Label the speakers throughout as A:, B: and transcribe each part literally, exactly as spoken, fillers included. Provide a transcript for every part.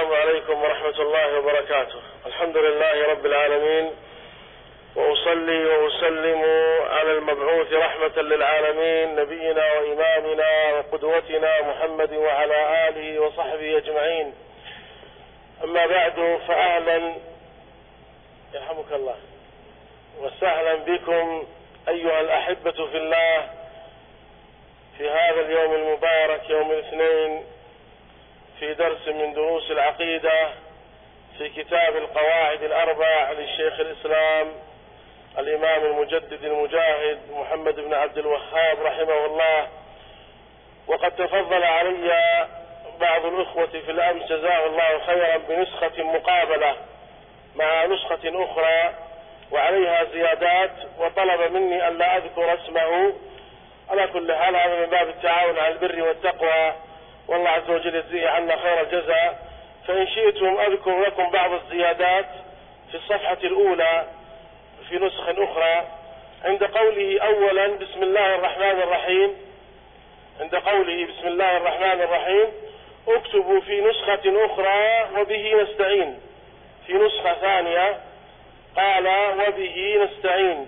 A: السلام عليكم ورحمة الله وبركاته. الحمد لله رب العالمين، وأصلي وأسلم على المبعوث رحمة للعالمين نبينا وإمامنا وقدوتنا محمد وعلى آله وصحبه أجمعين. أما بعد، فأهلا يرحمك الله وسهلا بكم أيها الأحبة في الله في هذا اليوم المبارك، يوم الاثنين، في درس من دروس العقيدة في كتاب القواعد الأربع للشيخ الإسلام الإمام المجدد المجاهد محمد بن عبد الوهاب رحمه الله. وقد تفضل علي بعض الأخوة في الأمس جزاه الله خيرا بنسخة مقابلة مع نسخة أخرى وعليها زيادات، وطلب مني أن لا أذكر اسمه. على كل حال هذا من باب التعاون على البر والتقوى، والله عز وجل يجزيه عنا خير الجزاء. فإن شئتم أذكر لكم بعض الزيادات في الصفحة الأولى في نسخ أخرى. عند قوله أولا بسم الله الرحمن الرحيم، عند قوله بسم الله الرحمن الرحيم اكتبوا في نسخة أخرى وبه نستعين. في نسخة ثانية قال وبه نستعين.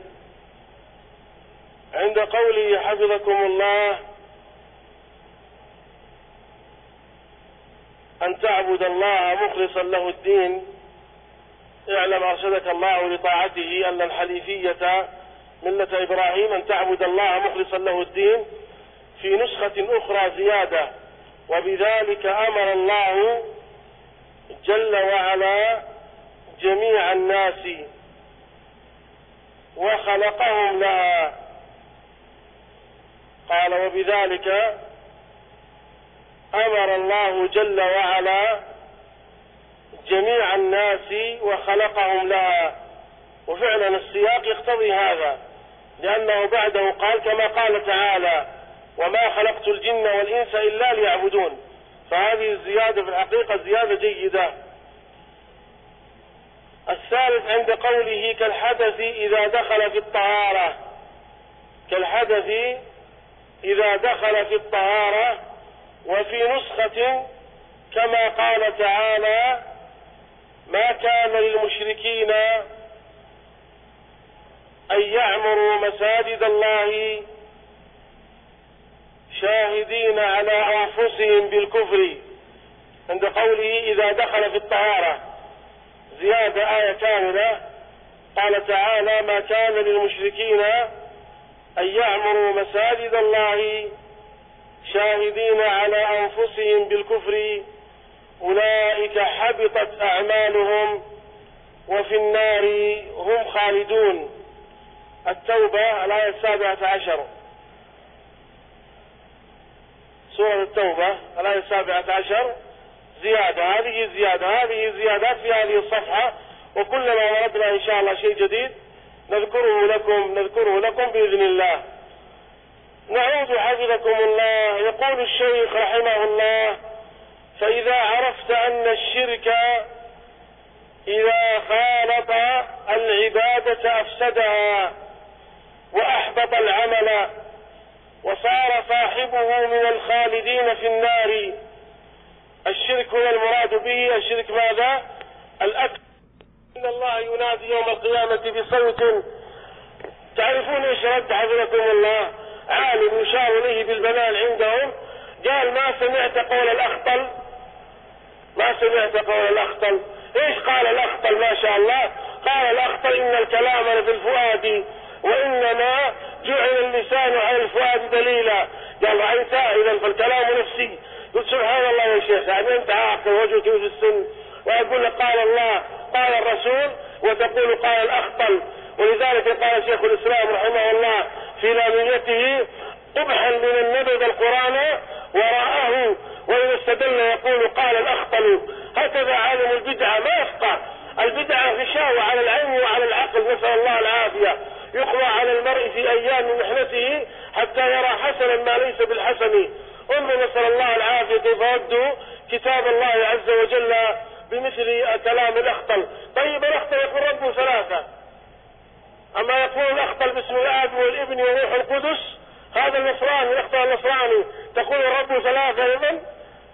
A: عند قوله حفظكم الله أن تعبد الله مخلصا له الدين، اعلم أرشدك الله لطاعته أن الحنيفية ملة إبراهيم، أن تعبد الله مخلصا له الدين. في نسخة أخرى زيادة وبذلك أمر الله جل وعلا جميع الناس وخلقهم لها. قال وبذلك أمر الله جل وعلا جميع الناس وخلقهم لها. وفعلا السياق يقتضي هذا، لأنه بعده قال كما قال تعالى وما خلقت الجن والإنس إلا ليعبدون. فهذه الزيادة في الحقيقة زيادة جيدة. الثالث عند قوله كالحدث إذا دخل في الطهارة، كالحدث إذا دخل في الطهارة. وفي نسخة كما قال تعالى ما كان للمشركين أن يعمروا مساجد الله شاهدين على أنفسهم بالكفر. عند قوله إذا دخل في الطهارة زيادة آية كاملة، قال تعالى ما كان للمشركين أن يعمروا مساجد الله شاهدين على أنفسهم بالكفر أولئك حبطت أعمالهم وفي النار هم خالدون. التوبة الآية السابعة عشر، سورة التوبة الآية السابعة عشر زيادة. هذه زيادة هذه زيادات في هذه الصفحة، وكلما وردنا إن شاء الله شيء جديد نذكره لكم نذكره لكم بإذن الله. نعود حفظكم الله. يقول الشيخ رحمه الله فإذا عرفت أن الشرك إذا خالط العبادة أفسدها وأحبط العمل وصار صاحبه من الخالدين في النار. الشرك هو المراد به الشرك ماذا؟ الأكبر. إن الله ينادي يوم القيامة بصوت، تعرفون إيش رد حفظكم الله؟ عالم يشار إليه بالبنان عندهم، قال ما سمعت قول الأخطل، ما سمعت قول الأخطل. إيش قال الأخطل؟ ما شاء الله قال الأخطل إن الكلام لفي الفؤاد وإنما جعل اللسان على الفؤاد دليلا. قال رأيت إذا فالكلام نفسي. قلت سبحان الله يا شيخ، يعني أنت عاقل وجهك في السن ويقول لك قال الله قال الرسول وتقول قال الأخطل. ولذلك قال شيخ الإسلام رحمه الله في لاميته قبحا من النبذ القرآن وراءه وإذا استدل يقول قال الأخطل. هكذا عالم البدعة ما يفقه. البدعة غشاوة على العين وعلى العقل، نسأل الله العافية. يقضى على المرء في أيام محنته حتى يرى حسنا ما ليس بالحسن. انظر نسأل الله العافية كيف ردوا كتاب الله عز وجل بمثل كلام الأخطل. طيب الأخطل يقول رب ثلاثة، أما يقول الأخطل باسم الآب والابن وروح القدس، هذا النصراني الأخطل النصراني تقول الرب ثلاثة أيضا.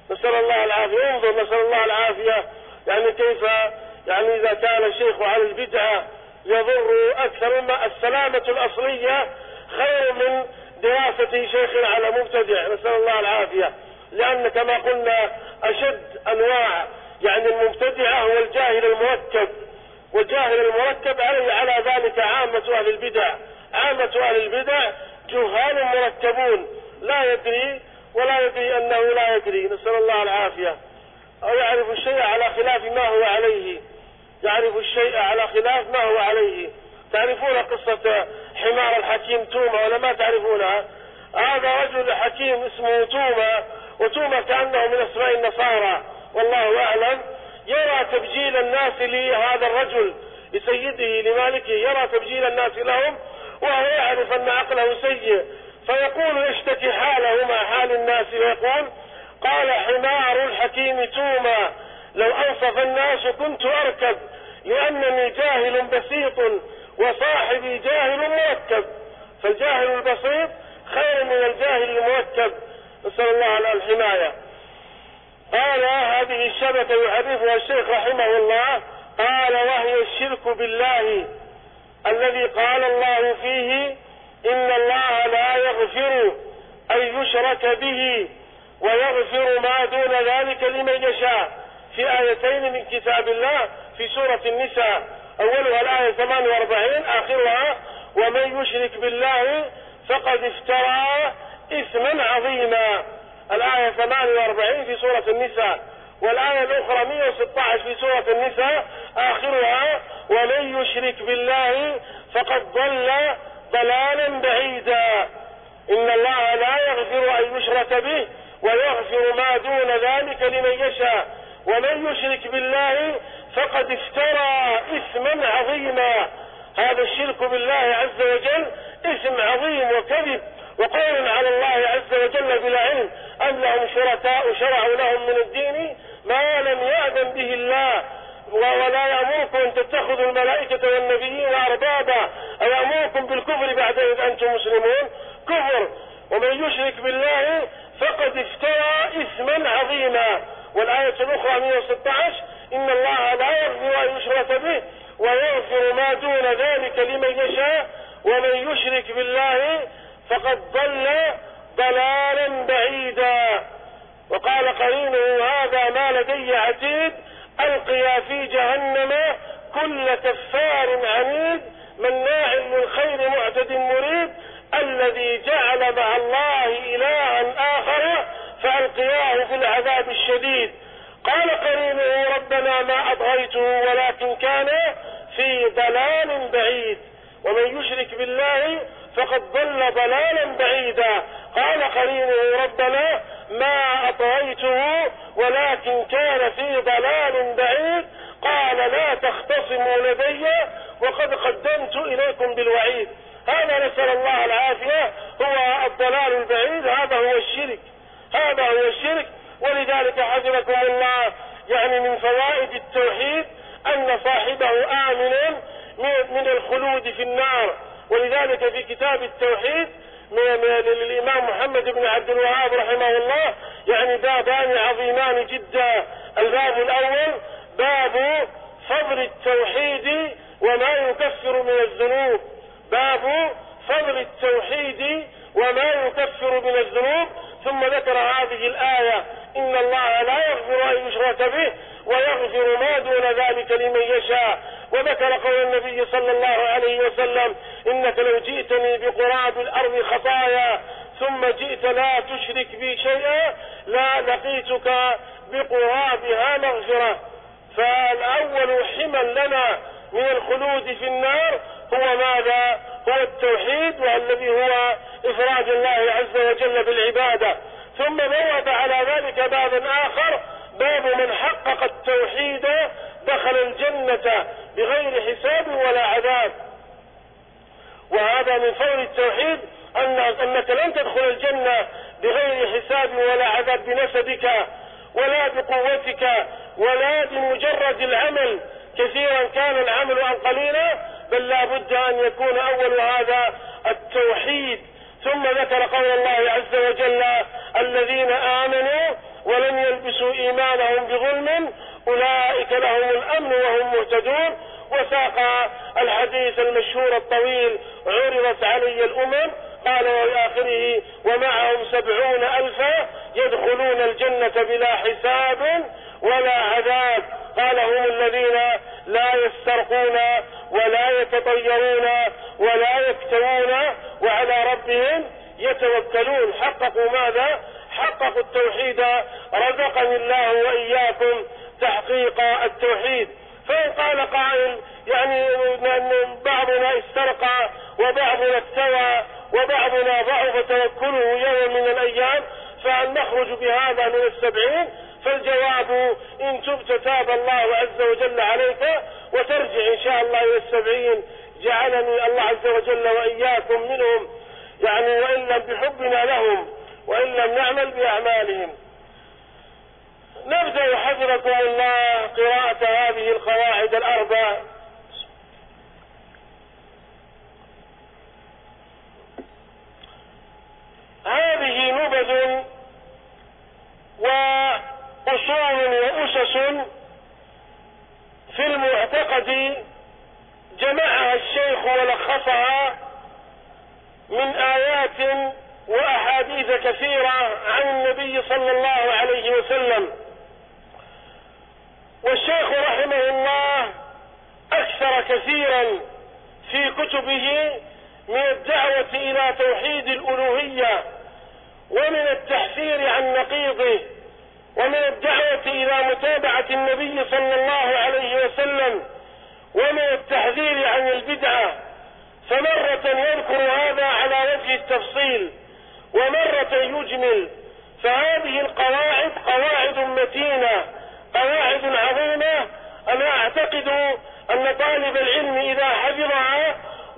A: نسأل الله العافية. انظر، نسأل الله العافية، يعني كيف يعني إذا كان الشيخ على البدعة يضر أكثر مما السلامة الأصلية خير من دراسة شيخ على مبتدع، نسأل الله العافية. لأن كما قلنا أشد أنواع يعني المبتدعة هو الجاهل المركب، والجاهل المركب عليه على ذلك عامة أهل البدع. عامة أهل البدع جهال مركبون، لا يدري ولا يدري أنه لا يدري، نسأل الله العافية. أو يعرف الشيء على خلاف ما هو عليه، يعرف الشيء على خلاف ما هو عليه. تعرفون قصة حمار الحكيم توما ولا ما تعرفونها؟ هذا رجل حكيم اسمه توما، وتوما كأنه من أسماء النصارى والله أعلم، يرى تبجيل الناس لهذا الرجل لسيده لمالكه، يرى تبجيل الناس لهم وهو يعرف أن عقله سيء، فيقول يشتكي حاله مع حال الناس ويقول: قال حمار الحكيم توما لو أنصف الناس كنت أركب، لأنني جاهل بسيط وصاحبي جاهل مركب. فالجاهل البسيط خير من الجاهل المركب، نسأل الله الحماية. قال: هذه الشبكة يعرفها الشيخ رحمه الله، قال: وهي الشرك بالله الذي قال الله فيه: إن الله لا يغفر أن يشرك به ويغفر ما دون ذلك لمن يشاء، في آيتين من كتاب الله في سورة النساء، أولها الآية ثمانية وأربعين، آخرها: ومن يشرك بالله فقد افترى إثما عظيما، الآية ثمانية وأربعين في سورة النساء. والآية الأخرى مئة وستة عشر في سورة النساء، آخرها: ومن يشرك بالله فقد ضل ضلالا بعيدا. إن الله لا يغفر أن يشرك به ويغفر ما دون ذلك لمن يشاء، ومن يشرك بالله فقد افترى إثما عظيما. هذا الشرك بالله عز وجل اسم عظيم وكذب وقول على الله عز وجل بلا علم، أم لهم شركاء شرعوا لهم من الدين ما لم يأذن به الله، ولا يأمركم أن تتخذوا الملائكة والنبيين أربابا، أو يأمركم بالكفر بعد إذ أنتم مسلمون، كفر. ومن يشرك بالله فقد افترى إثما عظيما. والآية الأخرى مئة وستة عشر: إن الله لا يغفر أن يشرك به ويغفر ما دون ذلك لمن يشاء، ومن يشرك بالله فقد ضل ضلالا بعيدا. وقال قرينه: هذا ما لدي عتيد، ألقيا في جهنم كل كفار عنيد مناع للخير معتد مريب، الذي جعل مع الله إلها آخر فألقياه في العذاب الشديد. قال قرينه: ربنا ما أطغيته ولكن كان في ضلال بعيد. ومن يشرك بالله فقد ضل ضلالا بعيدا. قال قرينه: ربنا ما أطغيته ولكن كان في ضلال بعيد. قال: لا تختصموا لدي وقد قدمت إليكم بالوعيد. هذا نسأل الله العافية هو الضلال البعيد، هذا هو الشرك، هذا هو الشرك. ولذلك حفظكم الله يعني من فوائد التوحيد أن صاحبه آمن من الخلود في النار. ولذلك في كتاب التوحيد للإمام محمد بن عبد الوهاب رحمه الله يعني بابان عظيمان جدا. الباب الأول باب فضل التوحيد وما يكفر من الذنوب، باب فضل التوحيد وما يكفر من الذنوب. ثم ذكر هذه الآية: إن الله لا يغفر أن يشرك به ويغفر ما دون ذلك لمن يشاء. وذكر قول النبي صلى الله عليه وسلم: إنك لو جئتني بقراب الأرض خطايا ثم جئت لا تشرك بي شيئا لا لقيتك بقرابها مغفرة. فالأول حمل لنا من الخلود في النار هو ماذا؟ هو التوحيد، والذي هو إفراد الله عز وجل بالعبادة. ثم بوّب على ذلك بابا آخر، باب من حقق التوحيد دخل الجنة بغير حساب ولا عذاب. وهذا من فضل التوحيد أن أنك لن تدخل الجنة بغير حساب ولا عذاب بنسبك ولا بقوتك ولا بمجرد العمل، كثيرا كان العمل أم قليلا، بل لا بد أن يكون أول هذا التوحيد. ثم ذكر قول الله عز وجل: الذين آمنوا ولم يلبسوا إيمانهم بظلم أولئك لهم الأمن وهم مهتدون. وساق الحديث المشهور الطويل عرضت علي الأمم، قال وفي آخره ومعهم سبعون ألفا يدخلون الجنة بلا حساب ولا عذاب. قال هم الذين لا يسترقون ولا يتطيرون ولا يكتوون وعلى ربهم يتوكلون. حققوا ماذا؟ حققوا التوحيد. رزقني الله وإياكم تحقيق التوحيد. فإن قال قائل يعني بعضنا استرقى وبعضنا استوى وبعضنا ضعف توكله يوم من الأيام، فهل نخرج بهذا من السبعين؟ فالجواب إن تبت تاب الله عز وجل عليك وترجع إن شاء الله إلى السبعين، جعلني الله عز وجل وإياكم منهم، يعني وإن لم بحبنا لهم وإن لم نعمل بأعمالهم. نبدأ حفظكم الله قراءة هذه القواعد الأربع. هذه نبذ وأصول وأسس في المعتقد جمعها الشيخ ولخصها من آيات وأحاديث كثيرة عن النبي صلى الله عليه وسلم. والشيخ رحمه الله أكثر كثيرا في كتبه من الدعوة إلى توحيد الألوهية ومن التحذير عن نقيضه ومن الدعوة إلى متابعة النبي صلى الله عليه وسلم ومن التحذير عن البدعة. فمرة يذكر هذا على وجه التفصيل ومرة يجمل. فهذه القواعد قواعد متينة، قواعد عظيمة. أنا أعتقد أن طالب العلم إذا حفظها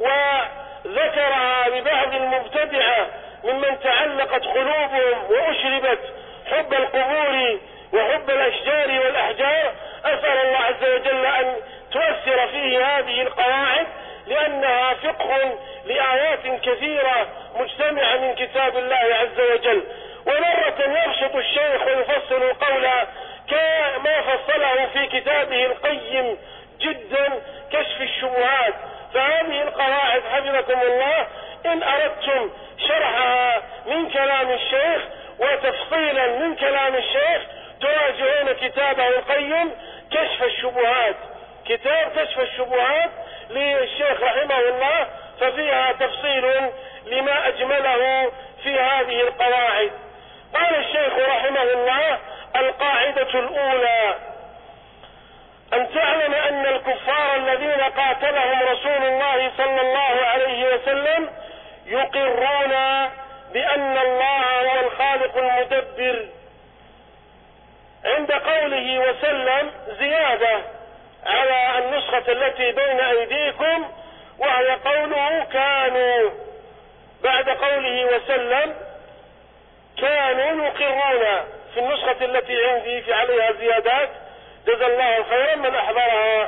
A: وذكرها ببعض المبتدعة ممن تعلقت قلوبهم وأشربت حب القبور وحب الأشجار والأحجار، أسأل الله عز وجل أن تؤثر فيه هذه القواعد، لأنها فقه لآيات كثيرة مجتمعة من كتاب الله عز وجل. ومرة يبسط الشيخ ويفصل القول كما فصله في كتابه القيم جدا كشف الشبهات. فهذه القواعد حفظكم الله إن أردتم شرحها من كلام الشيخ وتفصيلا من كلام الشيخ تراجعون كتابه القيم كشف الشبهات. كتاب كشف الشبهات للشيخ رحمه الله، ففيها تفصيل لما أجمله في هذه القواعد. قال الشيخ رحمه الله: القاعدة الأولى أن تعلم أن الكفار الذين قاتلهم رسول الله صلى الله عليه وسلم يقرون بأن الله هو الخالق المدبر. عند قوله وسلم زيادة على النسخة التي بين أيديكم، وهي قوله كانوا. بعد قوله وسلم كانوا يقرون. في النسخة التي عندي في عليها زيادات، جزا الله خيرا من أحضرها.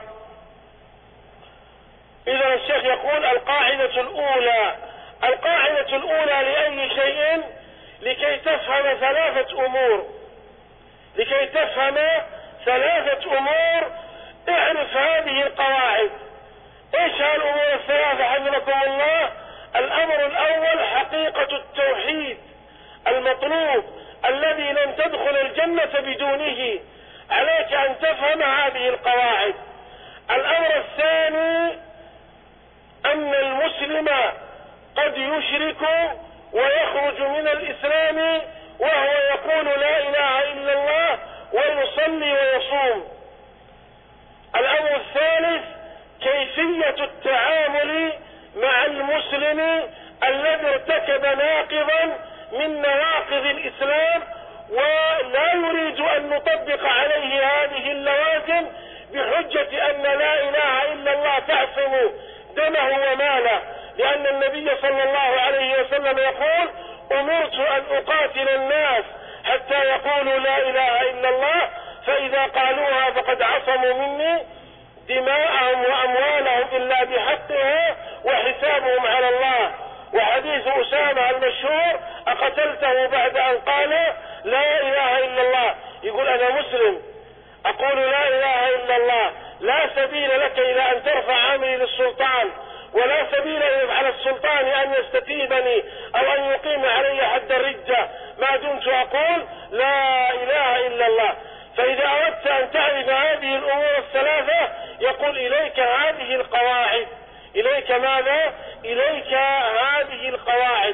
A: إذا الشيخ يقول القاعدة الأولى. القاعدة الأولى لأي شيء لكي تفهم ثلاثة أمور. لكي تفهم ثلاثة أمور اعرف هذه القواعد. ايش هالأمور الثلاثة حفظكم الله؟ الأمر الأول حقيقة التوحيد المطلوب الذي لن تدخل الجنة بدونه، عليك أن تفهم هذه القواعد. الأمر الثاني أن المسلم قد يشرك ويخرج من الإسلام وهو يقول لا إله إلا الله ويصلي ويصوم. الأمر الثالث كيفية التعامل مع المسلم الذي ارتكب ناقضا من نواقض الإسلام ولا يريد أن نطبق عليه هذه اللوازم بحجة أن لا إله إلا الله تعصم دمه وماله، لأن النبي صلى الله عليه وسلم يقول: أمرت أن أقاتل الناس حتى يقولوا لا إله إلا الله، فإذا قالوها فقد عصموا مني دماءهم وأموالهم إلا بحقها وحسابهم على الله. وحديث أسامة المشهور: أقتلته بعد أن قال لا إله إلا الله، يقول أنا مسلم أقول لا إله إلا الله، لا سبيل لك إلى أن ترفع عاملي للسلطان، ولا سبيل على السلطان أن يستتيبني أو أن يقيم علي حد الرجة ما دمت أقول لا إله إلا الله. فإذا أردت أن تعرف هذه الأمور الثلاثة يقول إليك هذه القواعد. إليك ماذا؟ إليك هذه القواعد.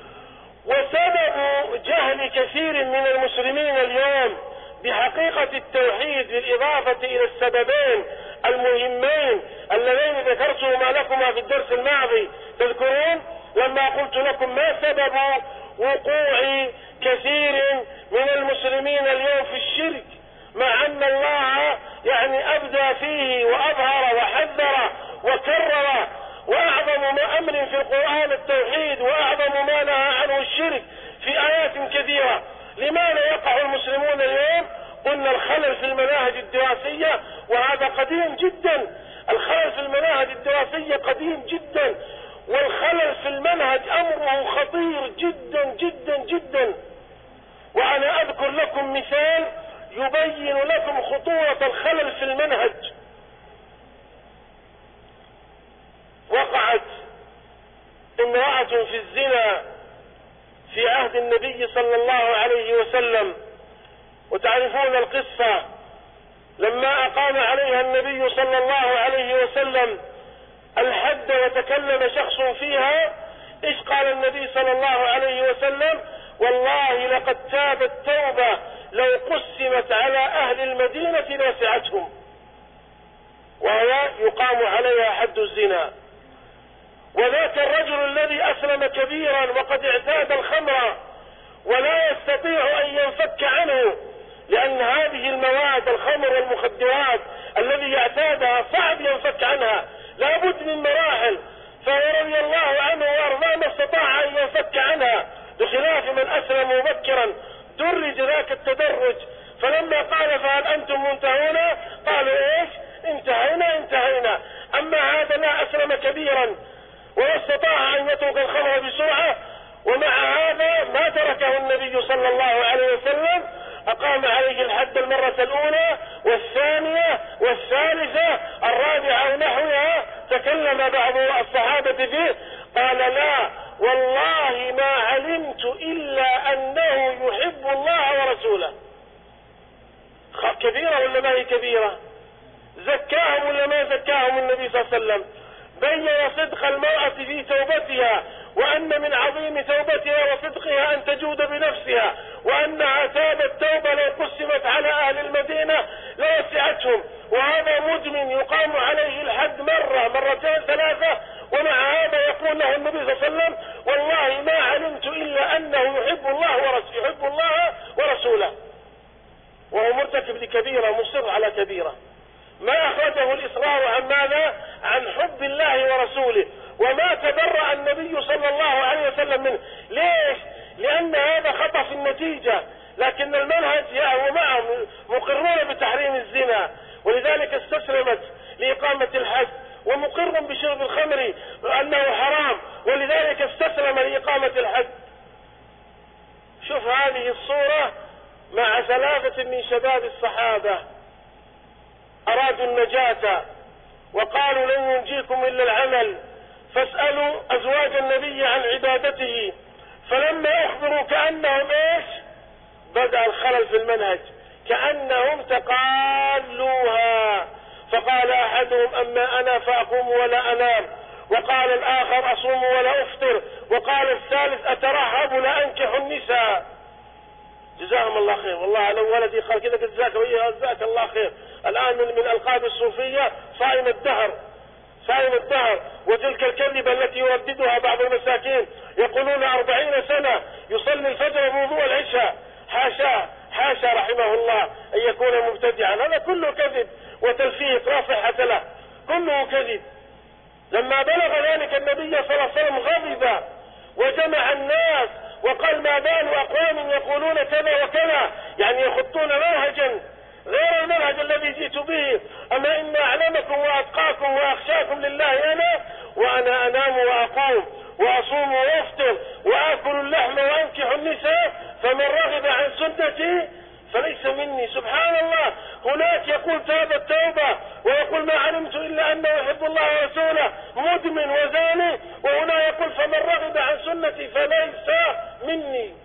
A: وسبب جهل كثير من المسلمين اليوم بحقيقة التوحيد بالإضافة إلى السببين المهمين اللذين ذكرتهما لكما في الدرس الماضي، تذكرون لما قلت لكم ما سبب وقوع كثير من المسلمين اليوم في الشرك، مع أن الله يعني أبدى فيه وأظهر وحذر وكرر، وأعظم ما أمر في القرآن التوحيد، وأعظم ما نهى عنه الشرك في آيات كثيرة. لماذا يقع المسلمون اليوم؟ قلنا الخلل في المناهج الدراسية، وهذا قديم جدا. الخلل في المناهج الدراسية قديم جدا، والخلل في المنهج أمره خطير جدا جدا جدا. وأنا أذكر لكم مثال يبين لكم خطورة الخلل في المنهج. وقعت امرأة في الزنا في عهد النبي صلى الله عليه وسلم، وتعرفون القصة لما أقام عليها النبي صلى الله عليه وسلم الحد وتكلم شخص فيها، إيش قال النبي صلى الله عليه وسلم؟ والله لقد تابت توبة لو قسمت على أهل المدينة لوسعتهم، وهي يقام عليها حد الزنا. وذاك الرجل الذي أسلم كبيرا وقد اعتاد الخمر ولا يستطيع أن ينفك عنه، لأن هذه المواد الخمر والمخدرات الذي يعتادها صعب ينفك عنها، لا بد من مراحل. فرضي الله عنه وأرضاه ما استطاع أن ينفك عنها، بخلاف من أسلم مبكرا درج ذاك التدرج. فلما قال فهل أنتم منتهون؟ قالوا إيش؟ انتهينا انتهينا. أما هذا لا أسلم كبيرا ولا استطاع أن يترك الخمر بسرعة، ومع هذا ما تركه النبي صلى الله عليه وسلم، أقام عليه الحد المرة الأولى والثانية والثالثة الرابعة ونحوها. تكلم بعض الصحابة فيه قال لا والله ما علمت إلا أنه يحب الله ورسوله. كبيرة ولا ما هي كبيرة؟ زكاهم ولا ما زكاهم النبي صلى الله عليه وسلم؟ بين صدق المرأة في توبتها، وأن من عظيم توبتها وصدقها أن تجود بنفسها، وأنها تابت توبة لو قسمت على أهل المدينة لوسعتهم. وهذا مدمن يقام عليه الحد مرة مرتين ثلاثة، ومع هذا يقول له النبي صلى الله عليه وسلم والله ما علمت إلا أنه يحب الله ورسوله يحب الله ورسوله، وهو مرتكب لكبيرة مصر على كبيرة. ما أخرجه الإصرار عن ماذا؟ عن حب الله ورسوله، وما تبرأ النبي صلى الله عليه وسلم منه. ليش؟ لأن هذا خطأ في النتيجة، لكن المنهج هو معهم مقرون بتحريم الزنا، ولذلك استسلمت لإقامة الحد، ومقر بشرب الخمر أنه حرام، ولذلك استسلم لإقامة الحد. شوف هذه الصورة مع ثلاثة من شباب الصحابة أرادوا النجاة وقالوا لن ينجيكم إلا العمل، فاسألوا أزواج النبي عن عبادته. فلما أخبروا كأنهم إيش؟ بدأ الخلل في المنهج، كأنهم تقالوها. فقال أحدهم أما أنا فأقوم ولا أنام، وقال الآخر أصوم ولا أفطر، وقال الثالث أترهب لا أنكح النساء. جزاهم الله خير. والله لو ولدي قال كذا جزاك وإياه جزاك الله خير. الآن من, من ألقاب الصوفية صائم الدهر، صائم الدهر. وتلك الكذبة التي يرددها بعض المساكين يقولون أربعين سنة يصلي الفجر بوضوء العشاء. حاشا حاشا رحمه الله أن يكون مبتدعا، هذا كله كذب وتلفيق لا صحة له، كله كذب. لما بلغ ذلك النبي صلى الله عليه وسلم غضب وجمع الناس وقال ما بال أقوام يقولون كذا وكذا، يعني يخطون منهجا غير المنهج الذي جئت به. أما إن أعلمكم وأتقاكم وأخشاكم لله أنا، وأنا أنام وأقوم وأصوم وأفطر وآكل اللحم وأنكح النساء فمن رغب عن سنتي فليس مني. سبحان الله، هناك يقول تاب التوبة ويقول ما علمت إلا أنه يحب الله ورسوله مدمن وزاني، وهنا يقول فمن رغب عن سنتي فليس مني.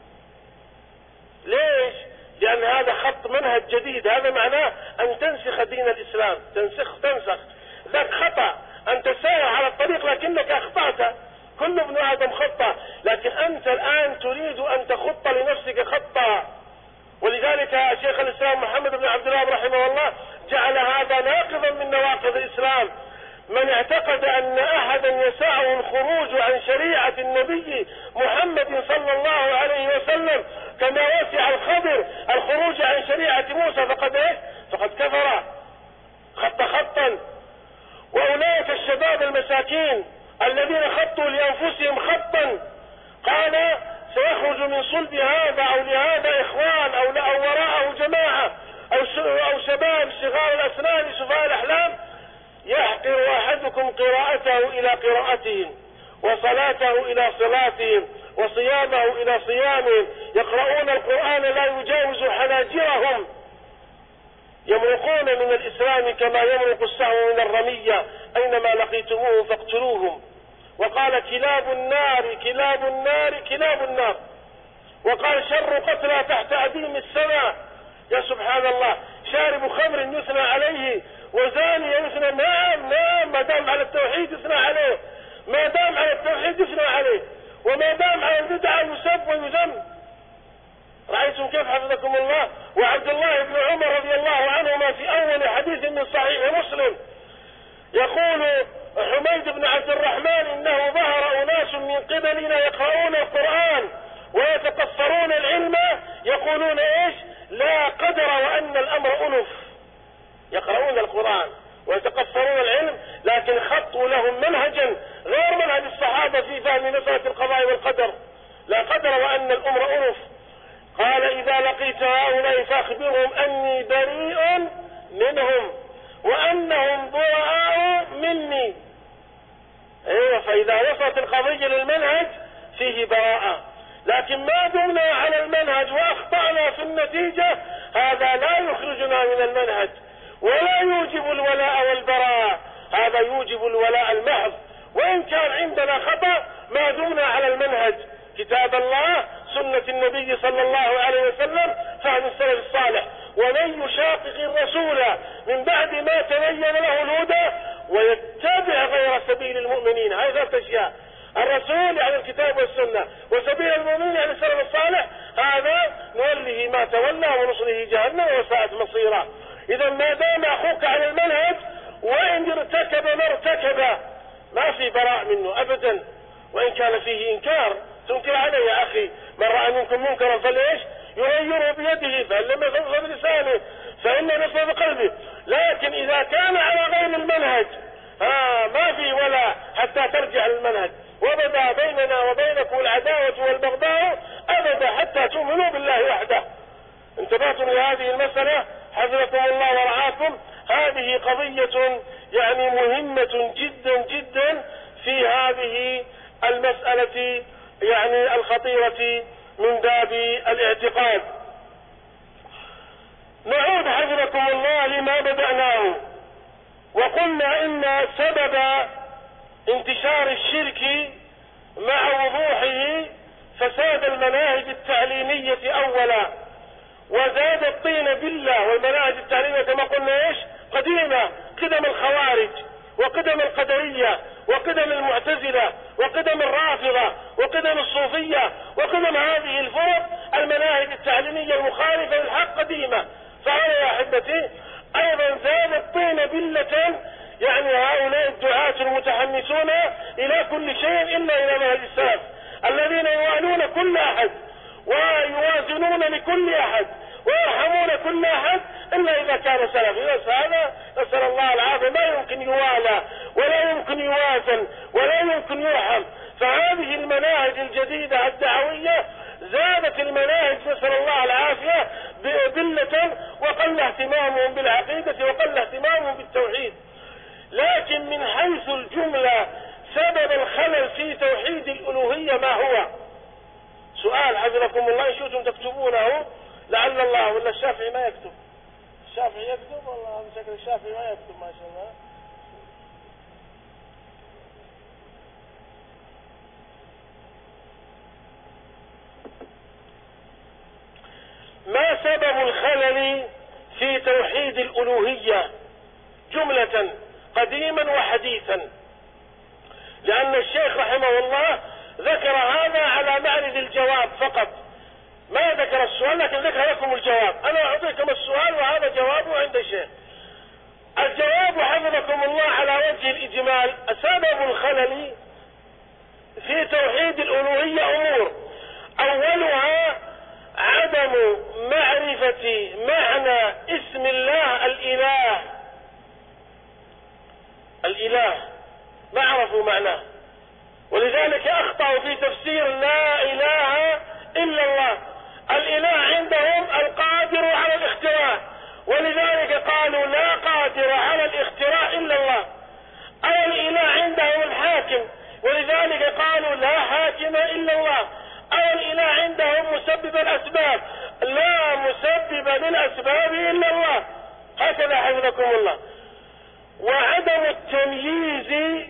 A: ليش؟ لأن هذا خط منهج جديد، هذا معناه أن تنسخ دين الإسلام، تنسخ تنسخ ذاك خطأ، أنت سائر على الطريق لكنك أخطأت، كل ابن آدم خطأ، لكن أنت الآن تريد أن تخط لنفسك خطأ. ولذلك شيخ الإسلام محمد بن عبد الوهاب رحمه الله جعل هذا ناقضا من نواقض الإسلام. من اعتقد أن أحدا يسعه الخروج عن شريعة النبي محمد صلى الله عليه وسلم كما وسع الخضر الخروج عن شريعة موسى فقد ايه؟ فقد كفر خط خطا. وأولئك الشباب المساكين الذين خطوا لأنفسهم خطا قال سيخرج من صلب هذا أو لهذا إخوان أو, أو وراءه جماعة أو, أو شباب صغار الأسنان سفهاء الأحلام يحقر أحدكم قراءته إلى قراءتهم وصلاته إلى صلاتهم وصيامه إلى صيامهم، يقرؤون القرآن لا يجاوز حناجرهم، يمرقون من الإسلام كما يمرق السهم من الرمية، أينما لقيتموه فاقتلوهم. وقال كلاب النار كلاب النار كلاب النار. وقال شر قتلى تحت أديم السماء. يا سبحان الله، شارب خمر يثنى عليه وزاني يثنى، نعم نعم، ما دام على التوحيد يثنى عليه، ما دام على التوحيد يثنى عليه، وما دام على البدعة يسب ويذم. رأيتم كيف حفظكم الله؟ وعبد الله بن عمر رضي الله عنهما في أول حديث من صحيح مسلم يقول حميد بن عبد الرحمن إنه ظهر أناس من قبلنا يقرؤون القرآن ويتكفرون العلم يقولون إيش؟ لا قدر وأن الأمر أنف. يقرؤون القرآن ويتكفرون العلم لكن خطوا لهم منهجا غير منهج الصحابة في فهم مسألة القضاء والقدر، لا قدر وأن الأمر أنف. قال إذا لقيت هؤلاء فأخبرهم أني بريء منهم وأنهم براء مني. ايوه، فإذا وصلت القضية للمنهج فيه براءة، لكن ما دمنا على المنهج وأخطأنا في النتيجة هذا لا يخرجنا من المنهج ولا يوجب الولاء والبراء، هذا يوجب الولاء المحض. وإن كان عندنا خطأ ما دمنا على المنهج، كتاب الله، سنة النبي صلى الله عليه وسلم، فهم السلف الصالح. ومن يشاقق الرسول من بعد ما تبين له الهدى ويتبع غير سبيل المؤمنين، هذه ثلاث أشياء: الرسول يعني الكتاب والسنة، وسبيل المؤمنين يعني السلف الصالح، هذا نوله ما تولى ونصله جهنم وساءت مصيرا. إذا ما دام أخوك على المنهج وإن ارتكب ما ارتكب ما في براء منه أبدا، وإن كان فيه إنكار تنكر عليه يا أخي، من رأى منكم منكرا فليش يغيره بيده، فإن لم يفعل بلسانه فإن نفسه بقلبه. لكن إذا كان على غير المنهج ها ما في ولا حتى ترجع للمنهج، وبدا بيننا وبينكم العداوة والبغضاء أبدا حتى تؤمنوا بالله وحده. انتبهتم لهذه المسألة حفظكم الله ورعاكم؟ هذه قضية يعني مهمة جدا جدا في هذه المسألة يعني الخطيرة من باب الاعتقاد. نعود حفظكم الله لما بدأناه، وقلنا إن سبب انتشار الشرك مع وضوحه فساد المناهج التعليمية أولا، وزاد الطين بالله. والمناهج التعليمية كما قلنا إيش؟ قديمة، قدم الخوارج وقدم القدرية وقدم المعتزلة وقدم الرافضة وقدم الصوفية وقدم هذه الفرق، المناهج التعليمية المخالفة للحق قديمة. فهذا يا أحبتي أيضا زاد الطين بلة، يعني هؤلاء الدعاة المتحمسون إلى كل شيء إلا إلى منهج السلف، الذين يوالون كل أحد ويوازنون لكل أحد ويرحمون كل أحد إلا إذا كان سلفي. بس هذا نسأل الله العافية، ما يمكن يوالى ولا يمكن يوازن ولا يمكن يرحم. فهذه المناهج الجديدة الدعوية زادت المناهج نسأل الله العافية بلة، وقل اهتمامهم بالعقيدة وقل اهتمامهم بالتوحيد. لكن من حيث الجملة سبب الخلل في توحيد الألوهية ما هو؟ سؤال حفظكم الله إن شئتم تكتبونه، لعل الله. ولا الشافعي ما يكتب؟ الشافعي يكتب والله، شكل الشافعي ما يكتب ما شاء الله. ما سبب الخلل في توحيد الألوهية جملة قديما وحديثا؟ لأن الشيخ رحمه الله ذكر هذا على معرض الجواب فقط، ما ذكر السؤال لكن ذكر لكم الجواب. أنا أعطيكم السؤال وهذا جوابه عند الشيخ. الجواب حفظكم الله على وجه الإجمال: سبب الخلل في توحيد الألوهية أمور، أولها عدم معرفة معنى اسم الله الإله. الإله ما عرفوا معناه، ولذلك أخطأوا في تفسير لا إله إلا الله. الإله عندهم القادر على الاختراع، ولذلك قالوا لا قادر على الاختراع إلا الله. أو الإله عندهم الحاكم، ولذلك قالوا لا حاكم إلا الله. أو الإله عندهم مسبب الأسباب، لا مسبب للأسباب إلا الله. هكذا حفظكم الله. وعدم التمييز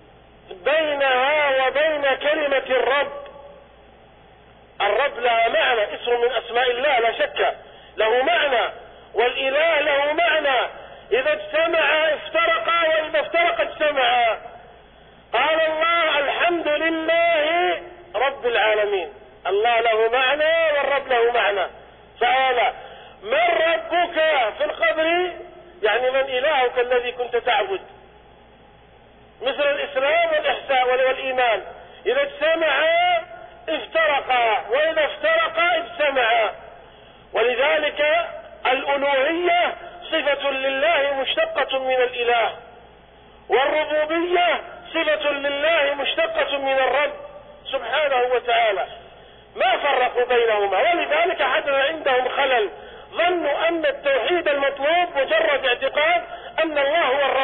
A: بينها وبين كلمة الرب. الرب لها معنى، اسم من أسماء الله لا شك، له معنى، والإله له معنى. إذا اجتمعا افترقا، وإذا افترقا اجتمعا. قال الله الحمد لله رب العالمين، الله له معنى والرب له معنى. تعالى من ربك في القبر، يعني من إلهك الذي كنت تعبد، مثل الإسلام والإحسان والإيمان. إذا اجتمعا افترقا، وإذا افترقا اجتمعا. ولذلك الألوهية صفة لله مشتقة من الإله، والربوبية صفة لله مشتقة من الرب سبحانه وتعالى، ما فرقوا بينهما. ولذلك حدث عندهم خلل، ظنوا أن التوحيد المطلوب مجرد اعتقاد أن الله هو الرب.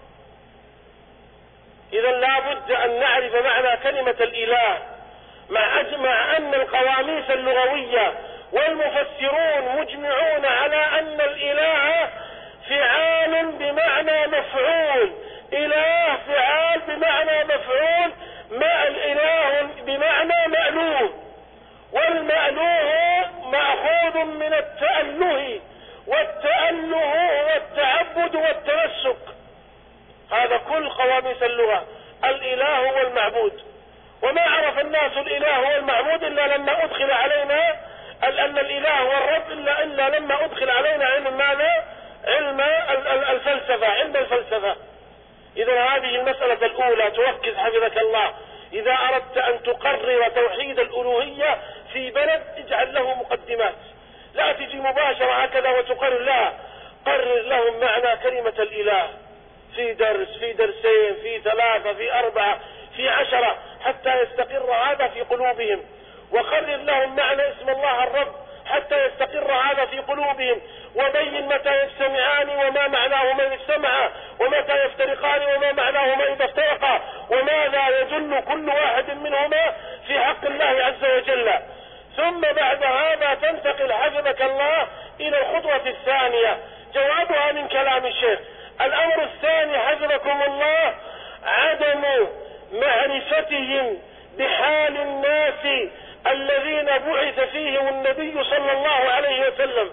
A: إذا لا بد أن نعرف معنى كلمة الإله، مع أجمع أن القواميس اللغوية والمفسرون مجمعون على أن الإله فعال بمعنى مفعول، إله فعال بمعنى مفعول، ما الإله بمعنى مألوه، والمألوه مأخوذ من التأله، والتأله هو التعبد والتنسك. هذا كل قواميس اللغة، الإله هو المعبود. وما عرف الناس الإله هو المعبود إلا لما أدخل علينا أن الإله هو الرب، إلا, إلا لما أدخل علينا علم ماذا؟ علم الفلسفة، علم الفلسفة. إذا هذه المسألة الأولى تركز حفظك الله. إذا أردت أن تقرر توحيد الألوهية في بلد اجعل له مقدمات، لا تجي مباشرة هكذا وتقرر، لا، قرر لهم معنى كلمة الإله في درس، في درسين، في ثلاثة، في أربعة، في عشرة، حتى يستقر هذا في قلوبهم. وقرر لهم معنى اسم الله الرب حتى يستقر هذا في قلوبهم. وبين متى يجتمعان وما معناهما إذا اجتمعا، ومتى يفترقان وما معناهما إذا افترقا، وماذا يدل كل واحد منهما في حق الله عز وجل. ثم بعد هذا تنتقل حفظك الله إلى الخطوة الثانية، جوابها من كلام الشيخ. الأمر الثاني حفظكم الله عدم معرفتهم بحال الناس الذين بعث فيهم النبي صلى الله عليه وسلم.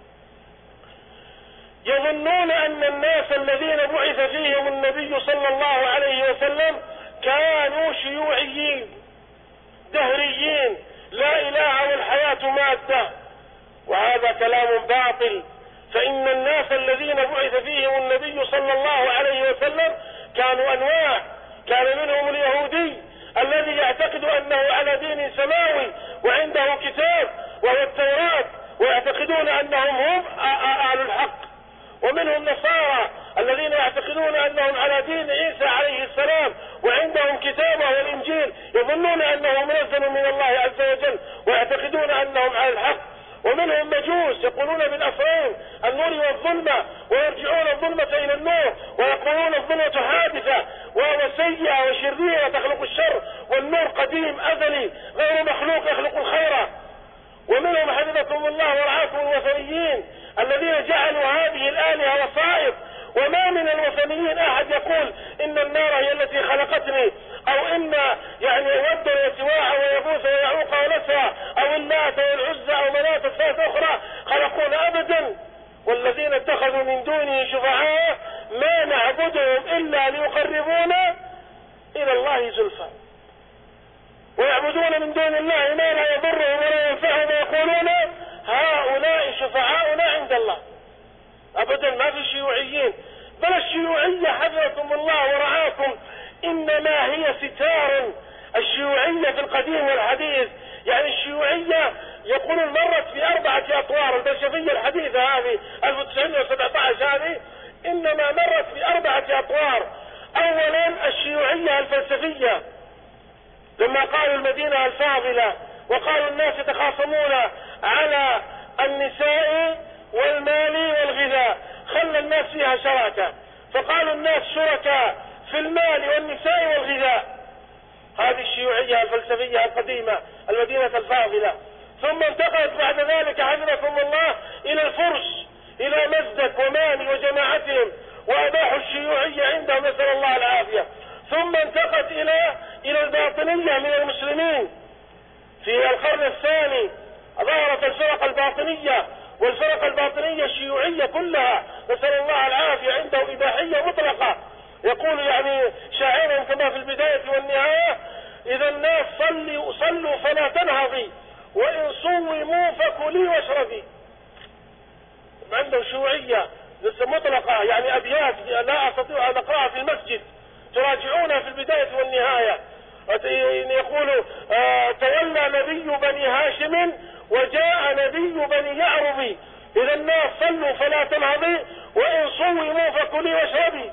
A: يظنون أن الناس الذين بعث فيهم النبي صلى الله عليه وسلم كانوا شيوعيين دهريين، لا إله والحياة مادة، وهذا كلام باطل. فإن الناس الذين بعث فيهم النبي صلى الله عليه وسلم كانوا أنواع. كان منهم اليهودي الذي يعتقد أنه على دين سماوي وعنده كتاب وهو التوراة، ويعتقدون أنهم هم أهل الحق. ومنهم نصارى الذين يعتقدون أنهم على دين عيسى عليه السلام وعندهم كتابه والإنجيل، يظنون أنه منزل من الله عز وجل ويعتقدون أنهم على الحق. ومنهم مجوس يقولون بالأصلين النور والظلمة، ويرجعون الظلمة إلى النور، ويقولون الظلمة حادثة وسيئة وشريرة تخلق الشر، والنور قديم أزلي غير مخلوق يخلق الخير الله ورعاكم الوثنيين الذين جعلوا هذه الآلهة وصائب. وما من الوثنيين أحد يقول إن النار هي التي خلقتني، أو إن يعني ود وسواع ويغوث ويعوق ونسرا، أو اللات والعزى أو مناة الثالثة أخرى خلقونا أبدا. والذين اتخذوا من دونه شفعاء ما نعبدهم إلا ليقربونا إلى الله زلفى، ويعبدون من دون الله ما لا يضرهم ولا ينفعهم ويقولون هؤلاء شفعاؤنا عند الله. أبدا ما في شيوعيين، بل الشيوعية حفظكم الله ورعاكم إنما هي ستار. الشيوعية في القديم والحديث، يعني الشيوعية يقولون مرت في أربعة أطوار. البلشفية الحديثة هذه ألف وتسعمائة وسبعة عشر هذه إنما مرت في أربعة أطوار. أولا الشيوعية الفلسفية، لما قالوا المدينة الفاضلة وقالوا الناس يتخاصمون على النساء والمال والغذاء، خلى الناس فيها شراكة، فقالوا الناس شركاء في المال والنساء والغذاء. هذه الشيوعية الفلسفية القديمة المدينة الفاضلة. ثم انتقلت بعد ذلك حفظكم الله إلى الفرس، إلى مزدك ومالي وجماعتهم، وأباحوا الشيوعية عندهم نسأل الله العافية. ثم انتقلت إلى إلى الباطنية من المسلمين. في القرن الثاني ظهرت الفرق الباطنية، والفرق الباطنية الشيوعية كلها نسأل الله العافية عنده إباحية مطلقة. يقول يعني شاعرهم كما في البداية والنهاية: إذا الناس صلوا صلوا فلا تنهضي، وإن صوموا فكلي واشربي. عنده شيوعية مطلقة، يعني أبيات لا أستطيع أن أقرأها في المسجد، تراجعونها في البداية والنهاية. يقول آه تولى نبي بني هاشم وجاء نبي بني يعرب، إذا الناس صلوا فلا تنهضي، وإن صوموا فكلي واشربي.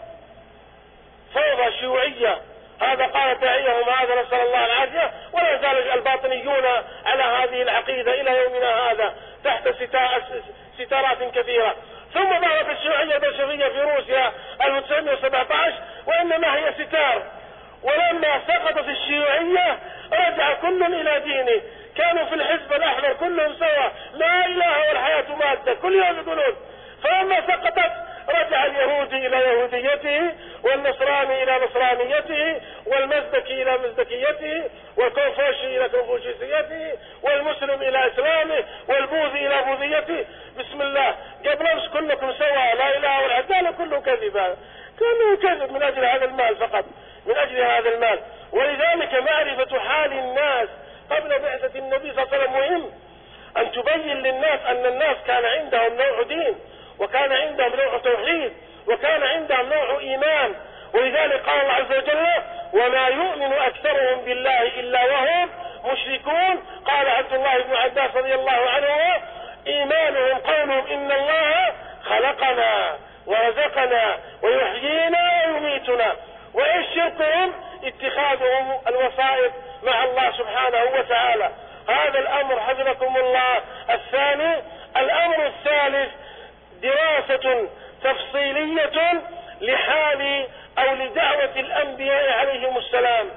A: فوضى شيوعية، هذا قال داعيهم هذا نسأل الله العافية. ولا يزال الباطنيون على هذه العقيدة إلى يومنا هذا تحت ستارات كثيرة. ثم ظهرت الشيوعية البلشفية في روسيا ألف وتسعمائة وسبعة عشر، وإنما هي ستار. ولما سقطت الشيوعية رجع كل إلى دينه. كانوا في الحزب الأحمر كلهم سوا، لا إله والحياة مادة، كل يوم يقولون. فلما سقطت رجع اليهودي إلى يهوديته، والنصراني إلى نصرانيته، والمزدكي إلى مزدكيته، والكونفوشي إلى كونفوشيسيته، والمسلم إلى إسلامه، والبوذي إلى بوذيته. بسم الله، قبل أمس كلكم سوا، لا إله ولا حياة، كله كذب، كله كذب من أجل هذا المال فقط، من أجل هذا المال. ولذلك معرفة حال الناس قبل بعثة النبي صلى الله عليه وسلم مهم، أن تبين للناس أن الناس كان عندهم نوع دين، وكان عندهم نوع توحيد، وكان عندهم نوع إيمان. ولذلك قال الله عز وجل: وما يؤمن أكثرهم بالله إلا وهم مشركون. قال عبد الله بن عباس رضي الله عنه: إيمانهم قولهم إن الله خلقنا ورزقنا ويحيينا ويميتنا. وإيش شركهم؟ اتخاذهم الوسائط مع الله سبحانه وتعالى. هذا الأمر حفظكم الله. الثاني، الأمر الثالث دراسة تفصيلية لحال أو لدعوة الأنبياء عليهم السلام.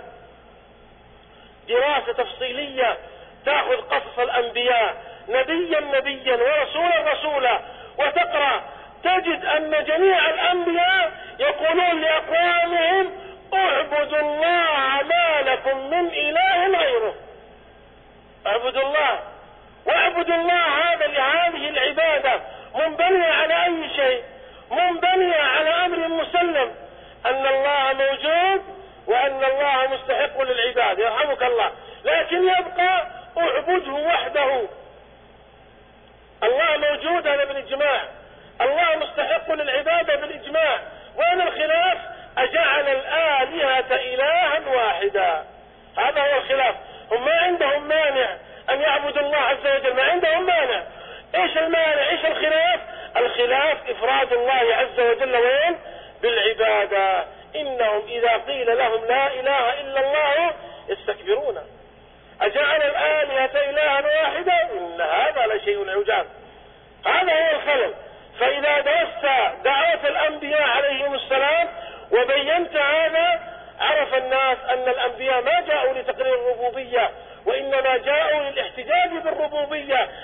A: دراسة تفصيلية تأخذ قصص الأنبياء نبيا نبيا ورسولا رسولا، وتقرأ تجد أن جميع الأنبياء يقولون لأقوامهم: اعبدوا الله ما لكم من إله غيره. اعبدوا الله، واعبدوا الله هذا لهذه العبادة منبنية على أي شيء؟ منبنية على أمر مسلم، أن الله موجود وأن الله مستحق للعباد، يرحمك الله. لكن يبقى اعبده وحده. الله موجود هذا بالإجماع، الله مستحق للعبادة بالإجماع. وين الخلاف؟ أجعل الآلهة إلها واحدا، هذا هو الخلاف. هم ما عندهم مانع أن يعبدوا الله عز وجل، ما عندهم مانع. إيش المانع؟ إيش الخلاف؟ الخلاف إفراد الله عز وجل وين؟ بالعبادة. إنهم إذا قيل لهم لا إله إلا الله يستكبرون. أجعل الآلهة إلها واحدا، إن هذا لشيء عجاب. هذا هو الخلل. فإذا درست دعوة الأنبياء عليهم السلام وبينت هذا، عرف الناس أن الأنبياء ما جاءوا لتقرير الربوبية، وإنما جاءوا للاحتجاج بالربوبية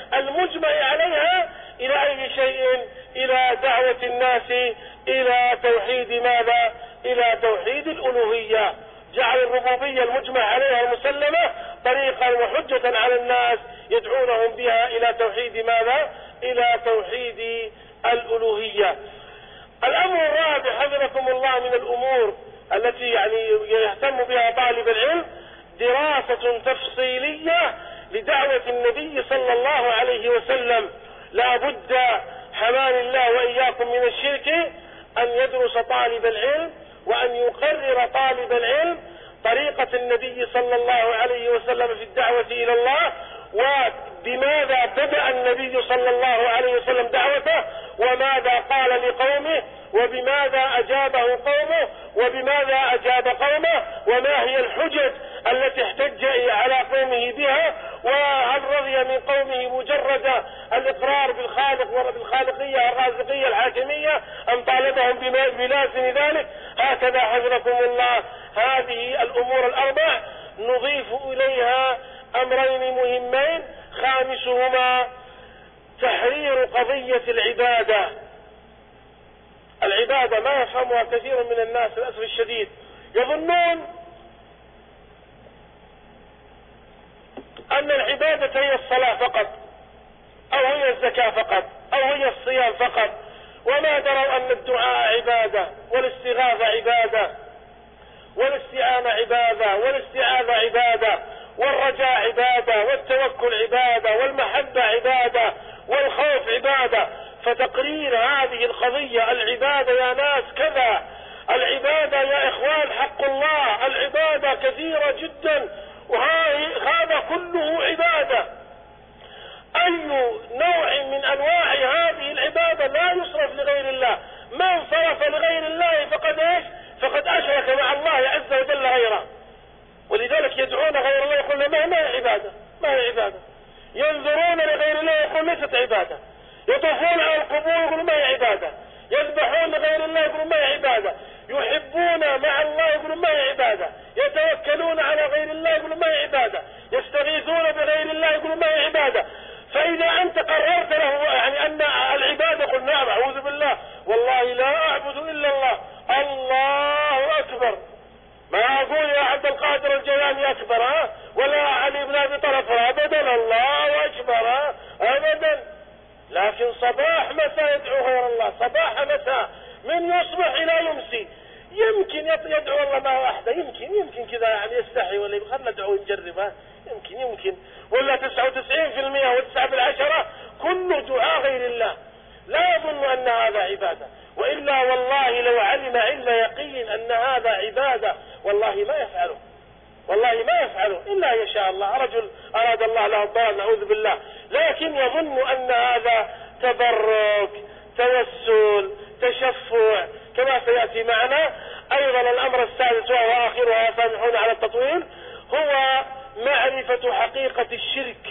A: المجمع عليها إلى أي شيء؟ إلى دعوة الناس إلى توحيد ماذا؟ إلى توحيد الألوهية. جعل الربوبية المجمع عليها المسلمة طريقا وحجة على الناس يدعونهم بها إلى توحيد ماذا؟ إلى توحيد الألوهية. الأمر الرابع حفظكم الله من الأمور التي يعني يهتم بها طالب العلم دراسة تفصيلية لدعوة النبي صلى الله عليه وسلم. لا بد حماني الله وإياكم من الشرك أن يدرس طالب العلم وأن يقرر طالب العلم طريقة النبي صلى الله عليه وسلم في الدعوة إلى الله، وبماذا بدأ النبي صلى الله عليه وسلم دعوته، وماذا قال لقومه، وبماذا أجابه قومه، وبماذا أجاب قومه، وما هي الحجج التي احتج على قومه بها، وهل رضي من قومه مجرد الإقرار بالخالق وبالخالقية الرازقية الحاكمية أم طالبهم بلازم ذلك. هكذا حفظكم الله هذه الأمور الأربع نضيف إليها أمرين مهمين، خامسهما تحرير قضية العبادة. العبادة ما يفهمها كثير من الناس للأسف الشديد، يظنون أن العبادة هي الصلاة فقط، أو هي الزكاة فقط، أو هي الصيام فقط، وما دروا أن الدعاء عبادة، والاستغاثة عبادة، والاستعانة عبادة، والاستعاذة عبادة، والرجاء عبادة، والتوكل عبادة، والمحبة عبادة، والخوف عبادة. فتقرير هذه القضية العبادة يا ناس كذا، العبادة يا إخوان حق الله، العبادة كثيرة جدا، وهذا كله عبادة. أي نوع من أنواع هذه العبادة لا يصرف لغير الله، من صرف لغير الله فقد إيش؟ فقد أشرك مع الله عز وجل غيره. ولذلك يدعون غير الله يقولون ما ما هي عبادة، ما هي عبادة. ينظرون لغير الله يقولون ليست عبادة. يطوفون على القبور يقولون ما هي عبادة. يذبحون لغير الله يقولون ما هي عبادة. يحبون مع الله يقولون ما هي عبادة. يتوكلون على غير الله يقولون ما هي عبادة. يستغيثون بغير الله يقولون ما هي عبادة. فإذا أنت قررت له يعني أن العبادة قل نعم أعوذ بالله والله لا أعبد إلا الله، الله أكبر، ما أقول يا عبد القادر الجيلاني أكبر ها، ولا علي بن أبي طلب أبدا، الله أكبر ها أبدا. لكن صباح مساء يدعو غير الله، صباح مساء من يصبح إلى يمسي. يمكن يدعو الله ما واحدة، يمكن يمكن كذا يعني يستحي ولا خلنا ندعو نجربها، يمكن يمكن ولا تسعة وتسعين في المئة وتسعة بالعشرة كله دعاء غير الله. لا يظن أن هذا عبادة، وإلا والله لو علم علم يقين أن هذا عبادة والله ما يفعله، والله ما يفعله إلا يشاء الله. رجل أراد الله له الضلال نعوذ بالله، لكن يظن أن هذا تبرك توسل تشفع كما سيأتي معنا. أيضا الأمر السادس وهو آخرها سامحون على التطويل هو معرفة حقيقة الشرك.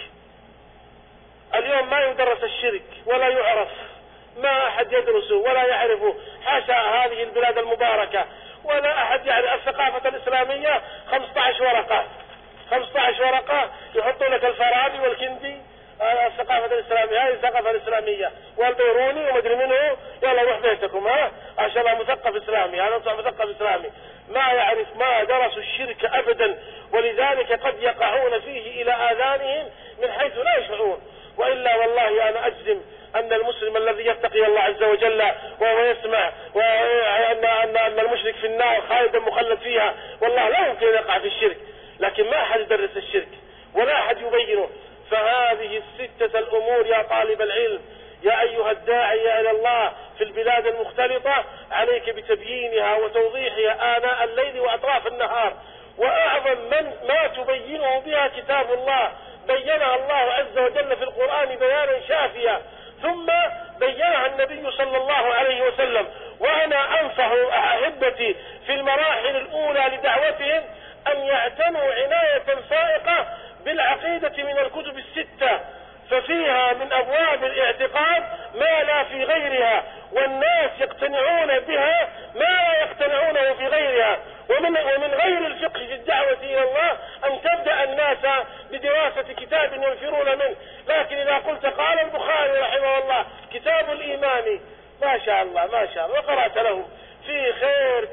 A: اليوم ما يدرس الشرك ولا يعرف، ما أحد يدرسه ولا يعرفه، حاشا هذه البلاد المباركة، ولا أحد يعرف الثقافة الإسلامية. خمسة عشر ورقة خمسة عشر ورقة يحطوا لك الفارابي والكندي الثقافة الإسلامية، هذه الثقافة الإسلامية، والبيروني ومدري منه، يلا روح بيتكم ها عشان مثقف إسلامي، هذا مثقف إسلامي ما يعرف ما درسوا الشرك أبدا، ولذلك قد يقعون فيه إلى آذانهم من حيث لا يشعرون. وإلا والله أنا أجزم أن المسلم الذي يتقي الله عز وجل وهو يسمع وأن أن أن المشرك في النار خالدا مخلد فيها والله لا يمكن يقع في الشرك، لكن ما أحد يدرس الشرك ولا أحد يبينه. فهذه الستة الأمور يا طالب العلم يا أيها الداعي إلى الله في البلاد المختلطة عليك بتبيينها وتوضيحها آناء الليل وأطراف النهار. وأعظم من ما تبينه بها كتاب الله، بينها الله عز وجل في القرآن بيانا شافيا، ثم بينها النبي صلى الله عليه وسلم. وأنا أنصح أحبتي في المراحل الأولى لدعوتهم أن يعتنوا عناية فائقة بالعقيدة من الكتب الستة، ففيها من أبواب الاعتقاد ما لا في غيرها، والناس يقتنعون بها ما لا يقتنعونه في غيرها. ومن, ومن غير الفقه في الدعوة إلى الله أن تبدأ الناس بدراسة كتاب ينفرون منه، لكن إذا قلت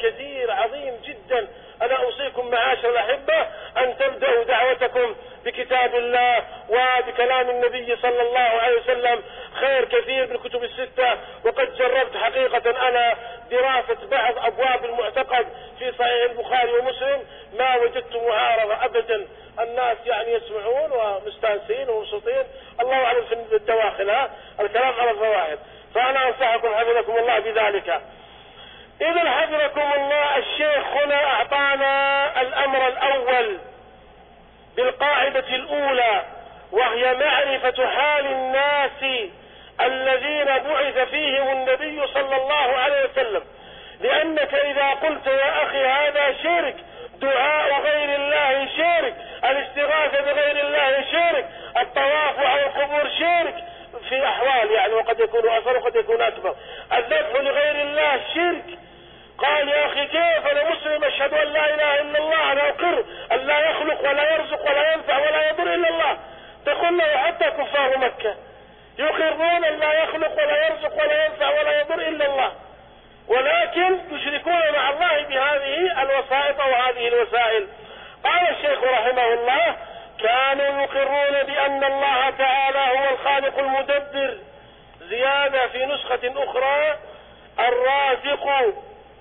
A: كثير عظيم جدا. أنا أوصيكم معاشر الأحبة أن تبدأوا دعوتكم بكتاب الله وبكلام النبي صلى الله عليه وسلم. خير كثير بالكتب الستة، وقد جربت حقيقة أنا دراسة بعض أبواب المعتقد في صحيح البخاري ومسلم، ما وجدت معارضة أبدا. الناس يعني يسمعون ومستانسين ومبسوطين، الله أعلم في الدواخل، ها الكلام على الظواهر. فأنا أنصحكم حفظكم الله بذلك. إذا حفظكم الله، الشيخ هنا أعطانا الأمر الأول بالقاعدة الأولى، وهي معرفة حال الناس الذين بعث فيهم النبي صلى الله عليه وسلم. لأنك إذا قلت يا أخي هذا شرك، دعاء غير الله شرك، الاستغاثة بغير الله شرك، الطواف على القبور شرك في أحوال يعني، وقد يكون أثر وقد يكون أكبر، الذبح لغير الله شرك. قال يا أخي كيف أنا مسلم أشهد أن لا إله إلا الله، أنا أقر أن لا يخلق ولا يرزق ولا ينفع ولا يضر إلا الله. تقول له حتى كفار مكة يقرون أن لا يخلق ولا يرزق ولا ينفع ولا يضر إلا الله، ولكن يشركون مع الله بهذه الوسائط وهذه الوسائل. قال الشيخ رحمه الله: كانوا يقرون بأن الله تعالى هو الخالق المدبر. زيادة في نسخة أخرى: الرازق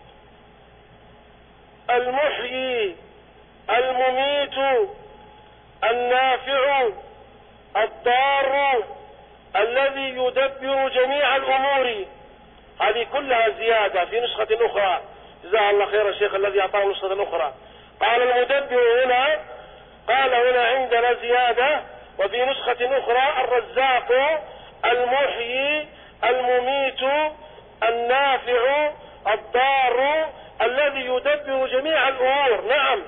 A: المحيي المميت النافع الضار الذي يدبر جميع الأمور. هذه كلها زيادة في نسخة أخرى. جزاه الله خير الشيخ الذي أعطاه نسخة أخرى. قال المدبر هنا، قال هنا عندنا زيادة، وفي نسخة أخرى: الرزاق المحيي المميت النافع الضار الذي يدبر جميع الأمور. نعم،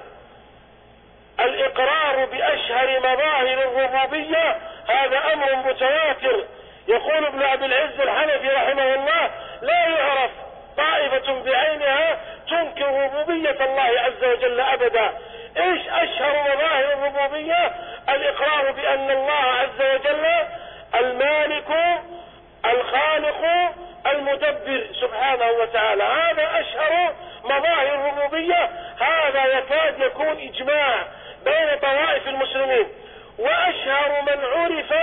A: الإقرار بأشهر مظاهر الربوبية هذا أمر متواتر. يقول ابن أبي العز الحنفي رحمه الله: لا يعرف طائفة بعينها تنكر ربوبية الله عز وجل أبدا. إيش أشهر مظاهر الربوبية؟ الإقرار بأن الله عز وجل المالك الخالق المدبر سبحانه وتعالى، هذا أشهر مظاهر الربوبية. هذا يكاد يكون إجماع بين طوائف المسلمين. وأشهر من عرف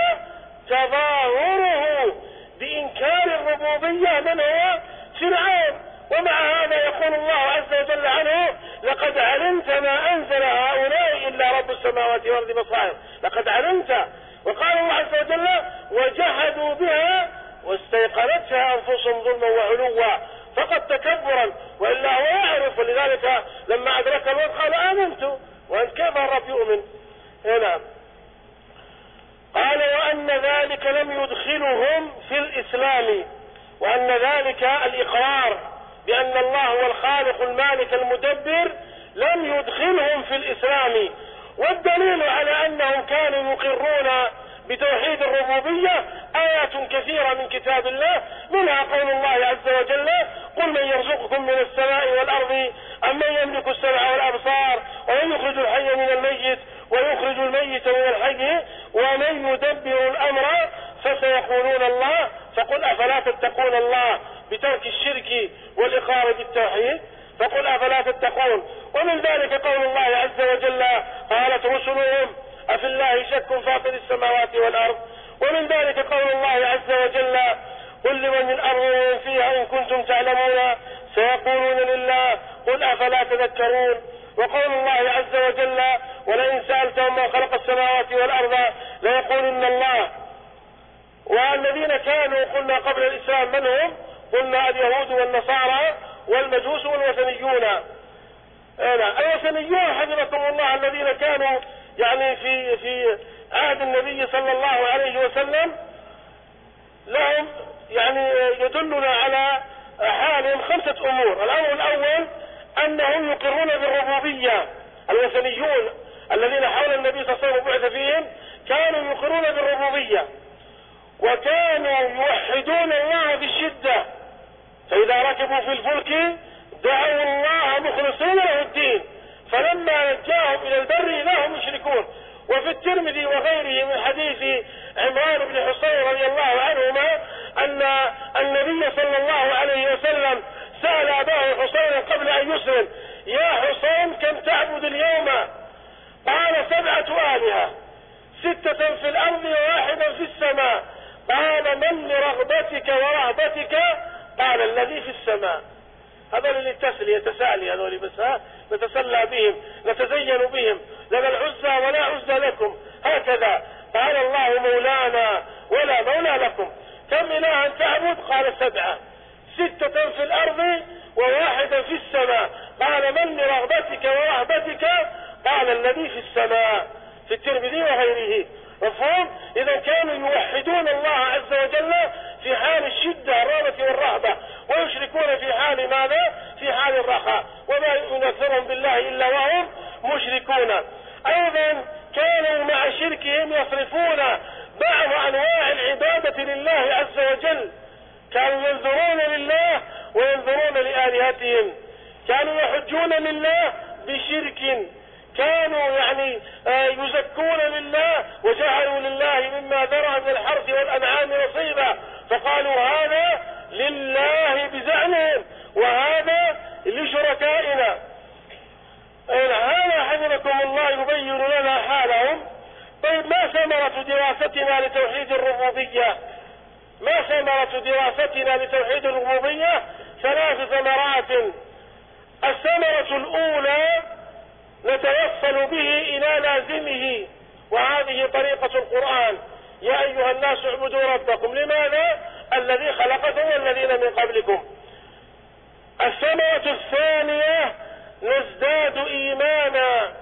A: تظاهره بإنكار الربوبية من هو؟ فرعون. ومع هذا يقول الله عز وجل عنه: لقد علمت ما أنزل هؤلاء إلا رب السماوات والأرض بصائر. لقد علمت. وقال الله عز وجل: وجحدوا بها واستيقنتها أنفسهم ظلما وعلوا، فقد تكبرا، وإلا هو يعرف. ولذلك لما أدرك الموت قال آمنت، وأن كيف الرب يؤمن هنا. قال: وأن ذلك لم يدخلهم في الإسلام، وأن ذلك الإقرار بأن الله هو الخالق المالك المدبر لم يدخلهم في الإسلام. والدليل على أنهم كانوا يقرون بتوحيد الربوبية آيات كثيرة من كتاب الله، منها قول الله عز وجل: قل من يرزقكم من السماء والأرض أمن يملك السمع والأبصار ومن يخرج الحي من الميت ويخرج الميت من الحي ومن يدبر الأمر فسيقولون الله فقل أفلا تتقون الله بترك الشرك والإقرار بالتوحيد. فقل أفلا تتقون. ومن ذلك قول الله عز وجل: قالت رسلهم أفي الله شك فاطر السماوات والأرض. ومن ذلك قول الله عز وجل: قل لمن الأرض ومن فيها إن كنتم تعلمون سيقولون لله قل أفلا تذكرون. وقول الله عز وجل: ولئن سألتهم من خلق السماوات والأرض ليقولن الله. والذين كانوا قلنا قبل الإسلام من هم؟ قلنا اليهود والنصارى والمجوس والوثنيون. الوثنيون حفظكم الله الذين كانوا يعني في في عهد النبي صلى الله عليه وسلم، لهم يعني يدلنا على حالهم خمسة أمور. الأمر الأول أنهم يقرون بالربوبية. الوثنيون الذين حول النبي صلى الله عليه وسلم بعث فيهم كانوا يقرون بالربوبية، وكانوا يوحدون الله بالشدة، فإذا ركبوا في الفلك دعوا الله مخلصين له الدين، فلما نجاهم إلى البر إذا هم يشركون. وفي الترمذي وغيره من حديث عمران بن حصين رضي الله عنهما أن النبي صلى الله عليه وسلم سأل أباه حصين قبل أن مسلم: يا حسين كم تعبد اليوم؟ قال: سبعة آلهة، ستة في الأرض وواحدا في السماء. قال: من لرغبتك ورهبتك؟ قال: الذي في السماء. هذول اللي التسلي يتسالي هذول بس، ها نتسلى بهم نتزين بهم، لنا العزى ولا عزى لكم، هكذا قال الله مولانا ولا مولى لكم. كم إلها تعبد؟ قال: سبعة، ستة في الأرض وواحدا في السماء. قال: من لرغبتك ورهبتك؟ قال: الذي في السماء، في الترمذي وغيره. مفهوم؟ إذا كانوا يوحدون الله عز وجل في حال الشدة الرغبة والرهبة، ويشركون في حال ماذا؟ في حال الرخاء، وما يؤمن أكثرهم بالله إلا وهم مشركون. أيضا كانوا مع شركهم يصرفون بعض أنواع العبادة لله عز وجل، كانوا ينذرون لله وينذرون لآلهتهم، كانوا يحجون لله بشرك، كانوا يعني يزكون لله وجعلوا لله مما ذرع من الحرث والأنعام نصيبا، فقالوا هذا لله بزعمهم وهذا لشركائنا. هذا حفظكم الله يبين لنا حالهم. طيب، ما ثمرة دراستنا لتوحيد الربوبية؟ ما ثمرة دراستنا لتوحيد الربوبية؟ ثلاث ثمرات. الثمرة الأولى: نتوصل به إلى لازمه، وهذه طريقة القرآن: يا أيها الناس اعبدوا ربكم. لماذا؟ الذي خلقكم والذين من قبلكم. الثمرة الثانية: نزداد إيمانا،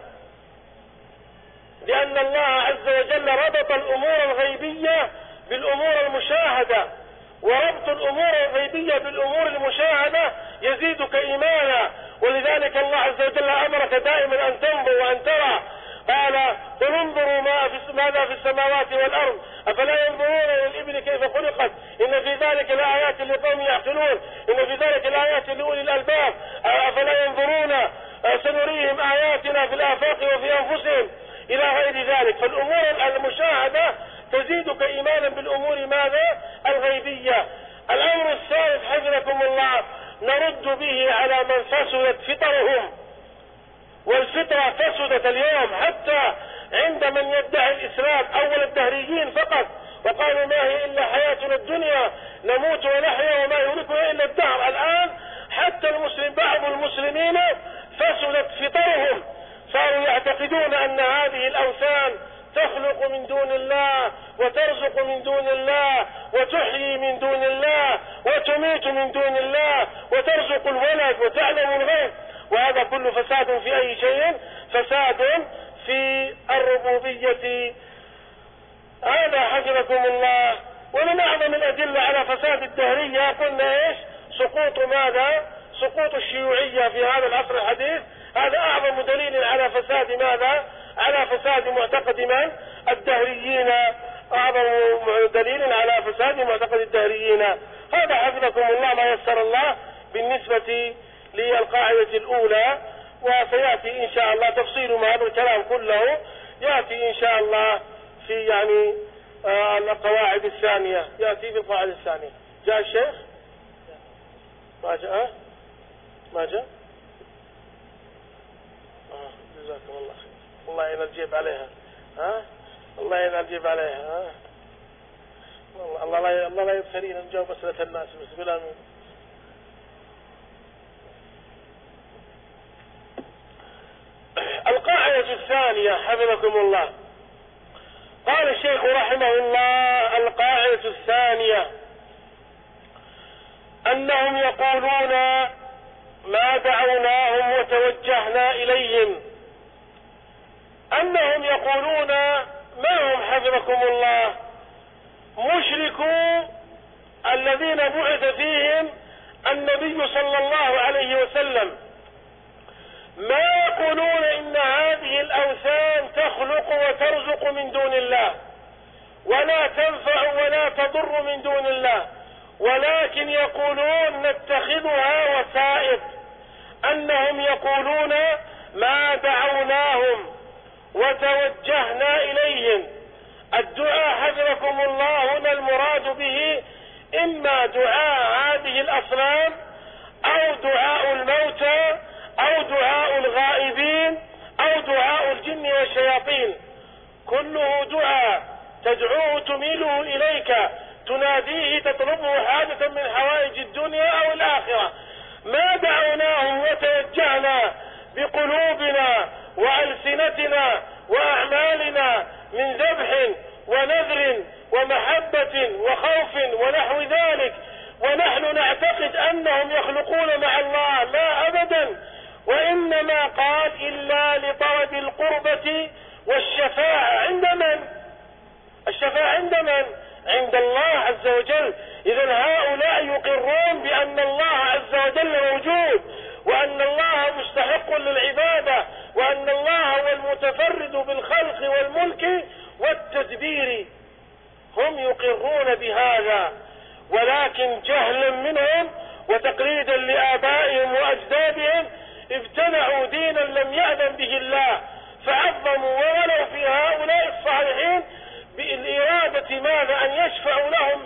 A: لأن الله عز وجل ربط الأمور الغيبية بالأمور المشاهدة، وربط الأمور الغيبية بالأمور المشاهدة يزيدك إيمانا، ولذلك الله عز وجل أمرك دائما أن تنظر وأن ترى. قال: قل انظروا ما في ماذا في السماوات والأرض أفلا ينظرون إلى الإبل كيف خلقت إن في ذلك لآيات لقوم يعقلون إن في ذلك لآيات لأولي الألباب أفلا ينظرون سنريهم آياتنا في الآفاق وفي أنفسهم إلى غير ذلك. فالأمور المشاهدة تزيدك إيمانا بالأمور ماذا؟ الغيبية. الأمر الثالث حفظكم الله: نرد به على من فسدت فطرهم، والفطرة فسدت اليوم حتى عند من يدعي الإسلام، أول الدهريين فقط، وقالوا ما هي إلا حياتنا الدنيا نموت ونحيا وما يهلكنا إلا الدهر. الآن حتى المسلم بعض المسلمين فسدت فطرهم، صاروا يعتقدون أن هذه الأوثان تخلق من دون الله وترزق من دون الله وتحيي من دون الله وتميت من دون الله وترزق الولد وتعلم الغيب، وهذا كله فساد في أي شيء؟ فساد في الربوبية. هذا حفظكم الله. ومن أعظم الأدلة على فساد الدهرية قلنا إيش؟ سقوط ماذا؟ سقوط الشيوعية في هذا العصر الحديث. هذا أعظم دليل على فساد ماذا؟ على فساد معتقد من؟ الدهريين. أعظم دليل على فساد معتقد الدهريين. هذا حفظكم الله ما يسر الله بالنسبة للقاعدة الأولى، وسيأتي إن شاء الله تفصيل ما هذا الكلام كله يأتي إن شاء الله في يعني آه القواعد الثانية، يأتي في القواعد الثانية. جاء الشيخ؟ ما جاء؟ ما جاء؟ آه جزاكم الله خير. الله ينجيب عليها. ها؟ الله ينجيب عليها. ها؟ الله لا الله لا يبخلينا نجاوب أسئلة الناس بس بلا من. القاعدة الثانية حفظكم الله. قال الشيخ رحمه الله: القاعدة الثانية أنهم يقولون ما دعوناهم وتوجهنا إليهم. أنهم يقولون ما هم حفظكم الله؟ مشركوا الذين بعث فيهم النبي صلى الله عليه وسلم، ما يقولون إن هذه الأوثان تخلق وترزق من دون الله ولا تنفع ولا تضر من دون الله، ولكن يقولون نتخذها وسائط. أنهم يقولون ما دعوناهم وتوجهنا إليهم. الدعاء حفظكم الله هنا المراد به إما دعاء هذه الأصنام أو دعاء الموتى كله دعاء تدعوه تميله إليك، تناديه تطلبه حاجة من حوائج الدنيا أو الآخرة. ما دعوناه وتوجهنا بقلوبنا وألسنتنا وأعمالنا من ذبح ونذر ومحبة وخوف ونحو ذلك ونحن نعتقد أنهم يخلقون مع الله، لا أبدا. وإنما قال إلا لطلب القربة والشفاعة. عند من؟ الشفاعة عند من؟ عند الله عز وجل. إذن هؤلاء يقرون بأن الله عز وجل موجود، وأن الله مستحق للعبادة، وأن الله هو المتفرد بالخلق والملك والتدبير. هم يقرون بهذا، ولكن جهلا منهم وتقليدا لآبائهم وأجدادهم ابتدعوا دينا لم يأذن به الله، فعظموا وولوا في هؤلاء الصالحين بالإرادة ماذا؟ أن يشفعوا لهم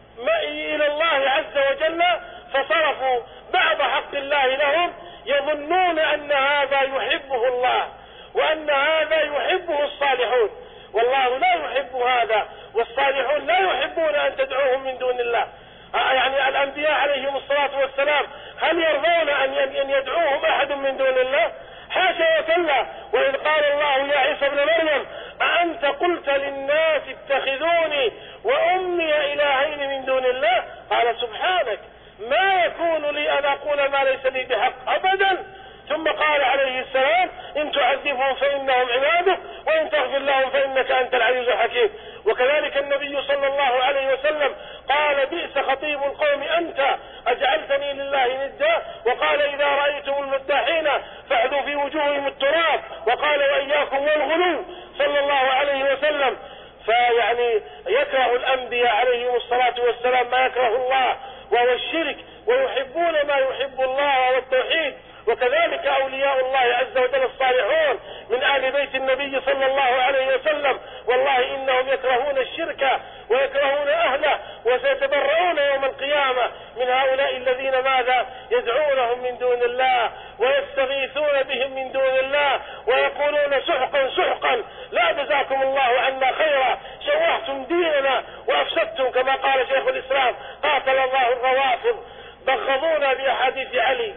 A: إلى الله عز وجل، فصرفوا بعض حق الله لهم، يظنون أن هذا يحبه الله وأن هذا يحبه الصالحون، والله لا يحب هذا، والصالحون لا يحبون أن تدعوهم من دون الله. يعني الأنبياء عليهم الصلاة والسلام هل يرضون أن يدعوهم أحد من دون الله؟ حاشا وكلا. وإذ قال الله يا عيسى ابن مريم أأنت قلت للناس اتخذوني وأمي إلهين من دون الله؟ قال سبحانك ما يكون لي أن أقول ما ليس لي بحق أبدا. ثم قال عليه السلام إن تعذبهم فإنهم عبادك وإن تغفر لهم فإنك أنت العزيز الحكيم. وكذلك النبي صلى الله عليه وسلم قال بئس خطيب القوم أنت أجعلتني لله ندا، وقال إذا رأيتم المداحين فاعدوا في وجوههم التراب، وقال وإياكم والغلو صلى الله عليه وسلم. فيعني يكره الأنبياء عليهم الصلاة والسلام ما يكره الله وهو الشرك، ويحبون ما يحب الله والتوحيد. وكذلك أولياء الله عز وجل الصالحون من آل بيت النبي صلى الله عليه وسلم، والله إنهم يكرهون الشرك ويكرهون أهله، وسيتبرؤون يوم القيامة من هؤلاء الذين ماذا؟ يدعونهم من دون الله ويستغيثون بهم من دون الله ويقولون سحقا سحقا لا جزاكم الله عنا خيرا، شوهتم ديننا وأفسدتم، كما قال شيخ الإسلام قاتل الله الروافض بغضونا بأحاديث علي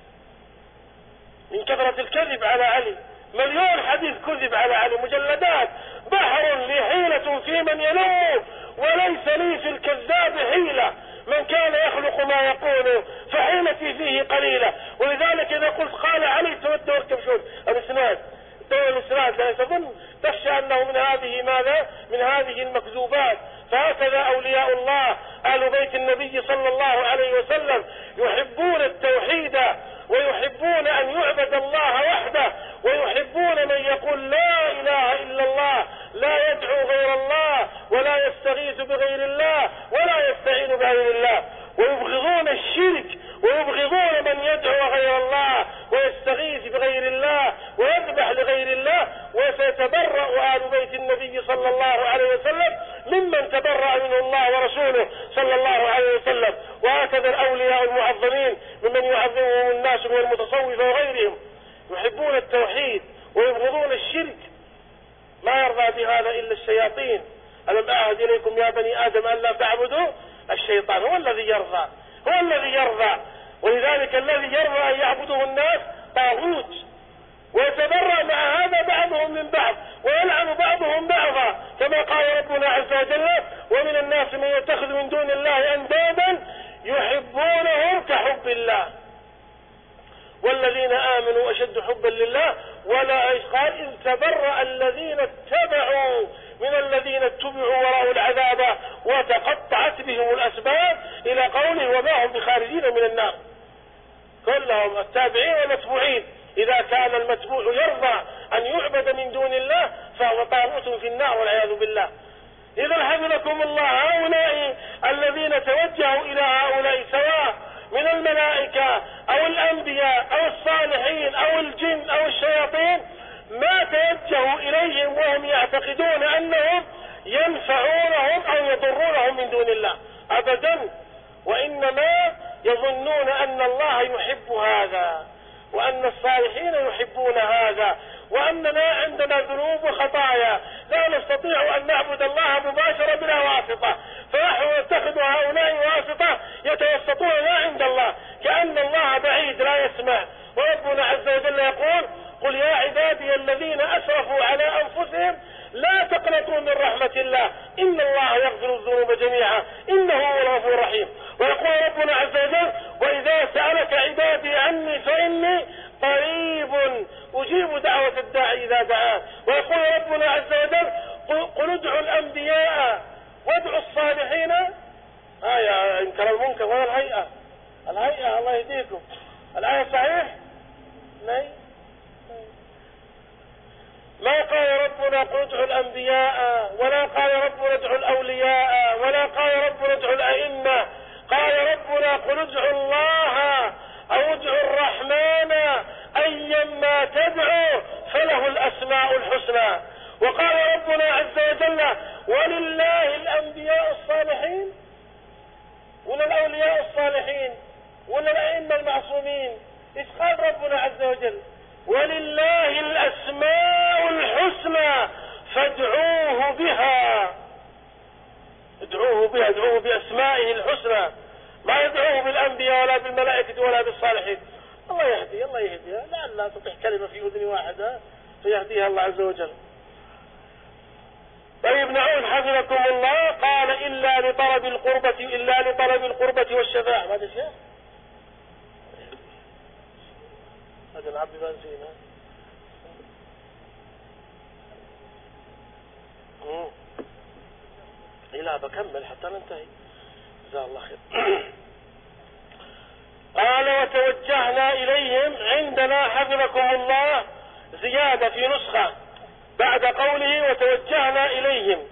A: من كثرة الكذب على علي. مليون حديث كذب على علي، مجلدات، بحر لي حيلة في من يلوم وليس لي في الكذاب حيلة، من كان يخلق ما يقول فحيلتي فيه قليلة. ولذلك إذا قلت قال علي تودوا الكبشون الإسناد دور الإسناد لا تظن تخشى أنه من هذه ماذا؟ من هذه المكذوبات. فهكذا أولياء الله آل بيت النبي صلى الله عليه وسلم يحبون التوحيد ويحبون أن يعبد الله وحده، ويحبون من يقول لا إله إلا الله، لا يدعو غير الله ولا يستغيث بغير الله ولا يستعين بغير الله، ويبغضون الشرك ويبغضون من يدعو غير الله ويستغيث بغير الله ويذبح لغير الله. وسيتبرأ آل بيت النبي صلى الله عليه وسلم ممن تبرأ منه الله ورسوله صلى الله عليه وسلم. وهكذا الأولياء المعظمين ممن يعظمهم الناس من المتصوفة وغيرهم يحبون التوحيد ويبغضون الشرك. ما يرضى بهذا إلا الشياطين. ألم أعهد إليكم يا بني آدم أن لا تعبدوا الشيطان، هو الذي يرضى، هو الذي يرضى. ولذلك الذي يرضى أن يعبده الناس طاغوت، ويتبرأ مع هذا بعضهم من بعض ويلعن بعضهم بعضا، كما قال ربنا عز وجل ومن الناس من يتخذ من دون الله أندادا يحبونهم كحب الله والذين آمنوا أشد حبا لله. ولا قال إذ تبرأ الذين اتبعوا من الذين اتبعوا ورأوا العذاب وتقطعت بهم الأسباب إلى قوله وما هم بخارجين من النار. كلهم التابعين والمتبوعين. إذا كان المتبوع يرضى أن يعبد من دون الله فهو طاغوت في النار والعياذ بالله. إذا حفظكم الله هؤلاء الذين توجهوا إلى هؤلاء سواء من الملائكة أو الأنبياء أو الصالحين أو الجن أو الشياطين ما توجهوا إليهم وهم يعتقدون أنهم ينفعونهم أو يضرونهم من دون الله أبدا، وإنما يظنون أن الله يحب هذا وأن الصالحين يحبون هذا وأننا عندنا ذنوب وخطايا لا نستطيع أن نعبد الله مباشرة بلا واسطة، فنحن نتخذ هؤلاء واسطة يتوسطون ما عند الله، كأن الله بعيد لا يسمع. وربنا عز وجل يقول: قل يا عبادي الذين أسرفوا على أنفسهم لا تقنطوا من رحمة الله إن الله يغفر الذنوب جميعا إنه هو الغفور الرحيم. ويقول ربنا عز وجل: وإذا سألك عبادي عني فإني قريب أجيب دعوة الداعي إذا دعاه. ويقول ربنا عز وجل: قل ادعوا الأنبياء وادعوا الصالحين. آية إنكر المنكر ولا الهيئة؟ الهيئة الله يهديكم. الآية صحيح؟ نعم. ما قال ربنا قل ادعوا الأنبياء، ولا قال ربنا ادعوا الأولياء، ولا قال ربنا ادعوا الأئمة. قال ربنا قل ادعوا الله أو ادعوا الرحمن أيما تدعوا فله الأسماء الحسنى. وقال ربنا عز وجل: ولله الأنبياء الصالحين، ولا الأولياء الصالحين، ولا الأئمة المعصومين. إيش قال ربنا عز وجل؟ ولله الأسماء الحسنى فادعوه بها. ادعوه بها، ادعوه بأسمائه الحسنى، ما يدعوه بالأنبياء ولا بالملائكة ولا بالصالحين. الله يهدي، الله يهدي، لعل لا تطيح كلمة في أذن واحدة فيهديها الله عز وجل. طيب نعود حفظكم الله. قال: إلا لطلب القربة، إلا لطلب القربة والشفاعة. ماذا شيء؟ هذا العبد بنزين. لا بكمل حتى ننتهي. جزاه الله خير. قال: وتوجهنا إليهم. عندنا حفظكم الله زيادة في نسخة بعد قوله وتوجهنا إليهم،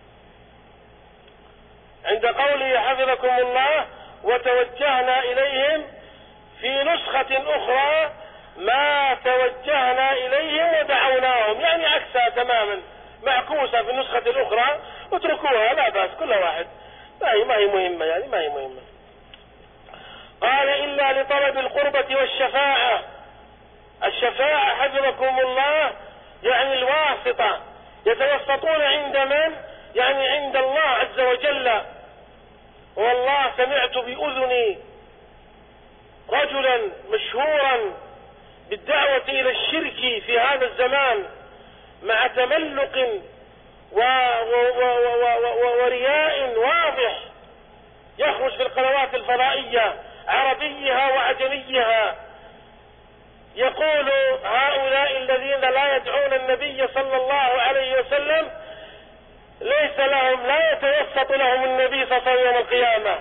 A: عند قوله حفظكم الله وتوجهنا إليهم، في نسخة أخرى ما توجهنا إليهم ودعوناهم، يعني عكسها تماما، معكوسة في النسخة الأخرى. اتركوها لا بأس، كل واحد ما هي, ما هي مهمة، يعني ما هي مهمة. قال: إلا لطلب القربة والشفاعة. الشفاعة حفظكم الله يعني الواسطة، يتوسطون عند من؟ يعني عند الله عز وجل. والله سمعت بأذني رجلا مشهورا بالدعوة إلى الشرك في هذا الزمان مع تملق و... و... و... و... ورياء واضح، يخرج في القنوات الفضائية عربيها وعجميها، يقول: هؤلاء الذين لا يدعون النبي صلى الله عليه وسلم ليس لهم، لا يتوسط لهم النبي صلى الله عليه وسلم يوم القيامة.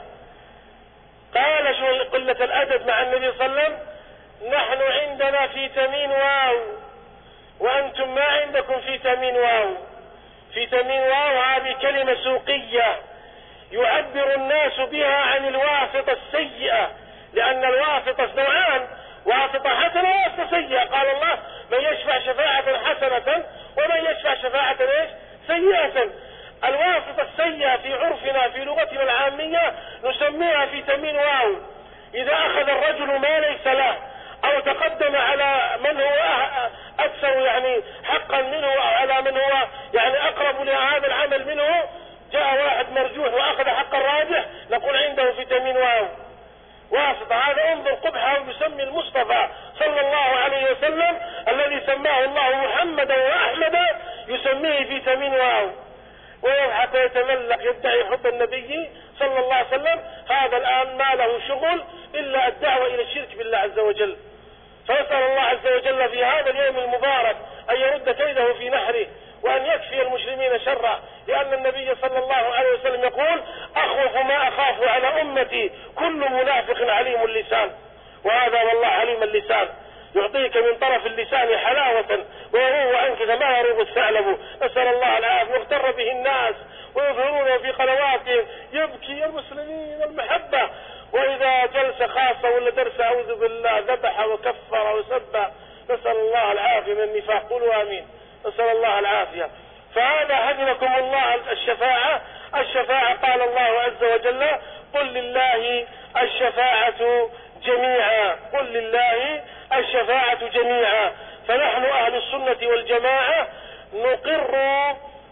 A: قال: شو قلة الأدب مع النبي صلى الله عليه وسلم؟ نحن عندنا في تمين واو وأنتم ما عندكم في تمين واو. في تمين واو هذه كلمة سوقية يعبر الناس بها عن الواسطة السيئة، لأن الواسطة نوعان: واسطة حسنة وواسطة سيئة. قال الله: من يشفع شفاعة حسنة ومن يشفع شفاعة ايش؟ سيئة. الواسطة السيئة في عرفنا في لغتنا العامية نسميها في تمين واو. إذا أخذ الرجل ما ليس له أو تقدم على من هو أكثر يعني حقا منه أو على من هو يعني أقرب لهذا العمل منه، جاء واحد مرجوح وأخذ حق الراجح، نقول عنده في تمين واو واسطة. هذا انظر قبحه يسمي المصطفى صلى الله عليه وسلم الذي سماه الله محمدا وأحمدا يسميه في تمين واو، ويضحك ويتملق يدعي حب النبي صلى الله عليه وسلم. هذا الآن ما له شغل إلا الدعوة إلى الشرك بالله عز وجل. فنسأل الله عز وجل في هذا اليوم المبارك أن يرد كيده في نحره وأن يكفي المسلمين شره، لأن النبي صلى الله عليه وسلم يقول: أخوف ما أخاف على أمتي كل منافق عليم اللسان. وهذا والله عليم اللسان، يعطيك من طرف اللسان حلاوة ويروغ عنك كما يروغ الثعلب. نسأل الله العافية. واغتر به الناس ويظهرونه في قنواتهم يبكي المسلمين المحبة، وإذا جلس خاصة ولا درس أعوذ بالله ذبح وكفر وسب. نسأل الله العافية من النفاق. قولوا آمين. نسأل الله العافية. فهذا حفظكم الله الشفاعة. الشفاعة قال الله عز وجل: قل لله الشفاعة جميعا، قل لله الشفاعة جميعا. فنحن أهل السنة والجماعة نقر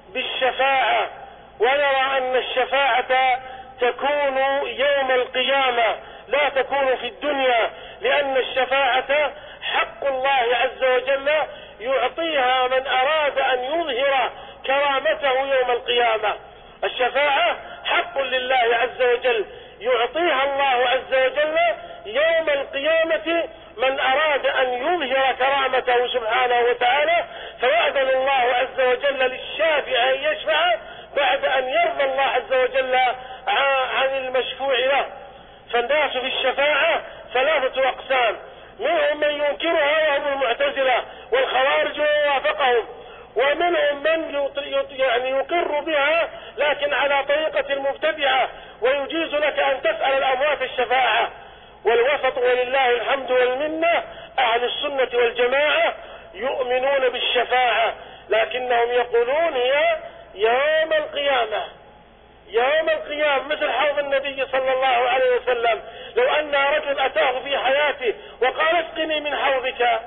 A: بالشفاعة، ونرى أن الشفاعة تكون يوم القيامة لا تكون في الدنيا، لأن الشفاعة حق الله عز وجل يعطيها من أراد أن يظهر كرامته يوم القيامة. الشفاعة حق لله عز وجل يعطيها الله عز وجل يوم القيامة من أراد أن يظهر كرامته سبحانه وتعالى، فيأذن الله عز وجل للشافع أن يشفع بعد أن يرضى الله عز وجل عن المشفوع له. فالناس في الشفاعة ثلاثة أقسام، منهم من ينكرها وهم المعتزلة والخوارج ووافقهم، ومنهم من يعني يقر بها لكن على طريقة المبتدعة ويجيز لك أن تسأل الأموات الشفاعة. والوسط ولله الحمد والمنة أهل السنة والجماعة يؤمنون بالشفاعة، لكنهم يقولون هي يوم القيامة. يوم القيامة مثل حوض النبي صلى الله عليه وسلم، لو أن رجل أتاه في حياته وقال اسقني من حوضك،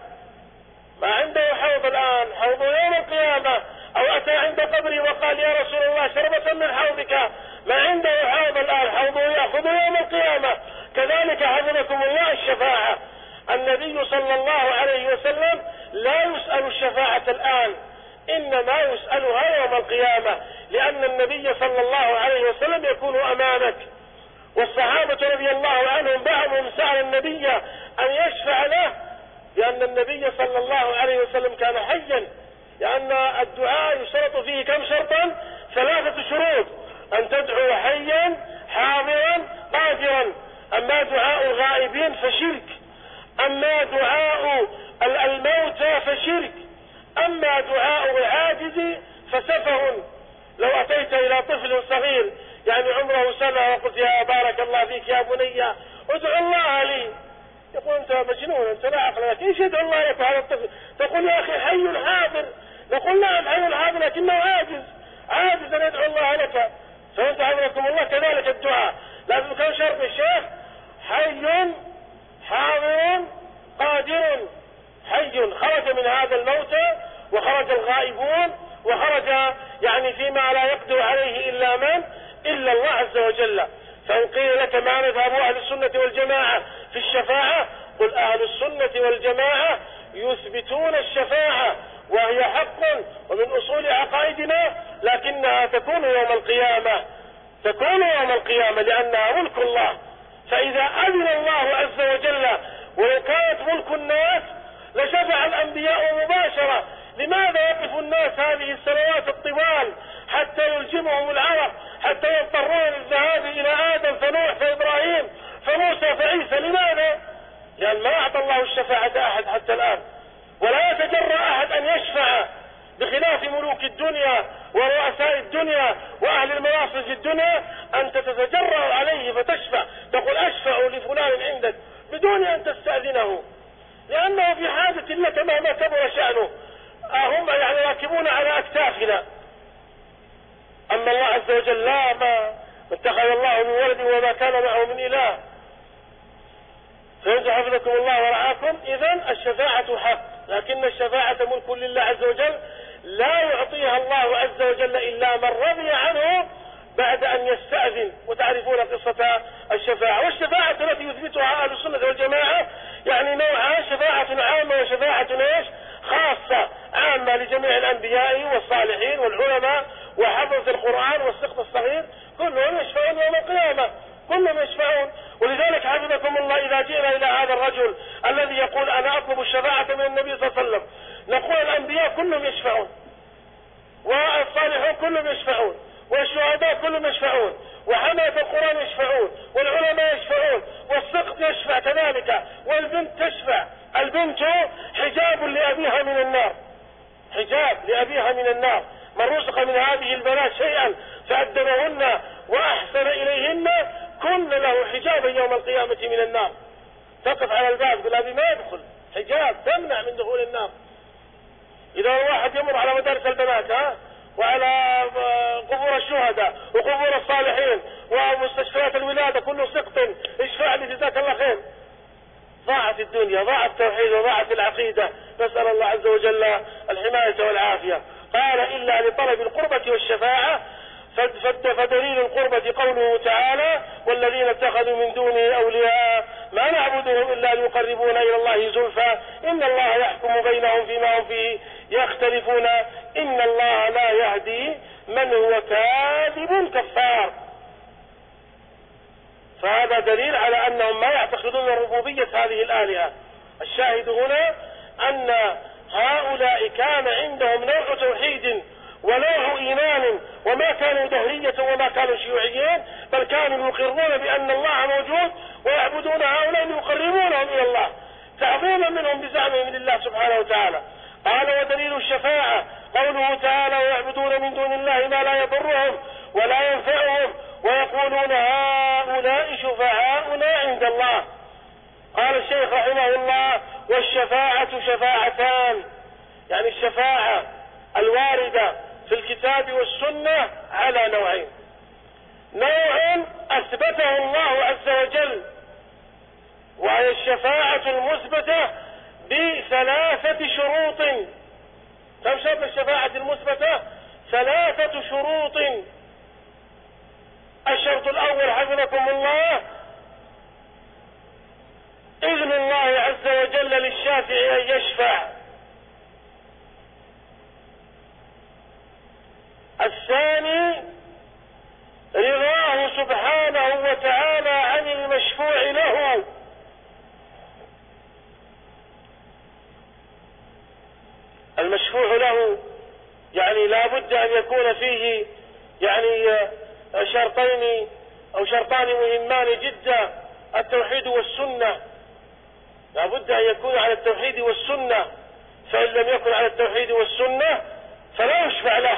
A: ما عنده حوض الآن، حوض يوم القيامة. أو أتى عند قبري وقال يا رسول الله شربة من حوضك، ما عنده حوض الآن، حوضه يأخذ يوم القيامة. كذلك حفظكم الله الشفاعة، النبي صلى الله عليه وسلم لا يسأل الشفاعة الآن، إنما يسألها يوم القيامة، لأن النبي صلى الله عليه وسلم يكون أمامك. والصحابة رضي الله عنهم بعضهم سأل النبي أن يشفع له، لأن النبي صلى الله عليه وسلم كان حيا، لأن الدعاء يشترط فيه كم شرطا؟ ثلاثة شروط: أن تدعو حيا حاضرا قادرا. أما دعاء الغائبين فشرك، أما دعاء الموتى فشرك، أما دعاء العاجز فسفه. لو أتيت إلى طفل صغير يعني عمره سنة وقلت يا بارك الله فيك يا بني ادعو الله لي، يقول أنت مجنون، أنت لا عقل لك، إيش يدعو الله لك هذا الطفل؟ تقول يا أخي حي حاضر، نقول نعم حي حاضر لكنه عاجز، عاجز أن يدعو الله لك. فأنت حفظكم الله كذلك الدعاء لازم كان شرط الشيخ حي حاضر قادر. حي خرج من هذا الموتى وخرج الغائبون وخرج يعني فيما لا يقدر عليه إلا من؟ إلا الله عز وجل. فإن قيل لك ما مذهب أهل السنة والجماعة في الشفاعة، قل أهل السنة والجماعة يثبتون الشفاعة وهي حق ومن أصول عقائدنا، لكنها تكون يوم القيامة، تكون يوم القيامة لأنها ملك الله. فإذا أذن الله عز وجل ولو كانت ملك الناس لشفع الأنبياء مباشرة. لماذا يقف الناس هذه السنوات الطوال حتى يلجمهم العرق، حتى يضطرون للذهاب إلى آدم فنوح فإبراهيم فموسى فعيسى؟ لماذا؟ لأن ما أعطى الله الشفاعة أحد حتى الآن، ولا يتجرأ أحد أن يشفع، بخلاف ملوك الدنيا ورؤساء الدنيا وأهل المناصب في الدنيا، أنت تتجرأ عليه فتشفع، تقول أشفع لفلان عندك بدون أن تستأذنه، لأنه في حاجة لك مهما كبر شأنه. هم يعني راكبون على أكتافنا. أما الله عز وجل لا، ما اتخذ الله من ولد وما كان معه من إله. فإن حفظكم الله ورعاكم، إذن الشفاعة حق، لكن الشفاعة ملك لله عز وجل، لا يعطيها الله عز وجل إلا من رضي عنه بعد أن يستأذن. وتعرفون قصة الشفاعة. والشفاعة التي يثبتها أهل السنة والجماعة يعني نوعان: شفاعة عامة وشفاعة ايش؟ خاصة. عامة لجميع الأنبياء والصالحين والعلماء وحفظ القرآن والسقط الصغير، كلهم يشفعون يوم القيامة، كلهم يشفعون. ولذلك حفظكم الله إذا جئنا إلى هذا الرجل الذي يقول أنا أطلب الشفاعة من النبي صلى الله عليه وسلم، نقول الأنبياء كلهم يشفعون، والصالحون كلهم يشفعون، والشهداء كلهم يشفعون، وحملة القرآن يشفعون، والعلماء يشفعون، والسقط يشفع كذلك، والبنت تشفع. البنت حجاب لأبيها من النار، حجاب لأبيها من النار. من رزق من هذه البنات شيئا فأدبهن وأحسن إليهن كن له حجابا يوم القيامة من النار. تقف على الباب تقول أبي ما يدخل، حجاب تمنع من دخول النار. إذا واحد يمر على مدارس البنات ها وعلى قبور الشهداء وقبور الصالحين ومستشفيات الولادة كله سقط، اشفع لي جزاك الله خير. ضاعت الدنيا، ضاع التوحيد وضاعت العقيدة. نسأل الله عز وجل الحماية والعافية. قال إلا لطلب القربة والشفاعة. فدليل القربة قوله تعالى والذين اتخذوا من دونه أولياء ما نعبدهم إلا ليقربونا إلى الله زلفى إن الله يحكم بينهم فيما هم فيه يختلفون إن الله لا يهدي من هو كاذب كفار. فهذا دليل على أنهم ما يعتقدون ربوبية هذه الآلهة. الشاهد هنا أن هؤلاء كان عندهم نوع توحيد ونوع إيمان، وما كانوا دهرية وما كانوا شيوعيين، بل كانوا يقرون بأن الله موجود ويعبدون هؤلاء ليقربونهم إلى الله تعظيما منهم بزعمهم لله سبحانه وتعالى. قال ودليل الشفاعة قوله تعالى ويعبدون من دون الله ما لا يضرهم ولا ينفعهم ويقولون هؤلاء شفعاؤنا عند الله. قال الشيخ رحمه الله والشفاعة شفاعتان، يعني الشفاعة الواردة في الكتاب والسنة على نوعين. نوع أثبته الله عز وجل وهي الشفاعة المثبتة بثلاثة شروط. كم شرط الشفاعة المثبتة؟ ثلاثة شروط. الشرط الأول حفظكم الله إذن الله عز وجل للشافع أن يشفع. الثاني رضاه سبحانه وتعالى عن المشفوع له. المشفوع له يعني لا بد أن يكون فيه يعني شرطين أو شرطان مهمان جدا، التوحيد والسنة. لا بد أن يكون على التوحيد والسنة، فإن لم يكن على التوحيد والسنة فلا يشفع له.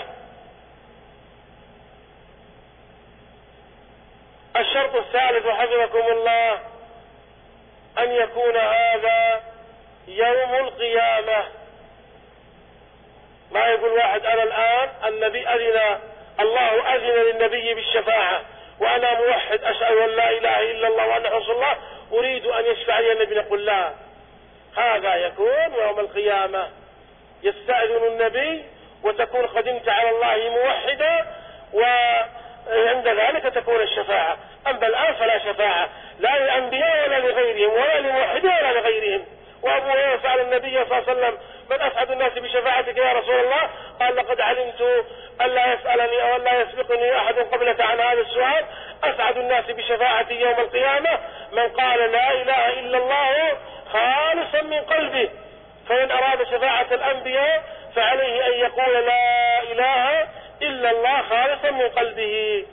A: الشرط الثالث حفظكم الله أن يكون هذا يوم القيامة. ما يقول واحد أنا الآن النبي أذن الله أذن للنبي بالشفاعة وأنا موحد أشهد أن لا إله إلا الله وأن رسول الله أريد أن يشفع لي النبي، نقول لا، هذا يكون يوم القيامة يستأذن النبي وتكون قدمت على الله موحدا وعند ذلك تكون الشفاعة. أما الآن فلا شفاعة لا للأنبياء ولا لغيرهم ولا للموحدين ولا لغيرهم. وأبو هريرة سأل النبي صلى الله عليه وسلم من أسعد الناس بشفاعتك يا رسول الله؟ قال لقد علمت ألا يسألني أو ألا يسبقني أحد قبلك عن هذا السؤال. أسعد الناس بشفاعتي يوم القيامة من قال لا إله إلا الله خالصا من قلبه. فإن أراد شفاعة الأنبياء فعليه أن يقول لا إله إلا الله خالصا من قلبه.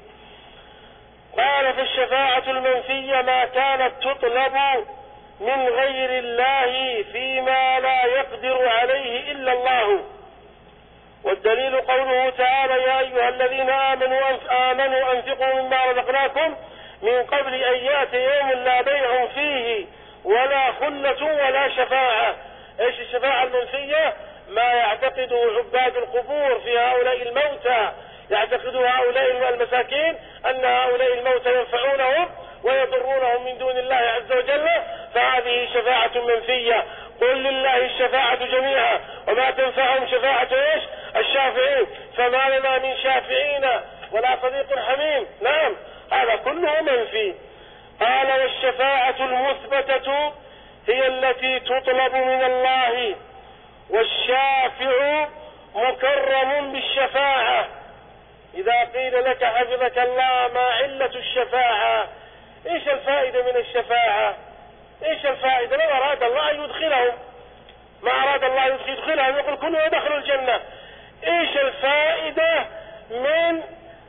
A: قال في الشفاعة المنفية ما كانت تطلب من غير الله فيما لا يقدر عليه إلا الله. والدليل قوله تعالى يا أيها الذين آمنوا آمنوا أنفقوا مما رزقناكم من قبل أن يأتي يوم لا بيع فيه ولا خلة ولا شفاعة. إيش الشفاعة المنفية؟ ما يعتقده عباد القبور في هؤلاء الموتى، يعتقد هؤلاء المساكين أن هؤلاء الموتى ينفعونهم ويضرونهم من دون الله عز وجل، فهذه شفاعة منفية. قل لله الشفاعة جميعا وما تنفعهم شفاعة ايش؟ الشافعين، فما لنا من شافعين ولا صديق حميم. نعم هذا كله منفي. قال والشفاعة المثبتة هي التي تطلب من الله، والشافع مكرم بالشفاعة. إذا قيل لك حفظك الله ما علة الشفاعة، إيش الفائدة من الشفاعة؟ إيش الفائدة؟ لو أراد الله أن يدخلهم، ما أراد الله أن يدخلهم يقول كلوا يدخلوا الجنة. إيش الفائدة من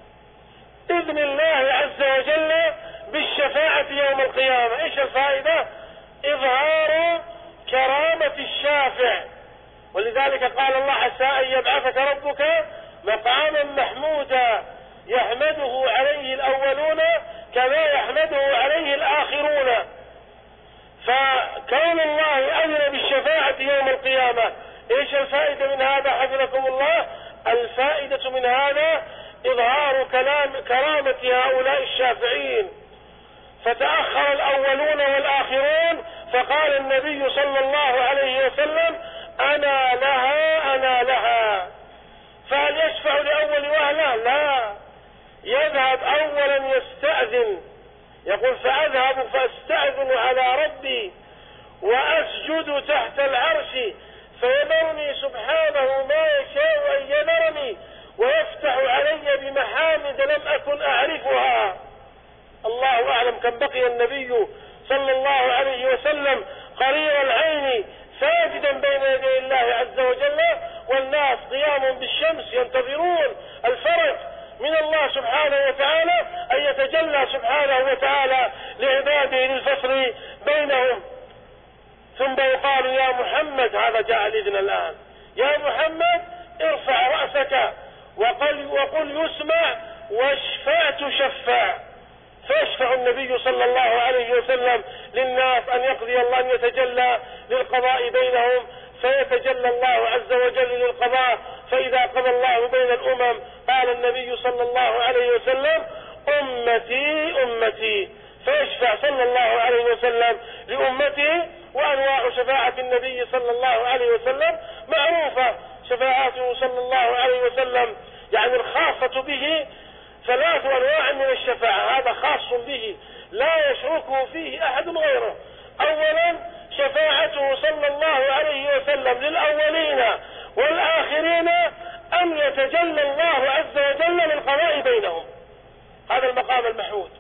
A: إذن الله عز وجل بالشفاعة يوم القيامة؟ إيش الفائدة؟ إظهار كرامة الشافع. ولذلك قال الله عسى أن يبعثك ربك مقاما محمودا يحمده عليه الأولون كما يحمده عليه الآخرون. فكون الله أذن بالشفاعة يوم القيامة، إيش الفائدة من هذا حفظكم الله؟ الفائدة من هذا إظهار كلام كرامة هؤلاء الشافعين. فتأخر الأولون والآخرون فقال النبي صلى الله عليه وسلم أنا لها أنا لها. يذهب أولا يستأذن، يقول فأذهب فأستأذن على ربي وأسجد تحت العرش فيمرني سبحانه ما يشاء أن يمرني ويفتح علي بمحامد لم أكن أعرفها. الله أعلم كم بقي النبي صلى الله عليه وسلم قرير العين ساجدا بين يدي الله عز وجل، والناس قيام بالشمس ينتظرون الفرج من الله سبحانه وتعالى أن يتجلى سبحانه وتعالى لعباده للفصل بينهم. ثم يقال يا محمد، هذا جاء الإذن الآن، يا محمد ارفع رأسك وقل, وقل يسمع واشفع تشفع. فيشفع النبي صلى الله عليه وسلم للناس أن يقضي الله، أن يتجلى للقضاء بينهم، فيتجلى الله عز وجل للقضاء. فإذا قضى الله بين الأمم قال النبي صلى الله عليه وسلم أمتي أمتي، فيشفع صلى الله عليه وسلم لأمته. وأنواع شفاعة النبي صلى الله عليه وسلم معروفة، شفاعته صلى الله عليه وسلم يعني الخاصة به ثلاث أنواع من الشفاعة، هذا خاص به لا يشركه فيه أحد غيره. أولا شفاعته صلى الله عليه وسلم للأولين والآخرين أن يتجلى الله عز وجل للقضاء بينهم، هذا المقام المحمود.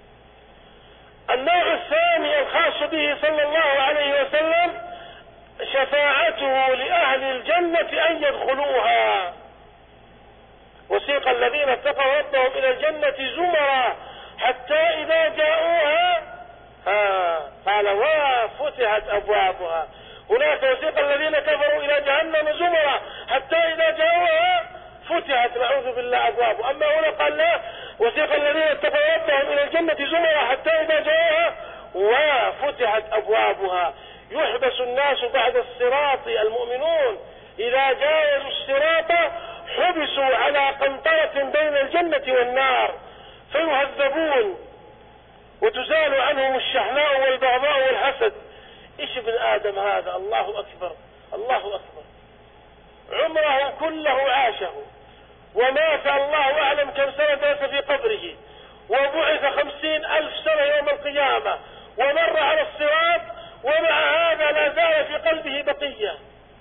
A: النوع الثاني الخاص به صلى الله عليه وسلم شفاعته لأهل الجنة أن يدخلوها. وسيق الذين اتقوا ربهم إلى الجنة زمرا حتى إذا جاءوها قال وفتحت أبوابها. هناك وسيق الذين كفروا إلى جهنم زمرا حتى إذا جاءوها فتحت نعوذ بالله أبوابها. أما هنا قال لا، وسيق الذين اتقوا ربهم إلى الجنة زمرا حتى إذا جاءوها وفتحت أبوابها. يحبس الناس بعد الصراط، المؤمنون إذا جاوزوا الصراط حبسوا على قنطرة بين الجنة والنار فيهذبون وتزال عنهم الشحناء والبغضاء والحسد. إيش ابن آدم هذا؟ الله أكبر الله أكبر، عمره كله عاشه ومات الله أعلم كم سنة داس في قبره، وبعث خمسين ألف سنة يوم القيامة ومر على الصراط، ومع هذا لا زال في قلبه بقية،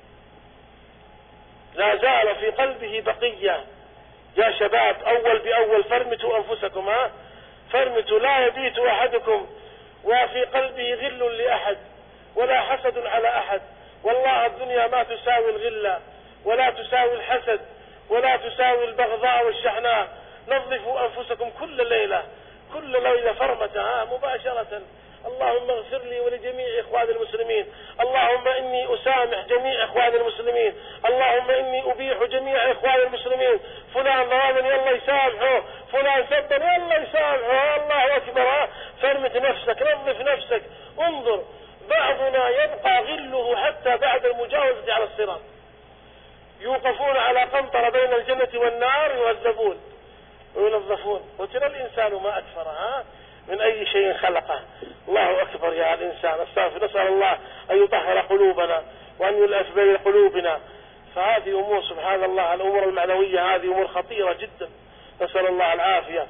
A: لا زال في قلبه بقية. يا شباب أول بأول فرمتوا أنفسكم، ها فرمتوا، لا يبيت أحدكم وفي قلبه غل لأحد ولا حسد على أحد. والله الدنيا ما تساوي الغلة ولا تساوي الحسد ولا تساوي البغضاء والشحناء. نظفوا أنفسكم كل ليلة كل ليلة فرمة، ها مباشرة. اللهم اغفر لي ولجميع إخوان المسلمين، اللهم إني أسامح جميع إخوان المسلمين، اللهم إني أبيح جميع إخوان المسلمين. فلان ضامن يلا يسامحه، فلان سبا يلا يسامحه، الله أكبر. فرمت نفسك، نظف نفسك، انظر بعضنا يبقى غله حتى بعد المجاوزة على الصراط. يوقفون على قنطرة بين الجنة والنار يهذبون وينظفون، وترى الإنسان ما أكفرها من أي شيء خلقه. الله أكبر يا الإنسان، استغفر، نسأل الله أن يطهر قلوبنا وأن يلأف بين قلوبنا. فهذه أمور سبحان الله، الأمور المعنوية هذه أمور خطيرة جدا، نسأل الله العافية.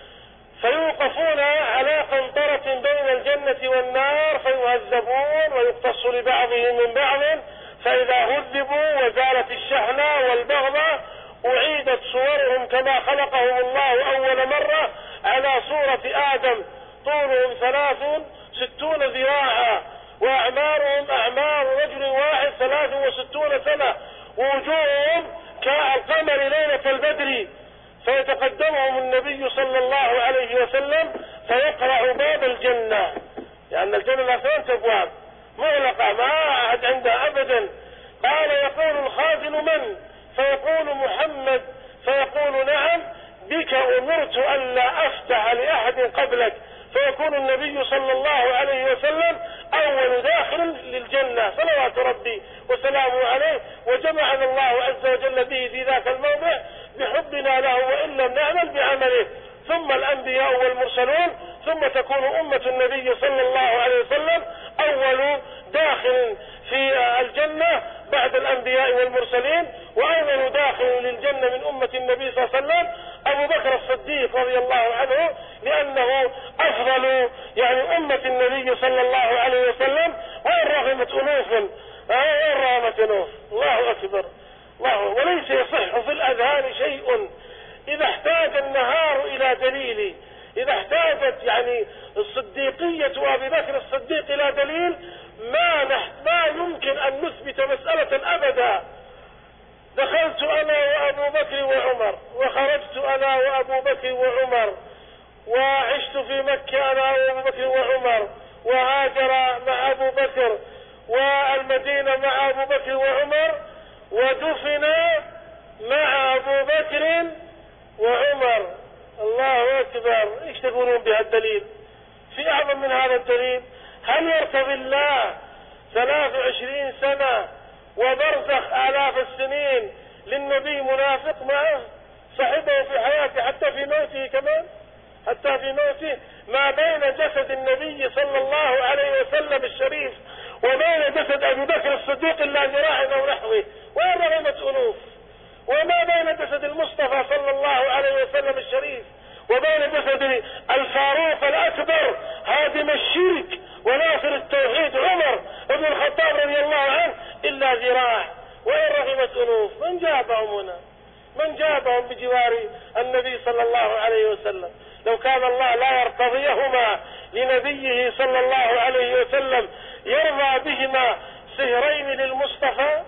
A: فيوقفون على قنطرة بين الجنة والنار فيهذبون ويقتص لبعضهم من بعض، فإذا هذبوا وزالت الشحنة والبغضة أعيدت صورهم كما خلقهم الله أول مرة على صورة آدم، طولهم ثلاث ستون ذراعا وأعمارهم أعمار رجل واحد ثلاث وستون سنة، ووجوههم كالقمر ليلة البدر. فيتقدمهم النبي صلى الله عليه وسلم فيقرأ باب الجنة، لأن الجنة لها ثلاث أبواب مغلقة ما أحد عندها أبدا. قال يقول الخازن من؟ فيقول محمد، فيقول نعم بك أمرت أن لا أفتح لأحد قبلك. فيكون النبي صلى الله عليه وسلم أول داخل للجنة صلوات ربي وسلامه عليه، وجمعنا الله عز وجل به في ذاك الموضع بحبنا له وإن لم نعمل بعمله. ثم الأنبياء والمرسلون، ثم تكون أمة النبي صلى الله عليه وسلم أول داخل في الجنة بعد الأنبياء والمرسلين، وأول داخل للجنة من أمة النبي صلى الله عليه وسلم أبو بكر الصديق رضي الله عنه لأنه أفضل يعني أمة النبي صلى الله عليه وسلم، وإن رغمت أنوف وإن رغمت أنوف. الله أكبر الله. وليس يصح في الأذهان شيء إذا احتاج النهار إلى دليل، إذا احتاجت يعني الصديقية أبي بكر الصديق إلى دليل ما ما يمكن أن نثبت مسألة أبدا. دخلت أنا وأبو بكر وعمر، وخرجت أنا وأبو بكر وعمر، وعشت في مكة أنا وأبو بكر وعمر، وهاجر مع أبو بكر، والمدينة مع أبو بكر وعمر، ودفن مع أبو بكر وعمر. الله أكبر. إيش تقولون بهالدليل؟ في أعظم من هذا الدليل؟ هل يرتضي الله ثلاث وعشرين سنة وبرزخ آلاف السنين للنبي منافق معه صحبه في حياته حتى في موته كمان، حتى في موته ما بين جسد النبي صلى الله عليه وسلم الشريف وبين جسد أبي بكر الصديق إلا ذراع أو نحوه وإن رغمت أنوف، وما بين جسد المصطفى صلى الله عليه وسلم الشريف وبين جسد الفاروق الأكبر هادم الشرك وناصر التوحيد عمر بن الخطاب رضي الله عنه إلا ذراع وإن رغمت أنوف. من جابهم هنا؟ من جابهم بجوار النبي صلى الله عليه وسلم؟ لو كان الله لا يرتضيهما لنبيه صلى الله عليه وسلم يرضى بهما سهرين للمصطفى،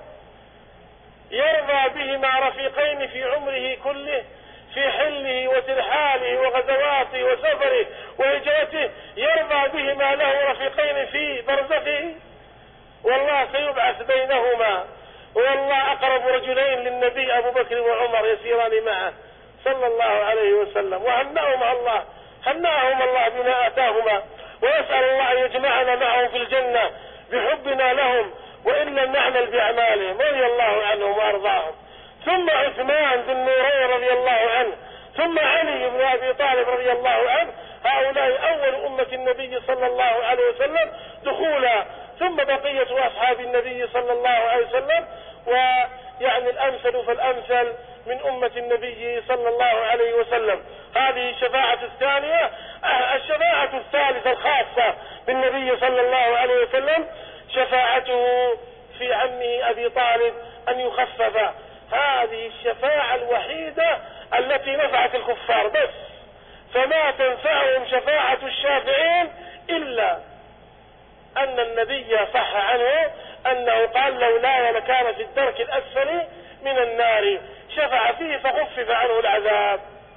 A: يرضى بهما رفيقين في عمره كله، في حله وترحاله وغزواته وسفره وهجرته، يرضى بهما له رفيقين في برزخه؟ والله سيبعث بينهما، والله أقرب رجلين للنبي أبو بكر وعمر يسيران معه صلى الله عليه وسلم. وهنأهما الله، هنأهما الله بما آتاهما، ويسأل الله أن يجمعنا معهم في الجنة بحبنا لهم وإن لم نعمل بأعمالهم رضي الله عنهم وأرضاهم. ثم عثمان ذو النورين رضي الله عنه، ثم علي بن أبي طالب رضي الله عنه. هؤلاء أول أمة النبي صلى الله عليه وسلم دخولا، ثم بقية أصحاب النبي صلى الله عليه وسلم، ويعني الأمثل فالأمثل من أمة النبي صلى الله عليه وسلم. هذه الشفاعة الثانية. الشفاعة الثالثة الخاصة بالنبي صلى الله عليه وسلم شفاعته في عمه أبي طالب أن يخفف. هذه الشفاعة الوحيدة التي نفعت الكفار بس، فما تنفعهم شفاعة الشافعين إلا أن النبي صح عنه أنه قال لولا لكان في الدرك الأسفل من النار، شفع فيه فخفف عنه العذاب.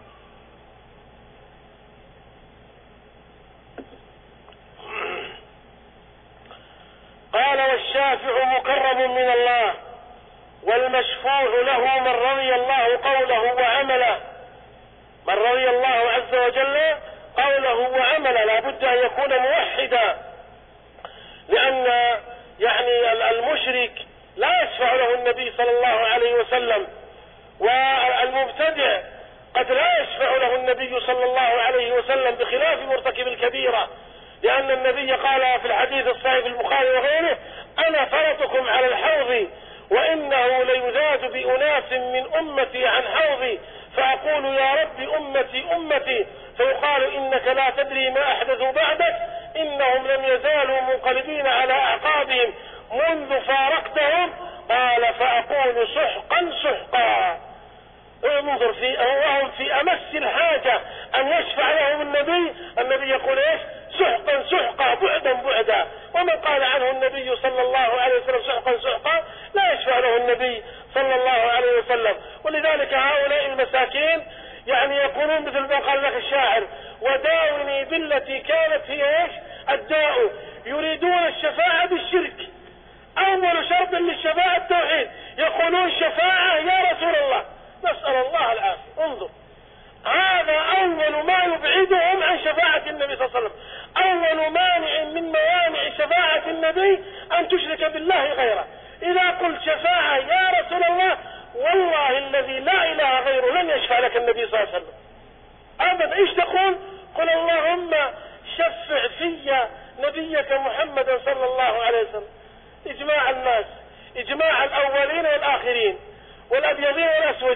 A: قال والشافع مكرم من الله، والمشفوع له من رضي الله قوله وعمله، من رضي الله عز وجل قوله وعمله. لا بد أن يكون موحدا، لأن يعني المشرك لا يشفع له النبي صلى الله عليه وسلم، والمبتدع قد لا يشفع له النبي صلى الله عليه وسلم بخلاف مرتكب الكبيرة، لأن النبي قال في الحديث الصحيح في البخاري وغيره أنا فرطكم على الحوض وإنه ليذاد بأناس من أمتي عن حوضي فأقول يا رب أمتي أمتي، فيقال إنك لا تدري ما أحدثوا بعدك إنهم لم يزالوا منقلبين على أعقابهم منذ فارقتهم. قال فأقول سحقا سحقا. انظر في وهم في أمس الحاجة أن يشفع لهم النبي، النبي يقول إيش؟ سحقا سحقا، بعدا بعدا. ومن قال عنه النبي صلى الله عليه وسلم سحقا سحقا لا يشفع له النبي صلى الله عليه وسلم. ولذلك هؤلاء المساكين يعني يقولون مثل ما قال لك الشاعر وداوني بالتي كانت هي ايش؟ الداء. يريدون الشفاعة بالشرك، أول شرط للشفاعة التوحيد، يقولون شفاعة يا رسول الله، نسأل الله العافية. انظر، هذا أول ما يبعدهم عن شفاعة النبي صلى الله عليه وسلم. أول مانع من موانع شفاعة النبي أن تشرك بالله غيره. إذا قلت شفاعة يا رسول الله والله الذي لا إله غيره لن يشفع لك النبي صلى الله عليه وسلم أبدا. إيش تقول؟ قل اللهم شفع في نبيك محمدا صلى الله عليه وسلم. إجماع الناس، إجماع الأولين والآخرين والأبيضين والأسودين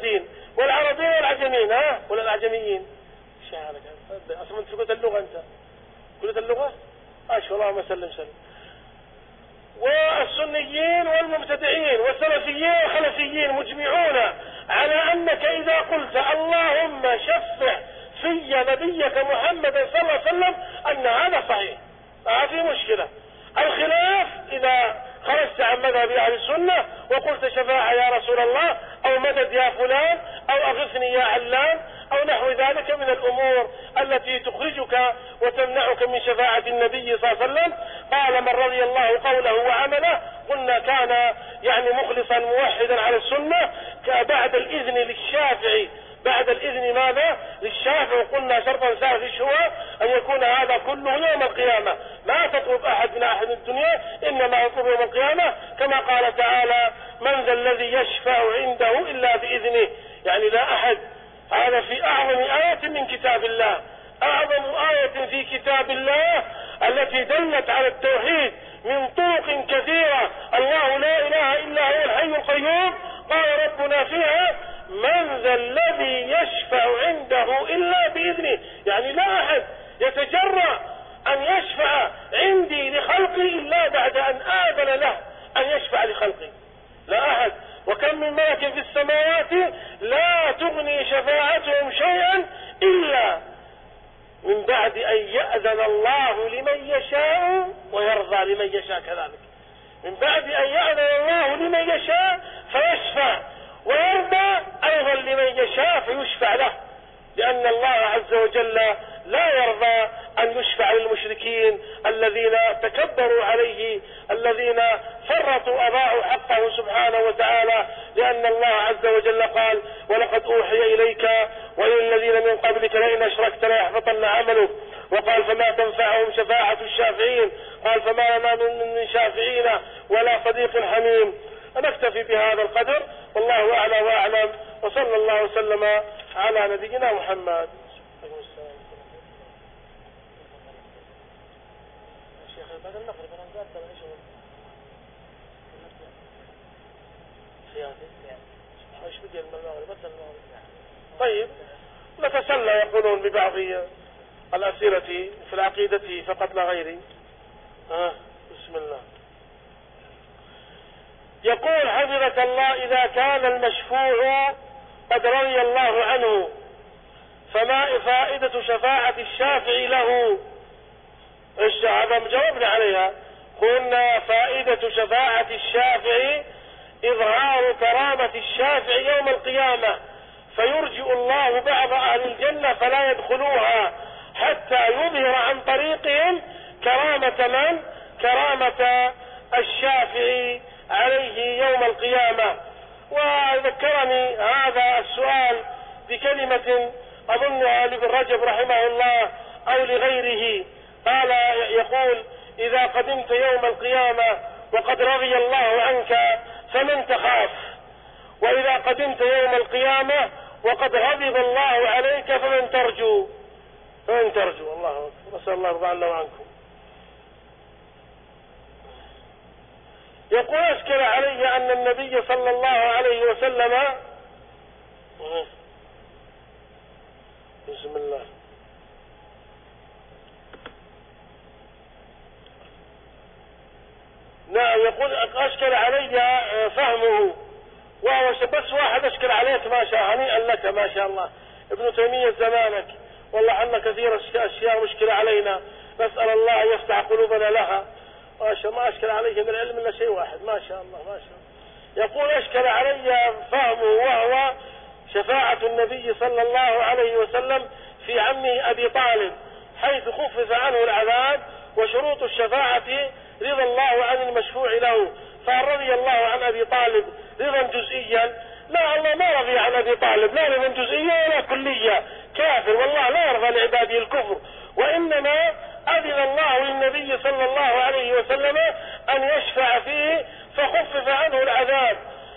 A: والعربيين والعجميين، ها ولا العجميين؟ شعرك اصلا انت قلت اللغة، انت قلت اللغة، ما شاء الله، ما سلم سلم. والسنيين والمبتدعين والسلفيين والخلفيين مجمعون على انك اذا قلت اللهم شفع في نبيك محمد صلى الله عليه وسلم ان هذا صحيح، ما في مشكلة. الخلاف اذا خرجت عن مذهب اهل السنة وقلت شفاعة يا رسول الله، او مدد يا فلان، او اغثني يا علان، او نحو ذلك من الامور التي تخرجك وتمنعك من شفاعة النبي صلى الله عليه وسلم. قال من رضي الله قوله وعمله، قلنا كان يعني مخلصا موحدا على السنة. بعد الاذن للشافعي، بعد الاذن ماذا؟ للشافعي. قلنا شرطا ثالث هو ان يكون هذا كله يوم القيامة، ما تطلب احد من احد الدنيا، انما يطلب يوم القيامة، كما قال تعالى من ذا الذي يشفع عنده الا باذنه، يعني لا احد. هذا في اعظم آية من كتاب الله، اعظم آية في كتاب الله التي دلت على التوحيد من طرق كثيرة. الله لا اله الا هو الحي القيوم. قال ربنا فيها من ذا الذي يشفع عنده الا باذنه، يعني لا احد يتجرأ ان يشفع عندي لخلقي الا بعد ان آذن له ان يشفع لخلقي، لا احد. وكم من ملك في السماوات لا تغني شفاعتهم شيئا الا من بعد ان يأذن الله لمن يشاء ويرضى لمن يشاء، كذلك من بعد ان يأذن الله لمن يشاء فيشفع، ويرضى ايضا لمن يشاء فيشفع له، لان الله عز وجل لا يرضى ان يشفع للمشركين الذين تكبروا عليه، الذين فرطوا اضاعوا حقه سبحانه وتعالى، لان الله عز وجل قال ولقد اوحي اليك والى الذين من قبلك لئن اشركت ليحبطن عملك. وقال فما تنفعهم شفاعة الشافعين، قال فما لنا من شافعين ولا صديق حميم. نكتفي بهذا القدر، والله اعلى واعلم، وصلى الله وسلم على نبينا محمد. طيب نتسلى يقولون ببعض الأسئلة في العقيدة فقط لا غير. آه بسم الله. يقول حفظك الله إذا كان المشفوع قد رضي الله عنه فما فائدة شفاعة الشافع له؟ ايش هذا جاوبنا عليها، قلنا فائدة شفاعة الشافع إظهار كرامة الشافع يوم القيامة، فيرجئ الله بعض أهل الجنة فلا يدخلوها حتى يظهر عن طريقهم كرامة من؟ كرامة الشافع عليه يوم القيامة. وذكرني هذا السؤال بكلمة أظنها لابن رجب رحمه الله أو لغيره، قال يقول إذا قدمت يوم القيامة وقد رضي الله عنك فمن تخاف، وإذا قدمت يوم القيامة وقد غضب الله عليك فمن ترجو؟ فمن ترجو؟ الله أكبر، نسأل الله يرضى عنا وعنكم. يقول أشكل علي أن النبي صلى الله عليه وسلم بسم الله نعم يقول أشكل علي فهمه، وهو بس واحد أشكل عليك ما شاء هنيئا لك ما شاء الله ابن تيمية زمانك، والله عنا كثير أشياء مشكلة علينا، نسأل الله يفتح قلوبنا لها. ما شاء ما أشكل عليه من العلم إلا شيء واحد ما شاء الله ما شاء الله. يقول أشكل علي فهمه، وهو شفاعة النبي صلى الله عليه وسلم في عمه أبي طالب حيث خفف عنه العذاب، وشروط الشفاعة رضا الله عن المشفوع له، فرضي الله عن أبي طالب رضا جزئيا؟ لا، الله ما رضي عن أبي طالب لا رضا جزئيا ولا كليا، كافر، والله لا يرضى لعباده الكفر، وإنما أذن الله للنبي صلى الله عليه وسلم أن يشفع فيه فخفف عنه العذاب.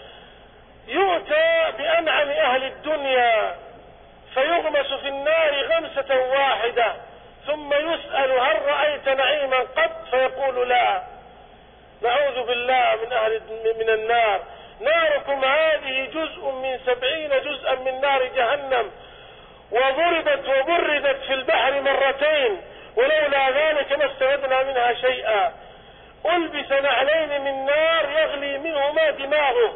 A: يؤتى بأنعم أهل الدنيا فيغمس في النار غمسة واحدة ثم يسأل هل رأيت نعيما قط؟ فيقول لا. نعوذ بالله من أهل من النار. ناركم هذه جزء من سبعين جزءا من نار وضربت وبردت في البحر مرتين ولولا ذلك ما استفدنا منها شيئا. ألبس نعلين من نار يغلي منهما دماغه،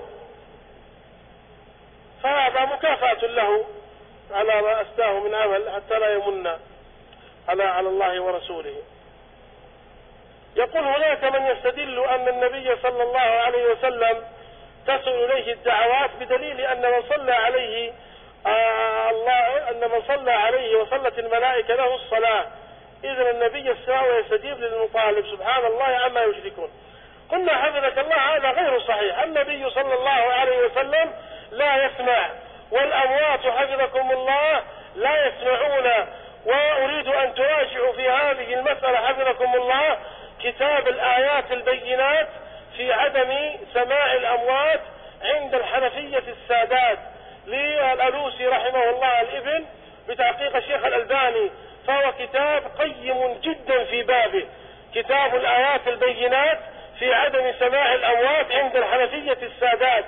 A: فهذا مكافأة له على ما أسداه من عمل حتى لا يمن على على الله ورسوله. يقول هناك من يستدل أن النبي صلى الله عليه وسلم تصل إليه الدعوات بدليل أن من صلى عليه آه الله أن من صلى عليه وصلت الملائكة له الصلاة إذن النبي السماء ويستجيب للمطالب سبحان الله عما يشركون. قلنا حفظك الله هذا غير صحيح. النبي صلى الله عليه وسلم لا يسمع، والأموات حفظكم الله لا يسمعون. وأريد أن تراجعوا في هذه المسألة حفظكم الله كتاب الآيات البينات في عدم سماع الأموات عند الحنفية السادات للألوسي رحمه الله الابن بتحقيق الشيخ الألباني، فهو كتاب قيم جدا في بابه، كتاب الآيات البينات في عدم سماع الأموات عند الحنفية السادات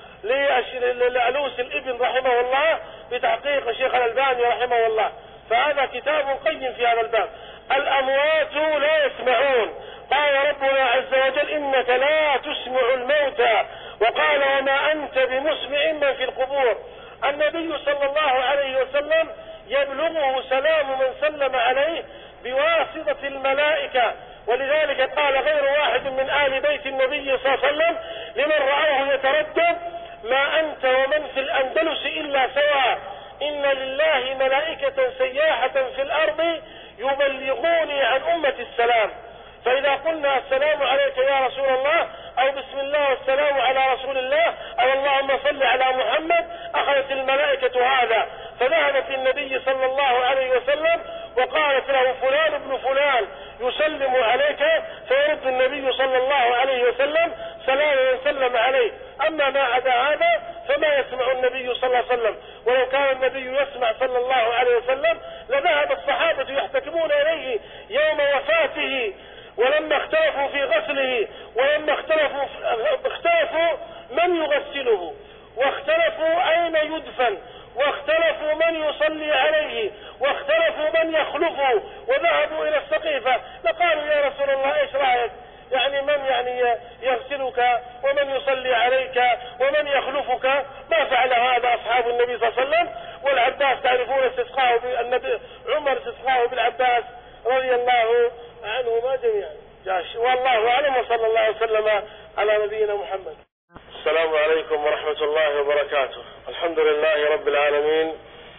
A: للألوسي الابن رحمه الله بتحقيق الشيخ الألباني رحمه الله. فهذا كتاب قيم في هذا الباب. الأموات لا يسمعون. قال ربنا عز وجل إنك لا تسمع الموتى، وقال وما أنت بمسمع من في القبور. النبي صلى الله عليه وسلم يبلغه سلام من سلم عليه بواسطة الملائكة، ولذلك قال غير واحد من آل بيت النبي صلى الله عليه وسلم لمن رآه يتردد ما أنت ومن في الأندلس إلا سواء، إن لله ملائكة سياحة في الأرض يبلغوني عن أمة السلام. فإذا قلنا السلام عليك يا رسول الله أو بسم الله والسلام على رسول الله أو اللهم صل على محمد أخذت الملائكة هذا، فذهبت النبي صلى الله عليه وسلم وقالت له فلان ابن فلان يسلم عليك، فيرد النبي صلى الله عليه وسلم سلام من سلم عليه. أما ما عدا هذا فما يسمع النبي صلى الله عليه وسلم. ولو كان النبي يسمع صلى الله عليه وسلم لذهب الصحابة يحتكمون إليه يوم وفاته، ولما اختلفوا في غسله، ولما اختلفوا اختلفوا من يغسله، واختلفوا أين يدفن، واختلفوا من يصلي عليه، واختلفوا من يخلفه، وذهبوا إلى السقيفة لقالوا يا رسول الله ايش رأيك؟ يعني من يعني يغسلك ومن يصلي عليك ومن يخلفك؟ ما فعل هذا أصحاب النبي صلى الله عليه وسلم. والعباس تعرفون استسقاه بالنبي، عمر استسقاه بالعباس رضي الله عنهما جميعا. والله أعلم، وصلى الله وسلم على نبينا محمد. السلام عليكم ورحمة الله وبركاته. الحمد لله رب العالمين،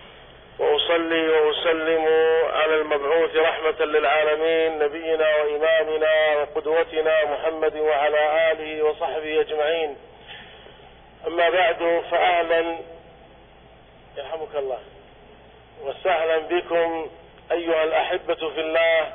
A: وأصلي وأسلم على المبعوث رحمة للعالمين نبينا وإمامنا وقدوتنا محمد وعلى آله وصحبه أجمعين. أما بعد، فأهلا يرحمك الله وسهلا بكم أيها الأحبة في الله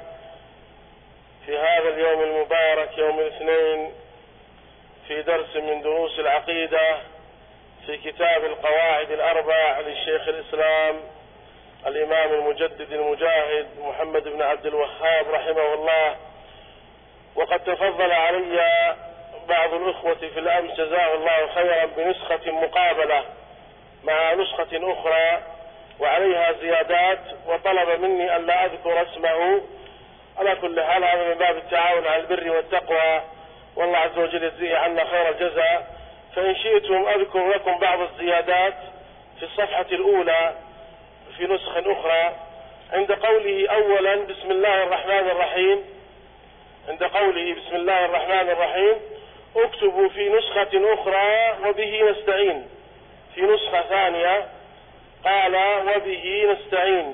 A: في هذا اليوم المبارك يوم الاثنين في درس من دروس العقيدة في كتاب القواعد الأربع للشيخ الإسلام الإمام المجدد المجاهد محمد بن عبد الوهاب رحمه الله. وقد تفضل علي بعض الأخوة في الأمس جزاه الله خيرا بنسخة مقابلة مع نسخة أخرى وعليها زيادات، وطلب مني أن لا أذكر اسمه. على كل حال هذا من باب التعاون على البر والتقوى، والله عز وجل يجزيه عنا خير الجزاء. فإن شئتم أذكر لكم بعض الزيادات في الصفحة الأولى في نسخ أخرى. عند قوله أولا بسم الله الرحمن الرحيم، عند قوله بسم الله الرحمن الرحيم اكتبوا في نسخة أخرى وبه نستعين. في نسخة ثانية قال وبه نستعين.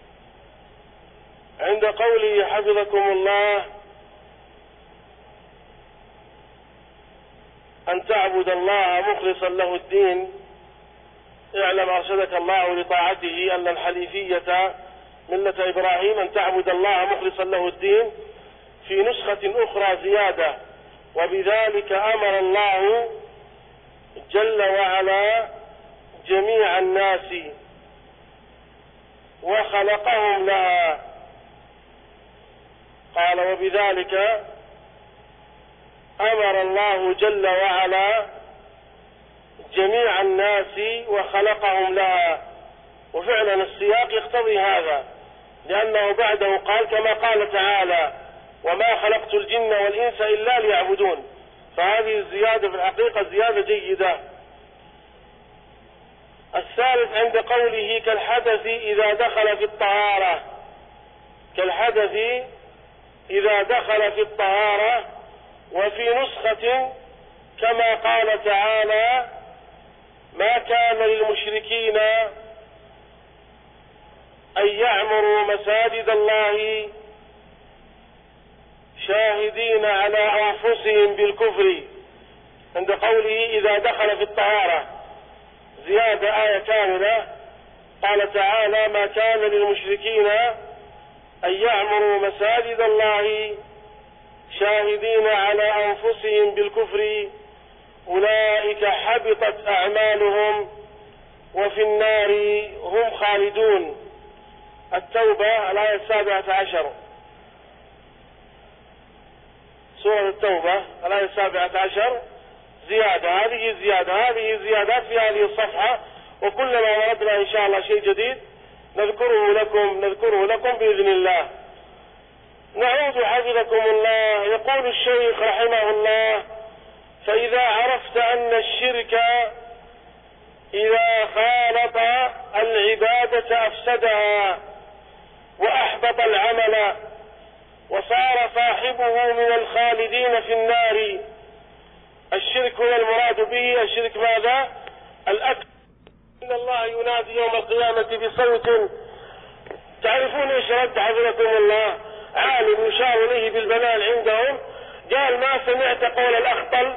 A: عند قوله حفظكم الله أن تعبد الله مخلصا له الدين، اعلم أرشدك الله لطاعته أن الحنيفية ملة إبراهيم أن تعبد الله مخلصا له الدين. في نسخة أخرى زيادة وبذلك أمر الله جل وعلا جميع الناس وخلقهم لها. قال وبذلك أمر الله جل وعلا جميع الناس وخلقهم لها، وفعلا السياق يقتضي هذا، لأنه بعده قال كما قال تعالى وما خلقت الجن والإنس إلا ليعبدون، فهذه الزيادة في الحقيقة زيادة جيدة. الثالث عند قوله كالحدث إذا دخل في الطهارة، كالحدث إذا دخل في الطهارة، وفي نسخة كما قال تعالى ما كان للمشركين أن يعمروا مساجد الله شاهدين على أنفسهم بالكفر، عند قوله إذا دخل في الطهارة زيادة آية كاملة. قال تعالى ما كان للمشركين أن يعمروا مساجد الله شاهدين على أنفسهم بالكفر أولئك حبطت أعمالهم وفي النار هم خالدون. التوبة الآية السابعة عشر، سورة التوبة الآية السابعة عشر زيادة. هذه الزيادة هذه زيادات في هذه الصفحة، وكلما وردنا إن شاء الله شيء جديد نذكره لكم نذكره لكم بإذن الله. نعود حفظكم الله. يقول الشيخ رحمه الله فإذا عرفت أن الشرك إذا خالط العبادة أفسدها وأحبط العمل وصار صاحبه من الخالدين في النار. الشرك هو المراد به الشرك ماذا؟ الأكبر. إن الله ينادي يوم القيامة بصوت، تعرفون ايش رد حضركم الله؟ عالم يشار إليه بالبنان عندهم، قال ما سمعت قول الأخطل،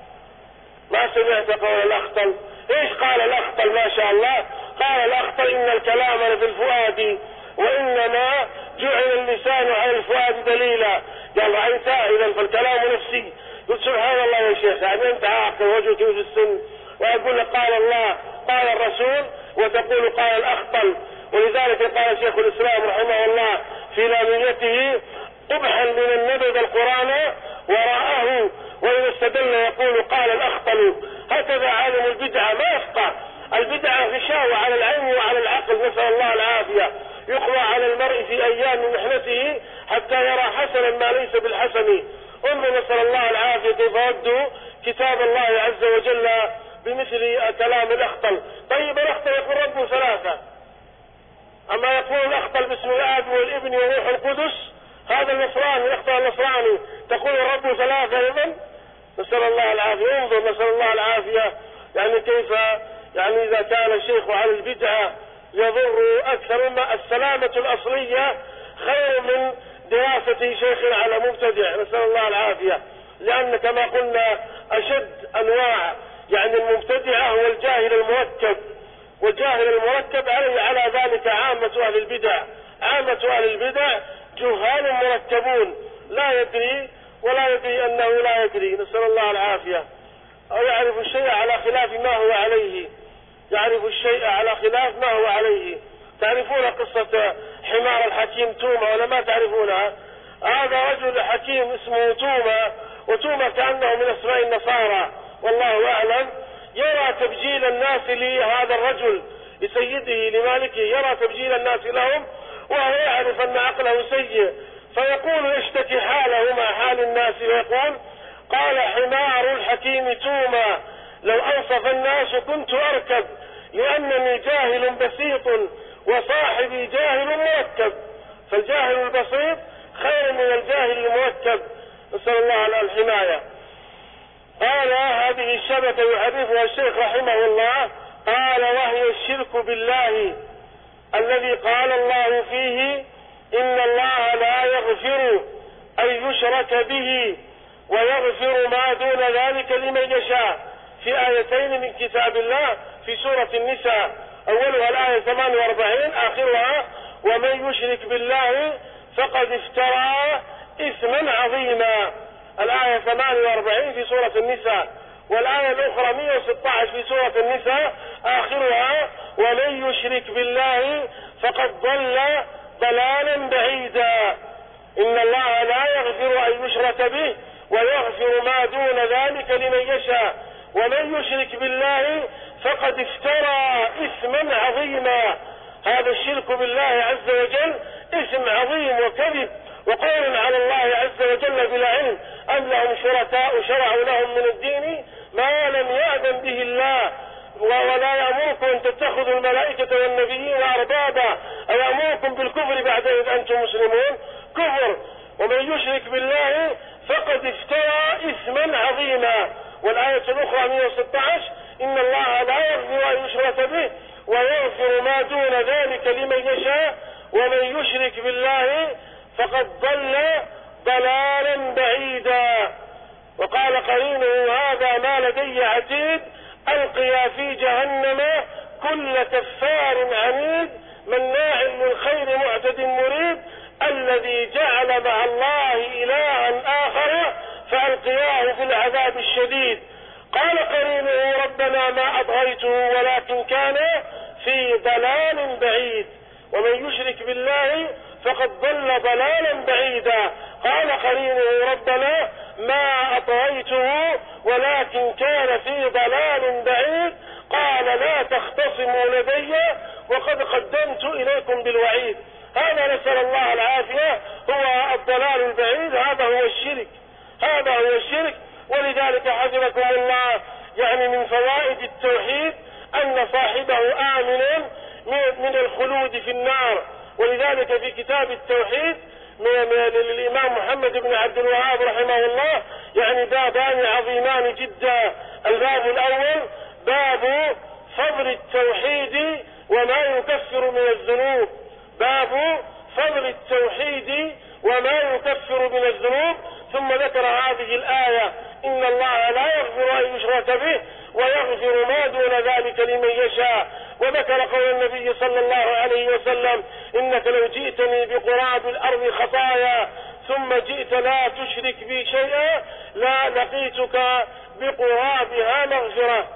A: ما سمعت قول الأخطل. ايش قال الأخطل؟ ما شاء الله قال الأخطل إن الكلام في الفؤاد وإنما جعل اللسان على الفؤاد دليلا. قال رأيت إذا فالكلام نفسي. قلت سبحان الله يا شيخ، يعني أنت عاقل وجهك في السن ويقول لك قال الله قال الرسول وتقول قال الأخطل. ولذلك قال شيخ الإسلام رحمه الله في لاميته قبحا من النبذ القرآن وراءه وإذا استدل يقول قال الأخطل. هكذا عالم البدعة ما يفقه. البدعة غشاوة على العين وعلى العقل، نسأل الله العافية. يقوى على المرء في أيام محنته حتى يرى حسنا ما ليس بالحسن. انظر نسأل الله العافية كيف ردوا كتاب الله عز وجل بمثل كلام الأخطل. طيب الأخطل يقول ربه ثلاثة، أما يقول الأخطل باسم الآب والابن وروح القدس هذا النصراني الأخطل النصراني تقول الرب ثلاثة أيضا. نسأل الله العافية. انظر نسأل الله العافية يعني كيف يعني إذا كان الشيخ على البدعة يضر أكثر ما السلامة الأصلية خير من دراسة شيخ على مبتدع، نسأل الله العافية. لأن كما قلنا أشد أنواع يعني المبتدعة هو الجاهل المركب، والجاهل المركب عليه على ذلك عامة أهل البدع. عامة أهل البدع جهال مركبون لا يدري ولا يدري أنه لا يدري، نسأل الله العافية. أو يعرف الشيء على خلاف ما هو عليه، يعرف الشيء على خلاف ما هو عليه. تعرفون قصة حمار الحكيم توما ولا ما تعرفونها؟ هذا رجل حكيم اسمه توما، وتوما كأنه من اسماء النصارى والله أعلم. يرى تبجيل الناس لهذا الرجل لسيده لمالكه، يرى تبجيل الناس لهم وهو يعرف أن عقله سيء، فيقول يشتكي حاله مع حال الناس ويقول قال حمار الحكيم توما لو أنصف الناس كنت أركب لأنني جاهل بسيط وصاحبي جاهل مركب. فالجاهل البسيط خير من الجاهل المركب، نسأل الله الحماية. قال هذه الشبكة يعرفها الشيخ رحمه الله، قال وهي الشرك بالله الذي قال الله فيه إن الله لا يغفر أن يشرك به ويغفر ما دون ذلك لمن يشاء، في آيتين من كتاب الله في سورة النساء، أولها الآية ثمانية وأربعين آخرها ومن يشرك بالله فقد افترى إثما عظيما. الآية ثمانية وأربعين في سورة النساء، والآية الأخرى مئة وستة عشر في سورة النساء آخرها ومن يشرك بالله فقد ضل ضلالا بعيدا. إن الله لا يغفر أن يشرك به ويغفر ما دون ذلك لمن يشاء ومن يشرك بالله فقد افترى إثما عظيما. هذا الشرك بالله عز وجل اسم عظيم وكذب وقول على الله عز وجل بلا علم، أم لهم شركاء شرعوا لهم من الدين ما لم يأذن به الله، ولا يأمركم أن تتخذوا الملائكة والنبيين أربابا، أيأمركم بالكفر بعد إذ أنتم مسلمون؟ كفر. ومن يشرك بالله فقد افترى إثما عظيما. والآية الأخرى مئة وستة عشر إن الله لا يغفر أن يشرك به ويغفر ما دون ذلك لمن يشاء ومن يشرك بالله فقد ضل ضلالا بعيدا. وقال قرينه هذا ما لدي عتيد ألقيا في جهنم كل كفار عنيد مناع للخير معتد مريب الذي جعل مع الله إلها آخر فألقياه في العذاب الشديد. قال قرينه ربنا ما أطغيته ولكن كان في ضلال بعيد. ومن يشرك بالله فقد ضل ضلالا بعيدا. قال قرينه ربنا ما أطغيته ولكن كان في ضلال بعيد. قال لا تختصموا لدي وقد قدمت إليكم بالوعيد. هذا نسأل الله العافية هو الضلال البعيد، هذا هو الشرك، هذا هو الشرك. ولذلك حفظكم الله يعني من فوائد التوحيد أن صاحبه آمن من الخلود في النار. ولذلك في كتاب التوحيد للإمام محمد بن عبد الوهاب رحمه الله يعني بابان عظيمان جدا. الباب الأول باب فضل التوحيد وما يكفر من الذنوب، باب فضل التوحيد وما يكفر من الذنوب. ثم ذكر هذه الآية إن الله لا يغفر أن يشرك به ويغفر ما دون ذلك لمن يشاء. وذكر قول النبي صلى الله عليه وسلم إنك لو جئتني بقراب الأرض خطايا ثم جئت لا تشرك بي شيئا لا لقيتك بقرابها مغفرة.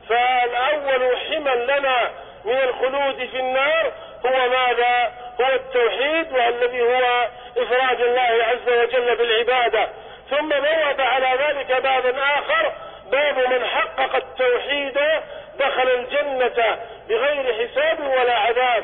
A: فالأول حمل لنا من الخلود في النار هو ماذا؟ هو التوحيد والذي هو إفراد الله عز وجل بالعبادة. ثم بوب على ذلك بابا آخر باب من حقق التوحيد دخل الجنة بغير حساب ولا عذاب.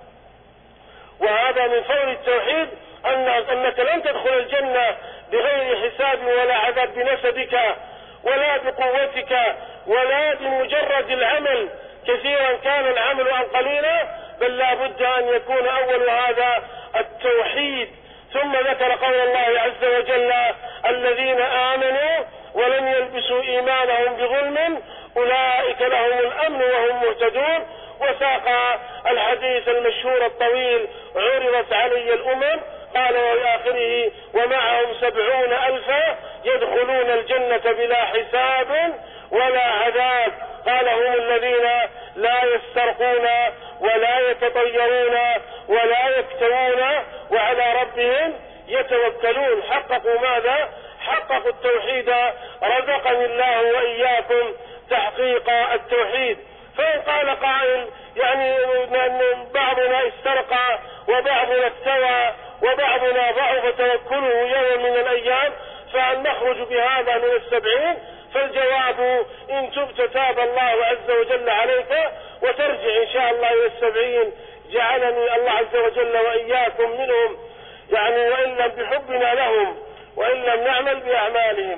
A: وهذا من فضل التوحيد أن أنك لن تدخل الجنة بغير حساب ولا عذاب بنسبك ولا بقوتك ولا بمجرد العمل كثيرا كان العمل أم قليلا، بل لا بد أن يكون أول هذا التوحيد. ثم ذكر قول الله عز وجل الذين آمنوا ولم يلبسوا إيمانهم بظلم أولئك لهم الأمن وهم مهتدون. وساق الحديث المشهور الطويل عرضت علي الأمم قال وفي آخره ومعهم سبعون ألفا يدخلون الجنة بلا حساب ولا عذاب. قال هم الذين لا يسترقون ولا يتطيرون ولا يكتوون وعلى ربهم يتوكلون. حققوا ماذا؟ حققوا التوحيد. رزقني الله وإياكم تحقيق التوحيد. فإن قال قائل يعني بعضنا استرقى وبعضنا استوى وبعضنا ضعف توكله يوم من الأيام فهل نخرج بهذا من السبعين؟ فالجواب إن تبت تاب الله عز وجل عليك وترجع إن شاء الله إلى السبعين جعلني الله عز وجل وإياكم منهم، يعني وإن لم بحبنا لهم وإن لم نعمل بأعمالهم.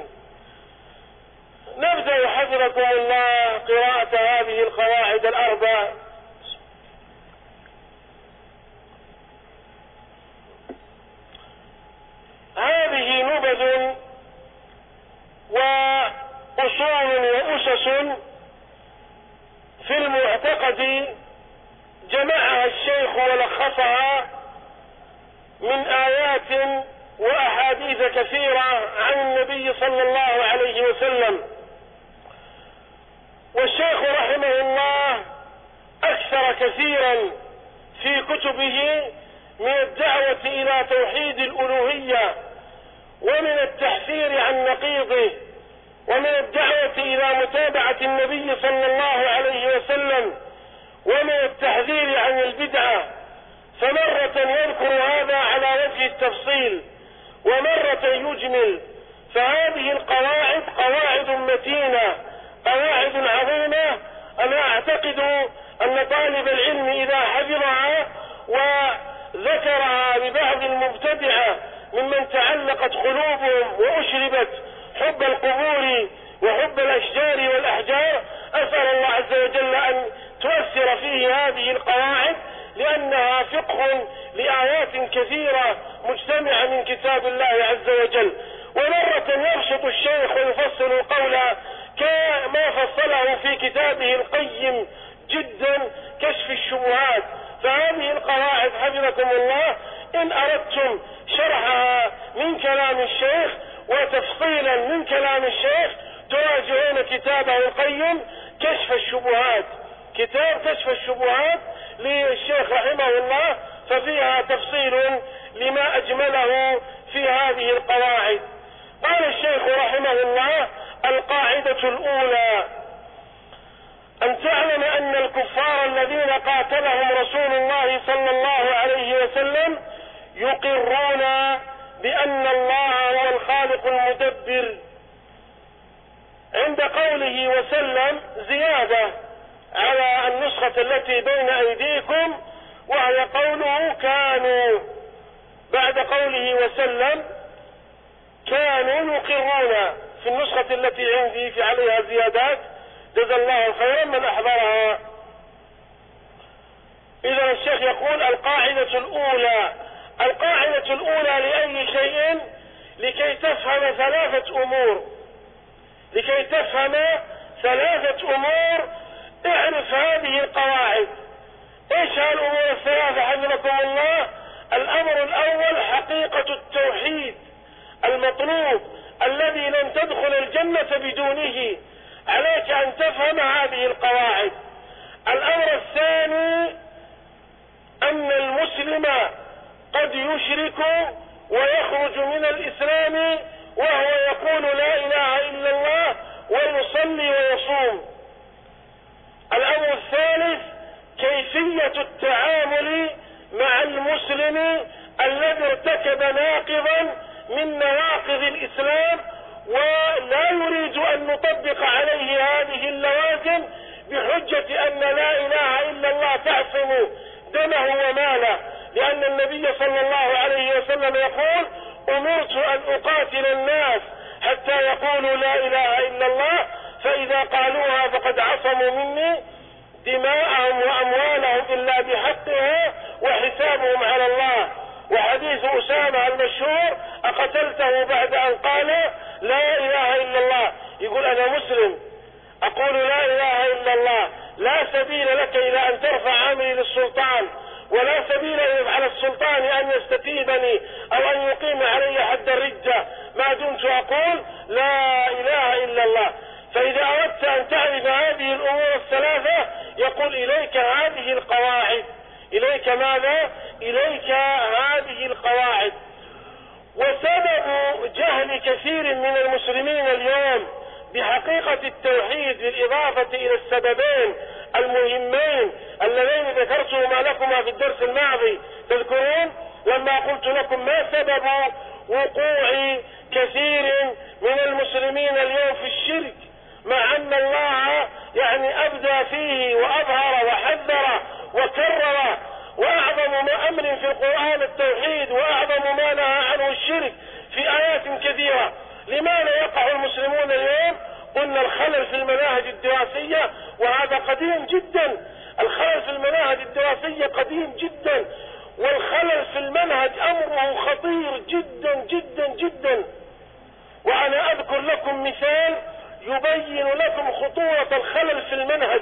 A: نبدأ حفظكم الله قراءة هذه القواعد الأربع. هذه نبذ وأصول وأسس في المعتقد جمعها الشيخ ولخصها من آيات وأحاديث كثيرة عن النبي صلى الله عليه وسلم. والشيخ رحمه الله أكثر كثيرا في كتبه من الدعوة إلى توحيد الألوهية ومن التحذير عن نقيضه ومن الدعوة إلى متابعة النبي صلى الله عليه وسلم ومن التحذير عن البدعة. فمرة يذكر هذا على وجه التفصيل ومرة يجمل. فهذه القواعد قواعد متينة، قواعد عظيمة. أنا أعتقد أن طالب العلم إذا حفظها وذكرها ببعض المبتدعة ممن تعلقت قلوبهم وأشربت حب القبور وحب الأشجار والأحجار، أسأل الله عز وجل أن تؤثر فيه هذه القواعد، لأنها فقه لآيات كثيرة مجتمعة من كتاب الله عز وجل. ومرة يبسط الشيخ ويفصل القول كما فصله في كتابه القيم جدا كشف الشبهات. فهذه القواعد حفظكم الله إن أردتم شرحها من كلام الشيخ وتفصيلا من كلام الشيخ تراجعون كتابه القيم كشف الشبهات، كتاب كشف الشبهات للشيخ رحمه الله، ففيها تفصيل لما أجمله في هذه القواعد. قال الشيخ رحمه الله: القاعدة الأولى أن تعلم أن الكفار الذين قاتلهم رسول الله صلى الله عليه وسلم يقرون بأن الله هو الخالق المدبر. عند قوله وسلم زيادة على النسخة التي بين أيديكم، وهي قوله كانوا، بعد قوله وسلم كانوا يقرون. في النسخة التي عندي في عليها زيادات، جزا الله خيرا من أحضرها. إذا الشيخ يقول القاعدة الأولى، القاعدة الأولى لأي شيء لكي تفهم ثلاثة أمور، لكي تفهم ثلاثة أمور اعرف هذه القواعد. ايش هالأمور الثلاثة حفظكم الله؟ الأمر الأول حقيقة التوحيد المطلوب الذي لن تدخل الجنة بدونه، عليك أن تفهم هذه القواعد. الأمر الثاني أن المسلم قد يشرك ويخرج من الإسلام وهو يقول لا إله إلا الله ويصلي ويصوم. الأمر الثالث كيفية التعامل مع المسلم الذي ارتكب ناقضا من نواقض الإسلام ولا يريد أن نطبق عليه هذه اللوازم بحجة أن لا إله إلا الله تعصم دمه وماله، لأن النبي صلى الله عليه وسلم يقول أمرت أن أقاتل الناس حتى يقولوا لا إله إلا الله، فإذا قالوها فقد عصموا مني دماءهم وأموالهم إلا بحقها وحسابهم على الله. وحديث أسامة المشهور أقتلته بعد أن قال لا إله إلا الله، يقول أنا مسلم أقول لا إله إلا الله، لا سبيل لك إلى أن ترفع عملي للسلطان، ولا سبيل على السلطان أن يستتيبني أو أن يقيم علي حد الردة ما دمت أقول لا إله إلا الله. فإذا أردت أن تعرف هذه الأمور الثلاثة يقول إليك هذه القواعد، إليك ماذا؟ إليك هذه القواعد. وسبب جهل كثير من المسلمين اليوم بحقيقة التوحيد بالإضافة إلى السببين المهمين اللذين ذكرتهما لكما في الدرس الماضي، تذكرون لما قلت لكم ما سبب وقوع كثير من المسلمين اليوم في الشرك، مع أن الله يعني أبدى فيه وأظهر وحذر وكرر، وأعظم ما أمر في القرآن التوحيد وأعظم ما نهى عنه الشرك في آيات كثيرة. لماذا يقع المسلمون اليوم؟ قلنا الخلل في المناهج الدراسية، وهذا قديم جدا، الخلل في المناهج الدراسية قديم جدا، والخلل في المنهج أمره خطير جدا جدا جدا. وأنا أذكر لكم مثال يبين لكم خطورة الخلل في المنهج.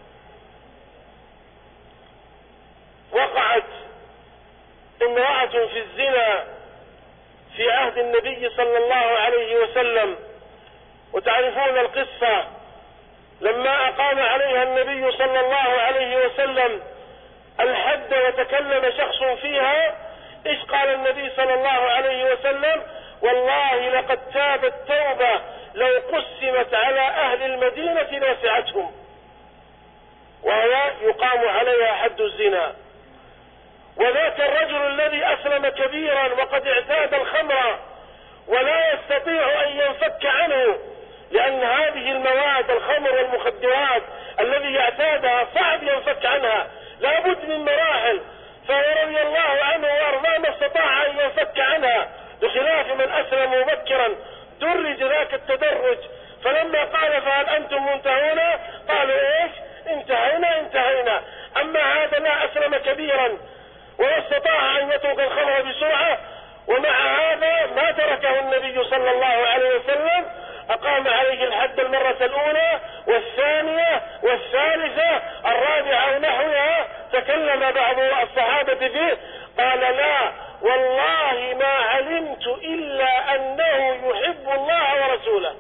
A: وقعت امرأة في الزنا في عهد النبي صلى الله عليه وسلم، وتعرفون القصة لما أقام عليها النبي صلى الله عليه وسلم الحد وتكلم شخص فيها، إيش قال النبي صلى الله عليه وسلم؟ والله لقد تابت توبة لو قسمت على أهل المدينة لوسعتهم، وهي يقام عليها حد الزنا. وذاك الرجل الذي أسلم كبيرا وقد اعتاد الخمر ولا يستطيع أن ينفك عنه، لأن هذه المواد الخمر والمخدرات الذي اعتادها صعب ينفك عنها، لابد من مراحل. فرضي الله عنه وارضاه ما استطاع ان ينفك عنها، بخلاف من اسلم مبكرا درج ذاك التدرج. فلما قال فهل انتم منتهون قالوا ايش؟ انتهينا انتهينا. اما هذا لا اسلم كبيرا ولا استطاع ان يترك الخمر بسرعه، ومع هذا ما تركه النبي صلى الله عليه وسلم، اقام عليه الحد المرة الاولى والثانية والثالثة الرابعة ونحوها. تكلم بعض الصحابة فيه قال لا والله ما علمت الا انه يحب الله ورسوله.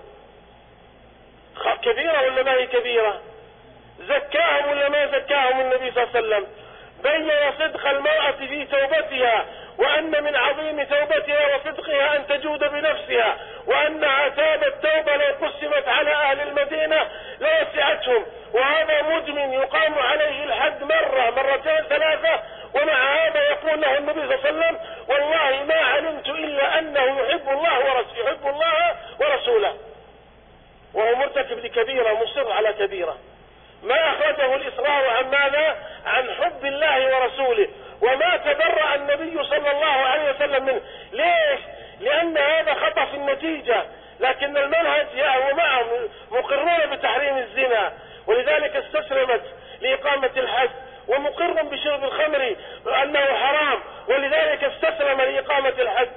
A: كبيرة ولا ما هي كبيرة؟ زكاهم ولا ما زكاهم النبي صلى الله عليه وسلم؟ بين صدق المرأة في توبتها، وأن من عظيم توبتها وصدقها أن تجود بنفسها، وأنها تابت توبة لو قسمت على أهل المدينة لوسعتهم. وهذا مدمن يقام عليه الحد مرة مرتين ثلاثة، ومع هذا يقول له النبي صلى الله عليه وسلم والله ما علمت إلا أنه يحب الله ورسوله يحب الله ورسوله، وهو مرتكب لكبيرة مصر على كبيرة. ما أخرجه الإصرار عن ماذا؟ عن حب الله ورسوله، وما تبرأ النبي صلى الله عليه وسلم منه. ليش؟ لأن هذا خطأ في النتيجة، لكن المنهج هو معهم مقرون بتحريم الزنا، ولذلك استسلمت لإقامة الحد، ومقر بشرب الخمر أنه حرام، ولذلك استسلم لإقامة الحد.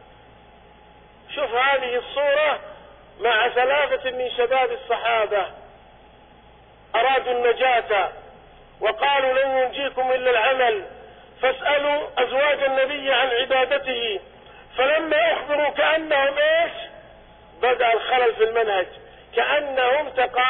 A: شوف هذه الصورة مع ثلاثة من شباب الصحابة أرادوا النجاة وقالوا لن ينجيكم إلا العمل، فاسألوا أزواج النبي عن عبادته. فلما أخبروا كأنهم إيش؟ بدأ الخلل في المنهج، كأنهم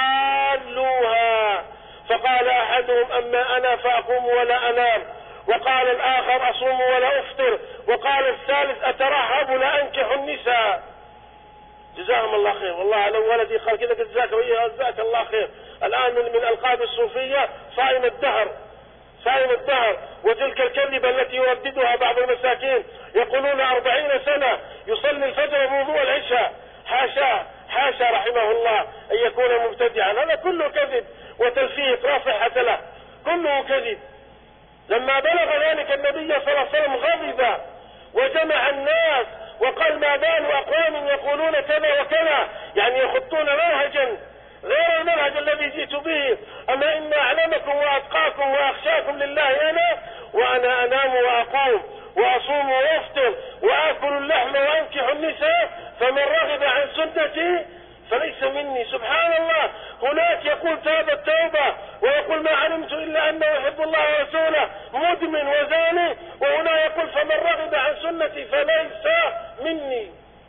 A: تقالوها. فقال أحدهم أما أنا فأقوم ولا أنام، وقال الآخر أصوم ولا أفطر، وقال الثالث أترحب لا أنكح النساء. جزاهم الله خير، والله لو ولدي قال كذا جزاك وإياه جزاك الله خير. الآن من, من ألقاب الصوفية صائم الدهر، صائم الدهر. وتلك الكذبة التي يرددها بعض المساكين يقولون أربعين سنة يصلي الفجر بوضوء العشاء. حاشا حاشا رحمه الله أن يكون مبتدعا، هذا كله كذب وتلفيق لا صحة له، كله كذب. لما بلغ ذلك النبي صلى الله عليه وسلم غضب وجمع الناس وقال ما بال أقوام يقولون كذا وكذا، يعني يخطون منهجا غير المنهج الذي جئت به. أما إن أعلمكم وأتقاكم وأخشاكم لله أنا، وأنا أنام وأقوم وأصوم وأفطر وآكل اللحم وأنكح النساء، فمن رغب عن سنتي فليس مني. سبحان الله، هناك يقول تاب التوبة ويقول ما علمت إلا أنه يحب الله ورسوله مدمن وزاني، وهنا يقول فمن رغب عن سنتي فليس مني.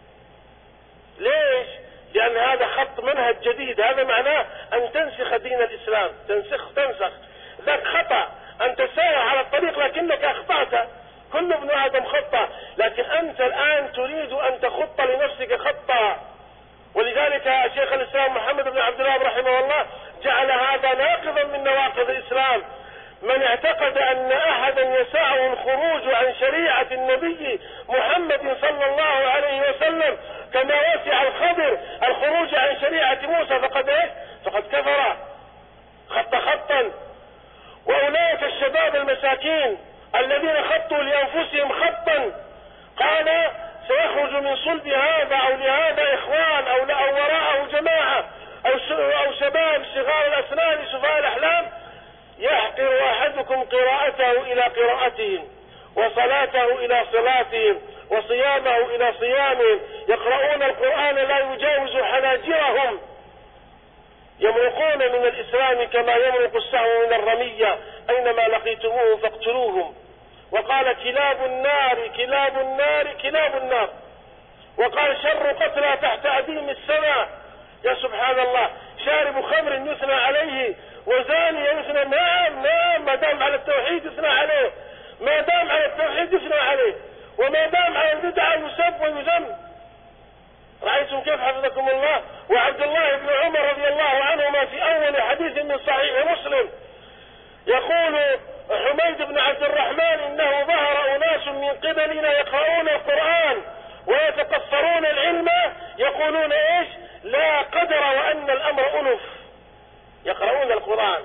A: ليش؟ لأن هذا خط منهج جديد، هذا معناه أن تنسخ دين الإسلام، تنسخ تنسخ ذاك خطأ. أنت سائر على الطريق لكنك أخطأت، كل ابن آدم خطأ، لكن أنت الآن تريد أن تخط لنفسك خطأ. ولذلك شيخ الإسلام محمد بن عبد الوهاب رحمه الله جعل هذا ناقضا من نواقض الإسلام. من اعتقد أن أحدا يسعه الخروج عن شريعة النبي محمد صلى الله عليه وسلم كما وسع الخضر الخروج عن شريعة موسى فقد ايه؟ فقد كفر خط خطا. وأولئك الشباب المساكين الذين خطوا لأنفسهم خطا قال سيخرج من صلب هذا أو لهذا إخوان أو, أو وراءه جماعة أو, أو شباب صغار الأسنان سفهاء الأحلام يحقر أحدكم قراءته إلى قراءتهم وصلاته إلى صلاتهم وصيامه إلى صيامهم، يقرؤون القرآن لا يجاوز حناجرهم، يمرقون من الإسلام كما يمرق السهم من الرمية، أينما لقيتموهم فاقتلوهم. وقال كلاب النار كلاب النار كلاب النار. وقال شر قتلى تحت أديم السماء. يا سبحان الله، شارب خمر يثنى عليه وزاني يثنى، نعم نعم، ما دام على التوحيد يثنى عليه، ما دام على التوحيد يثنى عليه، وما دام على البدعة يسب ويذم. رأيتم كيف حفظكم الله؟ وعبد الله بن عمر رضي الله عنهما في أول حديث من صحيح مسلم يقول حميد بن عبد الرحمن إنه ظهر أناس من قبلنا يقرؤون القرآن ويتكفرون العلم يقولون إيش؟ لا قدر وأن الأمر أنف. يقرؤون القرآن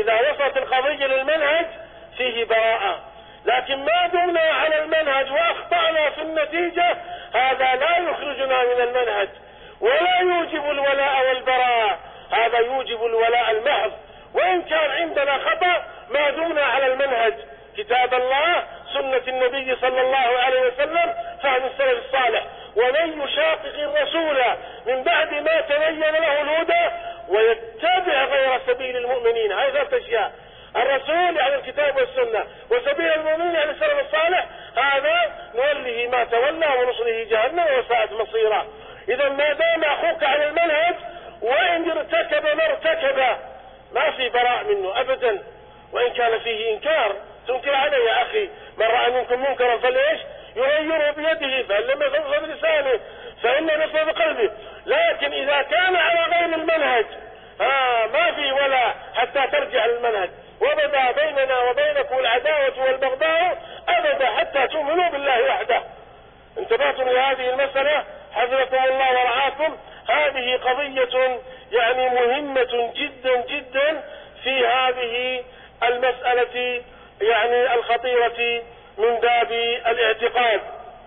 A: فإذا وصلت القضية للمنهج فيه براءة، لكن ما دمنا على المنهج وأخطأنا في النتيجة هذا لا يخرجنا من المنهج ولا يوجب الولاء والبراء، هذا يوجب الولاء المحض وإن كان عندنا خطأ ما دمنا على المنهج، كتاب الله، سنة النبي صلى الله عليه وسلم، فهم السلف الصالح. ومن يشاقق الرسول من بعد ما تبين له الهدى ويتبع غير سبيل المؤمنين، هذه ثلاث أشياء: الرسول يعني الكتاب والسنة، وسبيل المؤمنين يعني السلف الصالح، هذا نوله ما تولى ونصله جهنم وساءت مصيرا. إذا ما دام أخوك على المنهج وإن ارتكب ما ارتكب ما في براء منه أبدا، وإن كان فيه إنكار تنكر عليه يا أخي، من رأى منكم منكرا فليش يغيره بيده، فإن لم يستطع بلسانه فإن نصر بقلبه. لكن إذا كان على غير المنهج ها ما في ولا حتى ترجع للمنهج، وبدا بيننا وبينكم العداوة والبغضاء أبدا حتى تؤمنوا بالله وحده. انتبهتم لهذه المسألة حفظكم الله ورعاكم؟ هذه قضية يعني مهمة جدا جدا في هذه المسألة يعني الخطيرة من باب الاعتقاد.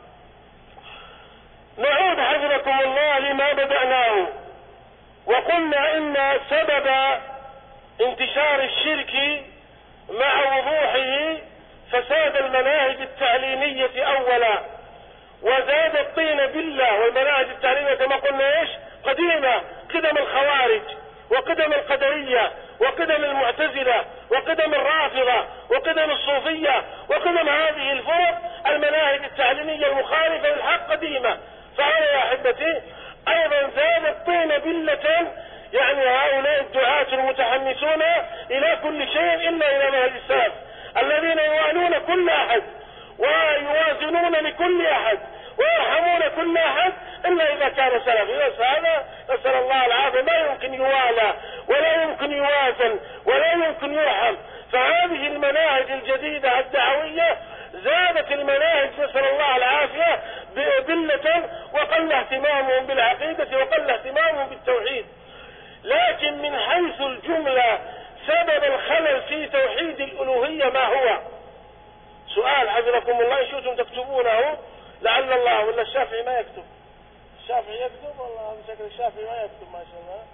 A: نعود حفظكم الله لما بدأناه، وقلنا إن سبب انتشار الشرك مع وضوحه فساد المناهج التعليمية أولا، وزاد الطين بالله. والمناهج التعليمية كما قلنا إيش؟ قديمة، قدم الخوارج وقدم القدرية وقدم المعتزلة وقدم الرافضة وقدم الصوفية وقدم هذه الفرق، المناهج التعليمية المخالفة للحق قديمة. فهذا يا أحبتي أيضا زاد الطين بلة، يعني هؤلاء الدعاة المتحمسون إلى كل شيء إلا إلى منهج السلف، الذين يوالون كل أحد ويوازنون لكل أحد ويرحمون كل أحد إلا إذا كان سلفي. بس هذا نسأل الله العافية لا يمكن يوالى ولا يمكن يوازن ولا يمكن يرحم. فهذه المناهج الجديدة الدعوية زادت المناهج نسأل الله العافية بلة، وقل اهتمامهم بالعقيدة وقل اهتمامهم بالتوحيد. لكن من حيث الجملة سبب الخلل في توحيد الألوهية ما هو؟ سؤال حفظكم الله، إن شئتم تكتبونه لعل الله، ولا الشافعي ما يكتب؟ الشافعي يكتب والله، هذا شكل الشافعي ما يكتب ما شاء الله.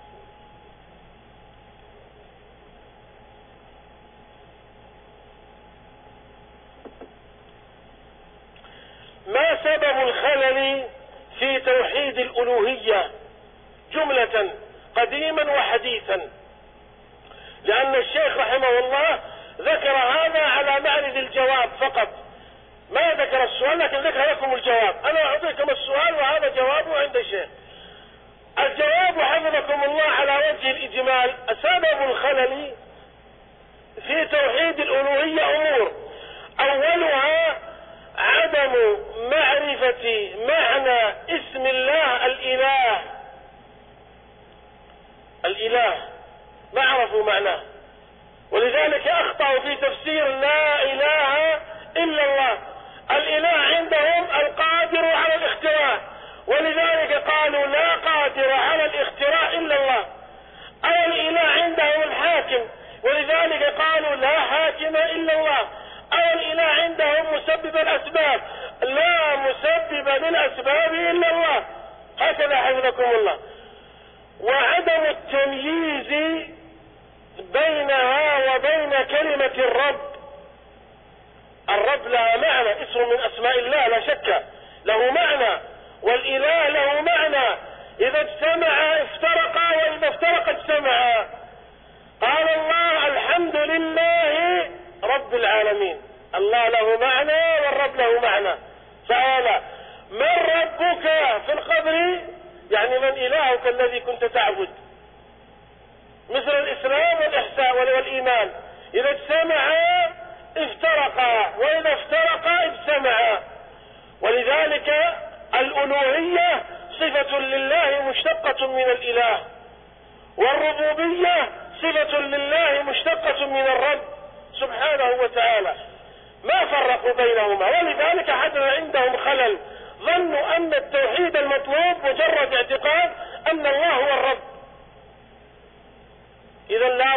A: ما سبب الخلل في توحيد الألوهية جملة قديما وحديثا؟ لأن الشيخ رحمه الله ذكر هذا على معرض الجواب فقط، ما ذكر السؤال لكن ذكر لكم الجواب. أنا أعطيكم السؤال وهذا جوابه عند الشيخ. الجواب حفظكم الله على وجه الإجمال: سبب الخلل في توحيد الألوهية أمور، أولها عدم معرفة معنى اسم الله الإله. الإله ما عرفوا معناه، ولذلك أخطأوا في تفسير لا إله إلا الله. الإله عندهم القادر على الاختراع، ولذلك قالوا لا قادر على الاختراع إلا الله. أو الإله عندهم الحاكم، ولذلك قالوا لا حاكم إلا الله. أو الإله عندهم مسبب الأسباب، لا مسبب للأسباب إلا الله. هكذا حفظكم الله. وعدم التمييز بينها وبين كلمة الرب. الرب لها معنى، اسم من أسماء الله لا شك له معنى، والإله له معنى. إذا اجتمع افترقا وإذا افترق اجتمعا. قال الله الحمد لله رب العالمين، الله له معنى والرب له معنى. تعالى من ربك في القبر، يعني من إلهك الذي كنت تعبد، مثل الإسلام والإحسان والإيمان. إذا اجتمعا افترقا وإذا افترقا اجتمعا. ولذلك الألوهية صفة لله مشتقة من الإله، والربوبية صفة لله مشتقة من الرب سبحانه وتعالى، ما فرقوا بينهما. ولذلك حدث عندهم خلل، ظنوا أن التوحيد المطلوب مجرد اعتقاد أن الله هو الرب. إذا لا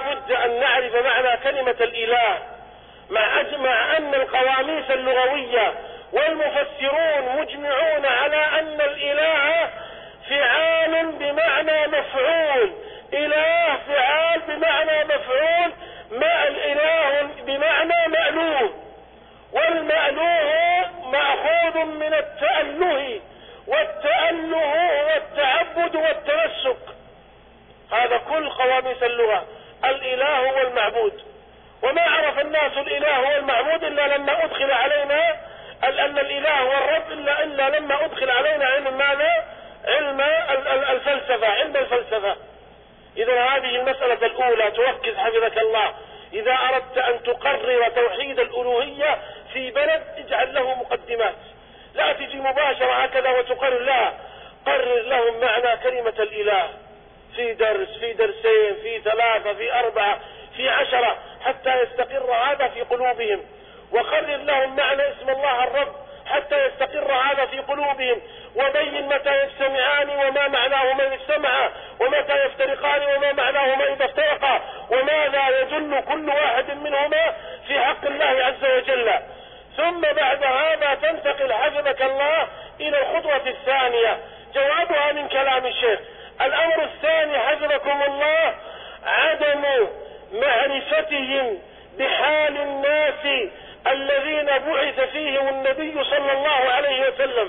A: بد أن نعرف معنى كلمة الإله، مع, مع أن القواميس اللغوية والمفسرون مجمعون على أن الإله فعال بمعنى مفعول، إله فعال بمعنى مفعول، مع الإله بمعنى مألوه، والمألوه مأخوذ من التأله، والتأله هو التعبد والتمسك. هذا كل قواميس اللغة، الإله هو المعبود. وما عرف الناس الإله هو المعبود إلا لما أدخل علينا أن الإله هو الرب، إلا, إلا لما أدخل علينا علم ماذا؟ علم الفلسفة، علم الفلسفة. إذا هذه المسألة الأولى تركز حفظك الله. إذا أردت أن تقرر توحيد الألوهية في بلد اجعل له مقدمات، لا تجي مباشرة هكذا وتقرر، لا، قرر لهم معنى كلمة الإله في درس، في درسين، في ثلاثة، في أربعة، في عشرة، حتى يستقر هذا في قلوبهم. وقرر لهم معنى اسم الله الرب حتى يستقر هذا في قلوبهم. وبين متى يجتمعان وما معناهما إذا اجتمعا، ومتى يفترقان وما معناهما إذا افترقا، وماذا يدل كل واحد منهما في حق الله عز وجل. ثم بعد هذا تنتقل حفظك الله إلى الخطوة الثانية، جوابها من كلام الشيخ. الأمر الثاني حفظكم الله عدم معرفتهم بحال الناس الذين بعث فيهم النبي صلى الله عليه وسلم.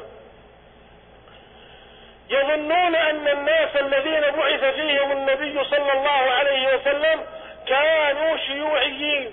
A: يظنون أن الناس الذين بعث فيهم النبي صلى الله عليه وسلم كانوا شيوعيين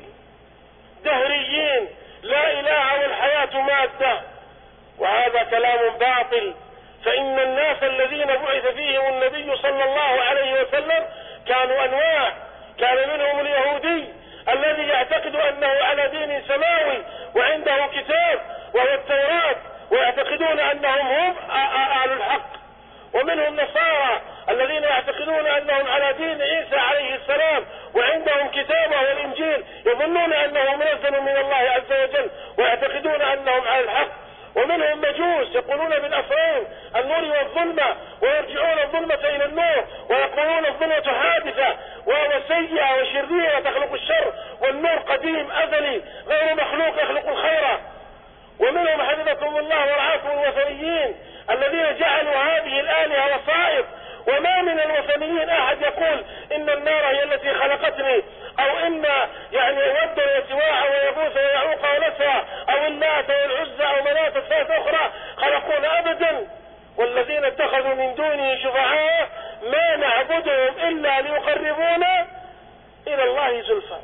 A: دهريين، لا إله والحياة مادة، وهذا كلام باطل. فإن الناس الذين بعث فيهم النبي صلى الله عليه وسلم كانوا أنواع. كان منهم اليهودي الذي يعتقد أنه على دين سماوي وعنده كتاب وهو التوراة، ويعتقدون أنهم هم أهل الحق. ومنهم نصارى الذين يعتقدون أنهم على دين عيسى عليه السلام وعندهم كتاب وهو الإنجيل، يظنون أنه منزل من الله عز وجل ويعتقدون أنهم على الحق. ومنهم مجوس يقولون بالأصلين النور والظلمة، ويرجعون الظلمة إلى النور، ويقولون الظلمة حادثة وسيئة وشريرة تخلق الشر، والنور قديم أزلي غير مخلوق يخلق الخير. ومنهم حفظكم الله ورعاكم الوثنيين الذين جعلوا هذه الآلهة وصائب. وما من الوثنيين أحد يقول إن النار هي التي خلقتني، أو إن يعني ود وسواع ويغوث ويعوق ونسرا، أو اللات والعزى أو مناة الثالثة أخرى خلقونا أبدا. والذين اتخذوا من دونه شفعاء ما نعبدهم إلا ليقربونا إلى الله زلفى،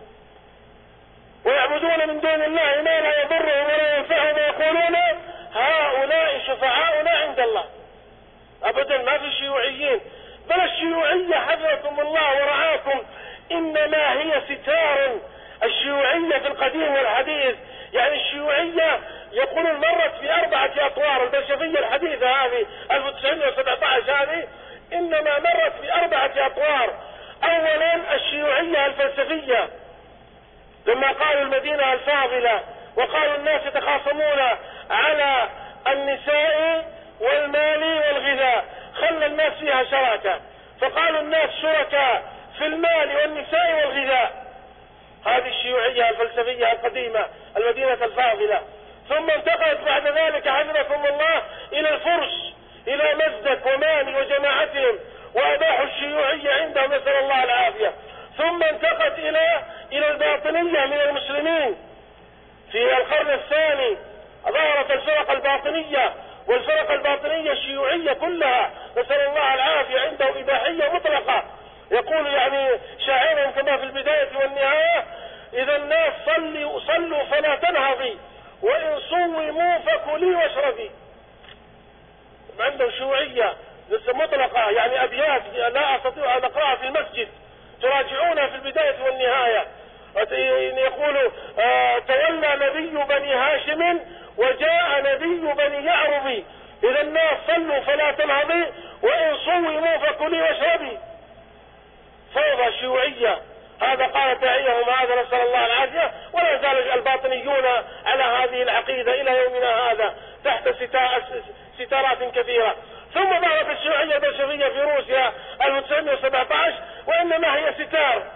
A: ويعبدون من دون الله ما لا يضرهم ولا ينفعهم، ويقولون هؤلاء شفعاؤنا عند الله. أبدا ما في شيوعيين، بل الشيوعية حفظكم الله ورعاكم إنما هي ستار. الشيوعية في القديم والحديث، يعني الشيوعية يقولون مرت في أربعة أطوار. البلشفية الحديثة هذه ألف وتسعمائة وسبعة عشر هذه إنما مرت في أربعة أطوار. أولا الشيوعية الفلسفية، لما قالوا المدينة الفاضلة وقالوا الناس يتخاصمون على النساء والمال والغذاء، خلى الناس فيها شراكة، فقالوا الناس شركاء في المال والنساء والغذاء. هذه الشيوعية الفلسفية القديمة المدينة الفاضلة. ثم انتقلت بعد ذلك حفظكم الله إلى الفرس، إلى مزدك ومالي وجماعتهم، وأباحوا الشيوعية عندهم نسأل الله العافية. ثم انتقلت إلى إلى الباطنية من المسلمين. في القرن الثاني ظهرت الفرق الباطنية، والفرق الباطنية الشيوعية كلها نسأل الله العافية عنده إباحية مطلقة. يقول يعني شاعرهم كما في البداية والنهاية: إذا الناس صلوا صلوا فلا تنهضي، وإن صوموا فكلي واشربي. عندهم شيوعية مطلقة، يعني أبيات لا أستطيع أن أقرأها في المسجد، تراجعونها في البداية والنهاية. يقول آه تولى نبي بني هاشم وجاء نبي بني يعرب، إذا الناس صلوا فلا تنهضي، وإن صوموا فكلي واشربي. فوضى شيوعية. هذا قال داعيهم هذا نسأل الله العافية. ولا زال الباطنيون على هذه العقيدة إلى يومنا هذا تحت ستارات كثيرة. ثم ظهرت الشيوعية البلشفية في روسيا ألف وتسعمائة وسبعة عشر، وإنما هي ستار.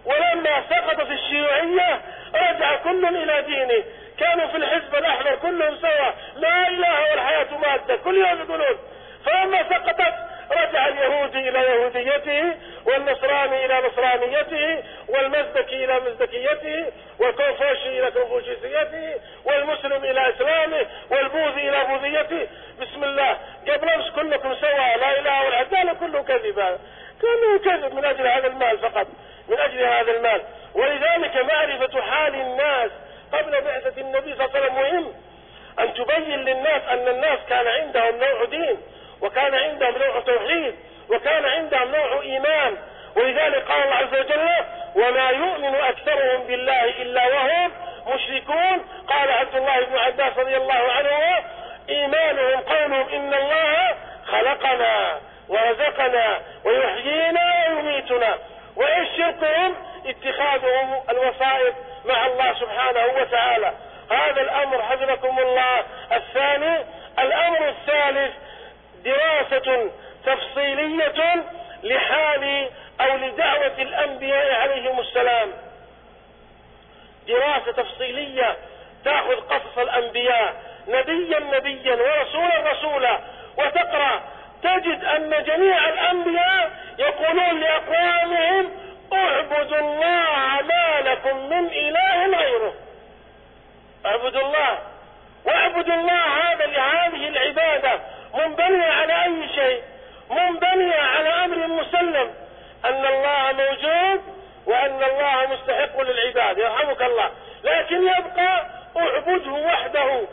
A: ولما سقطت الشيوعية رجع كل إلى دينه. كانوا في الحزب الأحمر كلهم سوا، لا إله والحياة مادة، كل يوم يقولون. فلما سقطت رجع اليهودي إلى يهوديته، والنصراني إلى نصرانيته، والمزدكي إلى مزدكيته، والكونفوشي إلى كونفوشيسيته، والمسلم إلى إسلامه، والبوذي إلى بوذيته. بسم الله، قبل أمس كلكم سوا، لا إله ولا عدالة، كله كذب، هذا كله كذب من أجل هذا المال فقط، من أجل هذا المال. ولذلك معرفة حال الناس قبل بعثة النبي صلى الله عليه وسلم مهم، أن تبين للناس أن الناس كان عندهم نوع دين، وكان عندهم نوع توحيد، وكان عندهم نوع إيمان. ولذلك قال الله عز وجل: وما يؤمن أكثرهم بالله إلا وهم مشركون. قال عبد الله بن عباس رضي الله عنه: إيمانهم قولهم إن الله خلقنا ورزقنا ويحيينا ويميتنا. وإيش شركهم؟ اتخاذهم الوسائط مع الله سبحانه وتعالى. هذا الأمر حفظكم الله. الثاني، الأمر الثالث، دراسة تفصيلية لحال أو لدعوة الأنبياء عليهم السلام. دراسة تفصيلية تأخذ قصص الأنبياء نبيا نبيا ورسولا رسولا، وتقرأ تجد أن جميع الأنبياء يقولون لأقوامهم: اعبدوا الله ما لكم من إله غيره. اعبدوا الله، واعبدوا الله هذا لهذه العبادة منبنية على أي شيء؟ منبنية على أمر مسلم، أن الله موجود وأن الله مستحق للعباد، يرحمك الله. لكن يبقى اعبده وحده.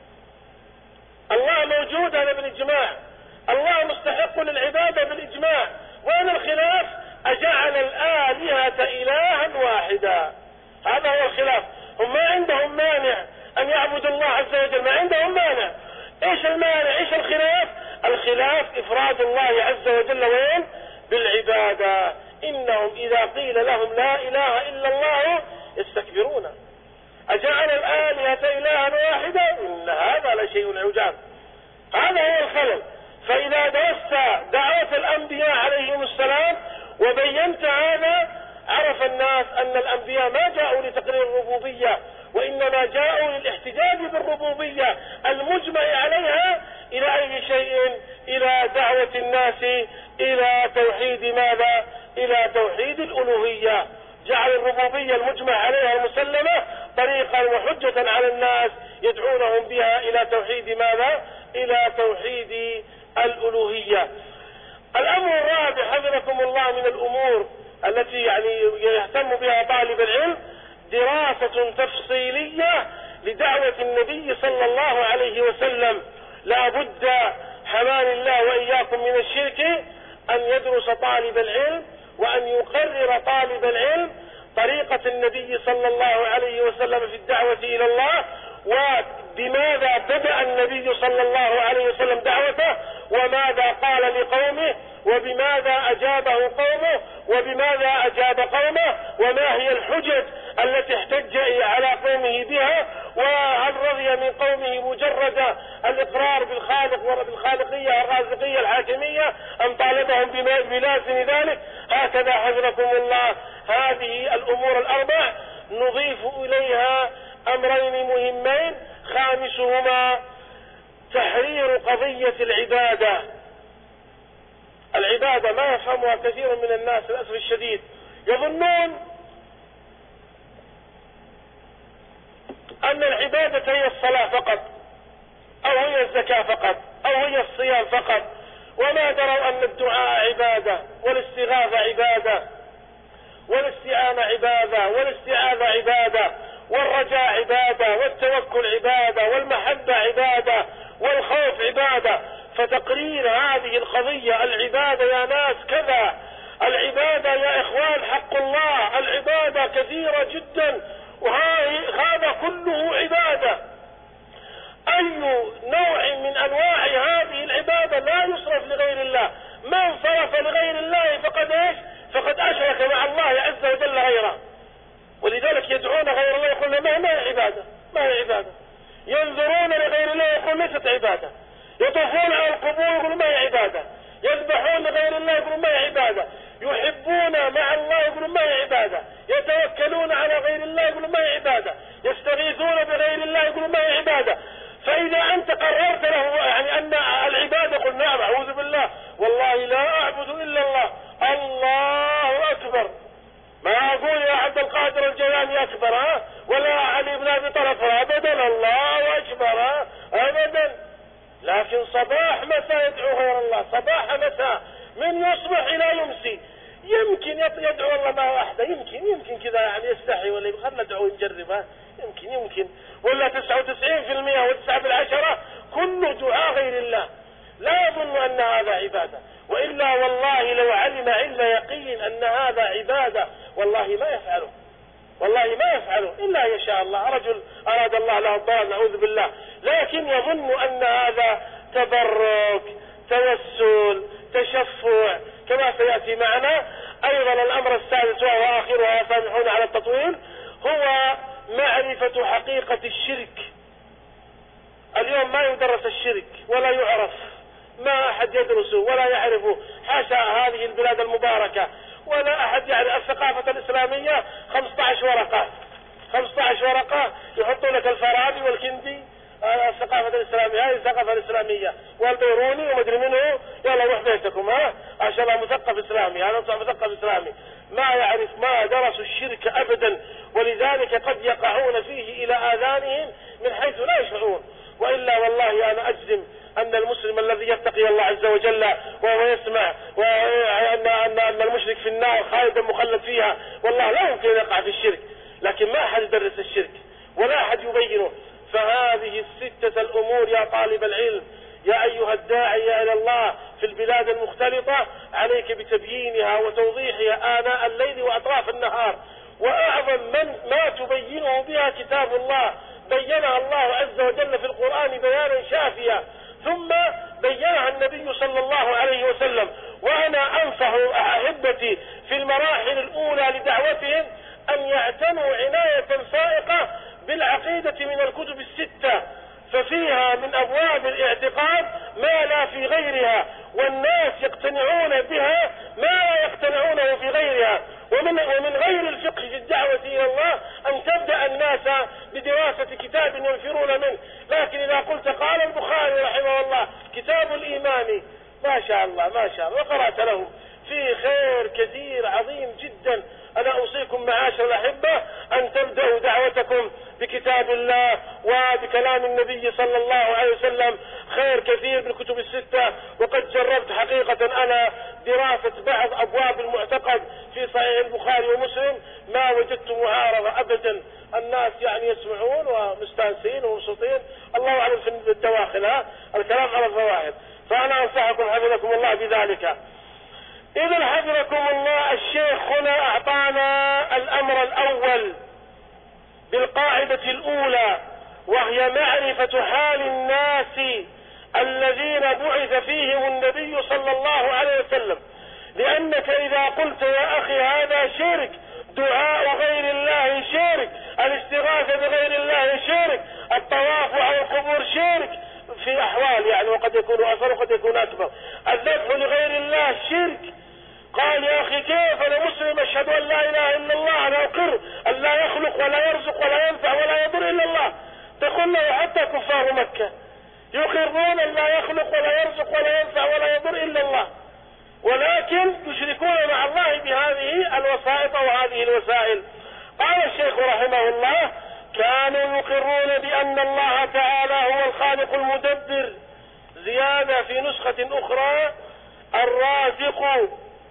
A: الله موجود هذا بالإجماع، الله مستحق للعبادة بالإجماع. وين الخلاف؟ أجعل الآلهة إلها واحدا، هذا هو الخلاف. هم ما عندهم مانع أن يعبدوا الله عز وجل، ما عندهم مانع. إيش المانع؟ إيش الخلاف؟ الخلاف إفراد الله عز وجل وين؟ بالعبادة. إنهم إذا قيل لهم لا إله إلا الله يستكبرون. أجعل الآلهة إلها واحدا، إن هذا لشيء عجاب. هذا هو الخلل. فإذا درست دعوة الأنبياء عليهم السلام وبينت هذا، عرف الناس أن الأنبياء ما جاءوا لتقرير الربوبية، وإنما جاءوا للاحتجاج بالربوبية المجمع عليها إلى أي شيء؟ إلى دعوة الناس إلى توحيد ماذا؟ إلى توحيد الألوهية. جعل الربوبية المجمع عليها المسلمة طريقا وحجة على الناس يدعونهم بها إلى توحيد ماذا؟ إلى توحيد الألوهية. الأمر الرابع حفظكم الله من الأمور التي يعني يهتم بها طالب العلم، دراسة تفصيلية لدعوة النبي صلى الله عليه وسلم. لا بد حماني الله وإياكم من الشرك أن يدرس طالب العلم وأن يقرر طالب العلم طريقة النبي صلى الله عليه وسلم في الدعوة إلى الله، وبماذا بدأ النبي صلى الله عليه وسلم دعوته، وماذا قال لقومه، وبماذا أجابه قومه، وبماذا أجاب قومه، وما هي الحجج التي احتج على قومه بها، وهل رضي من قومه مجرد الإقرار بالخالق وبالخالقية الرازقية الحاكمية أم طالبهم بلازم ذلك. هكذا حفظكم الله هذه الأمور الأربع نضيف إليها أمرين مهمين، خامسهما تحرير قضية العبادة. العبادة ما يفهمها كثير من الناس للأسف الشديد، يظنون أن العبادة هي الصلاة فقط، أو هي الزكاة فقط، أو هي الصيام فقط، وما دروا أن الدعاء عبادة، والاستغاثة عبادة، والاستعانة عبادة، والاستعاذة عبادة، والرجاء عبادة، والتوكل عبادة، والمحبة عبادة، والخوف عبادة. فتقرير هذه القضية، العبادة يا ناس كذا، العبادة يا إخوان حق الله، العبادة كثيرة جدا، وهذا كله عبادة. أي نوع من أنواع هذه العبادة لا يصرف لغير الله. من صرف لغير الله فقد إيش؟ فقد أشرك مع الله عز وجل غيره. ولذلك يدعون غير الله يقول ما ما هي عبادة، ما هي عبادة. ينظرون لغير الله يقول ليست عبادة. يطوفون على القبور يقولون ما هي عبادة. يذبحون لغير الله يقولون ما هي عبادة. يحبون مع الله يقولون ما هي عبادة. يتوكلون على غير الله يقولوا ما هي عبادة، يستغيثون بغير الله يقولوا ما هي عبادة. فإذا أنت قررت له يعني أن العبادة قل نعم أعوذ بالله والله لا أعبد إلا الله، الله أكبر، ما أقول يا عبد القادر الجيلاني أكبر ها، ولا علي بن أبي طلب أبدا، الله أكبر ها أبدا. لكن صباح مساء يدعو غير الله، صباح مساء من يصبح إلى يمسي، يمكن يدعو الله ما واحدة، يمكن يمكن كذا يعني يستحي ولا خلنا ندعو نجربها، يمكن يمكن ولا تسعة وتسعين في المئة وتسعة بالعشرة كله دعاء غير الله، لا يظن أن هذا عبادة. وإلا والله لو علم علم يقين أن هذا عبادة والله ما يفعله، والله ما يفعله إلا يشاء الله، رجل أراد الله له الضلال نعوذ بالله، لكن يظن أن هذا تبرك توسل تشفع كما سيأتي معنا. أيضا الأمر السادس وهو آخرها سامحون على التطويل هو معرفة حقيقة الشرك. اليوم ما يدرس الشرك ولا يعرف، ما أحد يدرسه ولا يعرفه، حاشا هذه البلاد المباركة، ولا أحد يعرف الثقافة الإسلامية. خمسة عشر ورقة خمسة عشر ورقة يحطوا لك الفارابي والكندي، الثقافة الإسلامية هذه الثقافة الإسلامية والبيروني ومدري منه، يلا روح بيتكم ها عشان مثقف إسلامي، هذا صح مثقف إسلامي، ما يعرف ما درسوا الشرك أبدا، ولذلك قد يقعون فيه إلى آذانهم من حيث لا يشعرون. وإلا والله أنا أجزم أن المسلم الذي يتقي الله عز وجل وهو يسمع وأن أن المشرك في النار خالدا مخلد فيها والله لا يمكن يقع في الشرك، لكن ما أحد يدرس الشرك ولا أحد يبينه. فهذه الستة الأمور يا طالب العلم يا أيها الداعي إلى الله في البلاد المختلطة عليك بتبيينها وتوضيحها آناء الليل وأطراف النهار. وأعظم من ما تبينه بها كتاب الله، بينها الله عز وجل في القرآن بيانا شافيا، ثم بينها النبي صلى الله عليه وسلم. وأنا أنصح أحبتي في المراحل الأولى لدعوتهم أن يعتنوا عناية فائقة بالعقيدة من الكتب الستة، ففيها من أبواب الاعتقاد ما لا في غيرها، والناس يقتنعون بها ما لا يقتنعونه في غيرها. ومن, ومن غير الفقه في الدعوة إلى الله أن تبدأ الناس بدراسة كتاب ينفرون منه، لكن إذا قلت قال البخاري رحمه الله كتاب الإيمان ما شاء الله ما شاء الله وقرأت له فيه خير كثير عظيم جدا. أنا أوصيكم معاشر الأحبة أن تبدأوا دعوتكم بكتاب الله وبكلام النبي صلى الله عليه وسلم، خير كثير بالكتب الستة. وقد جربت حقيقة أنا دراسة بعض أبواب المعتقد في صحيح البخاري ومسلم، ما وجدت معارضة أبدا، الناس يعني يسمعون ومستانسين ومبسوطين، الله أعلم في الدواخل ها الكلام على الظواهر. فأنا أنصحكم حفظكم الله بذلك. إذا حفظكم الله الشيخ هنا أعطانا الأمر الأول بالقاعدة الأولى، وهي معرفة حال الناس الذين بعث فيهم النبي صلى الله عليه وسلم. لأنك إذا قلت يا أخي هذا شرك، دعاء غير الله شرك، الاستغاثة بغير الله شرك، الطواف على القبور شرك في أحوال يعني، وقد يكون أثر وقد يكون أكبر، الذبح لغير الله شرك. قال يا أخي كيف أنا مسلم أشهد أن لا إله إلا الله، أنا أقر أن لا يخلق ولا يرزق ولا ينفع ولا يضر إلا الله. تقول له حتى كفار مكة يقرون أن لا يخلق ولا يرزق ولا ينفع ولا يضر إلا الله، ولكن يشركون مع الله بهذه الوسائط وهذه الوسائل. قال الشيخ رحمه الله كانوا يقرون بأن الله تعالى هو الخالق المدبر، زيادة في نسخة أخرى الرازق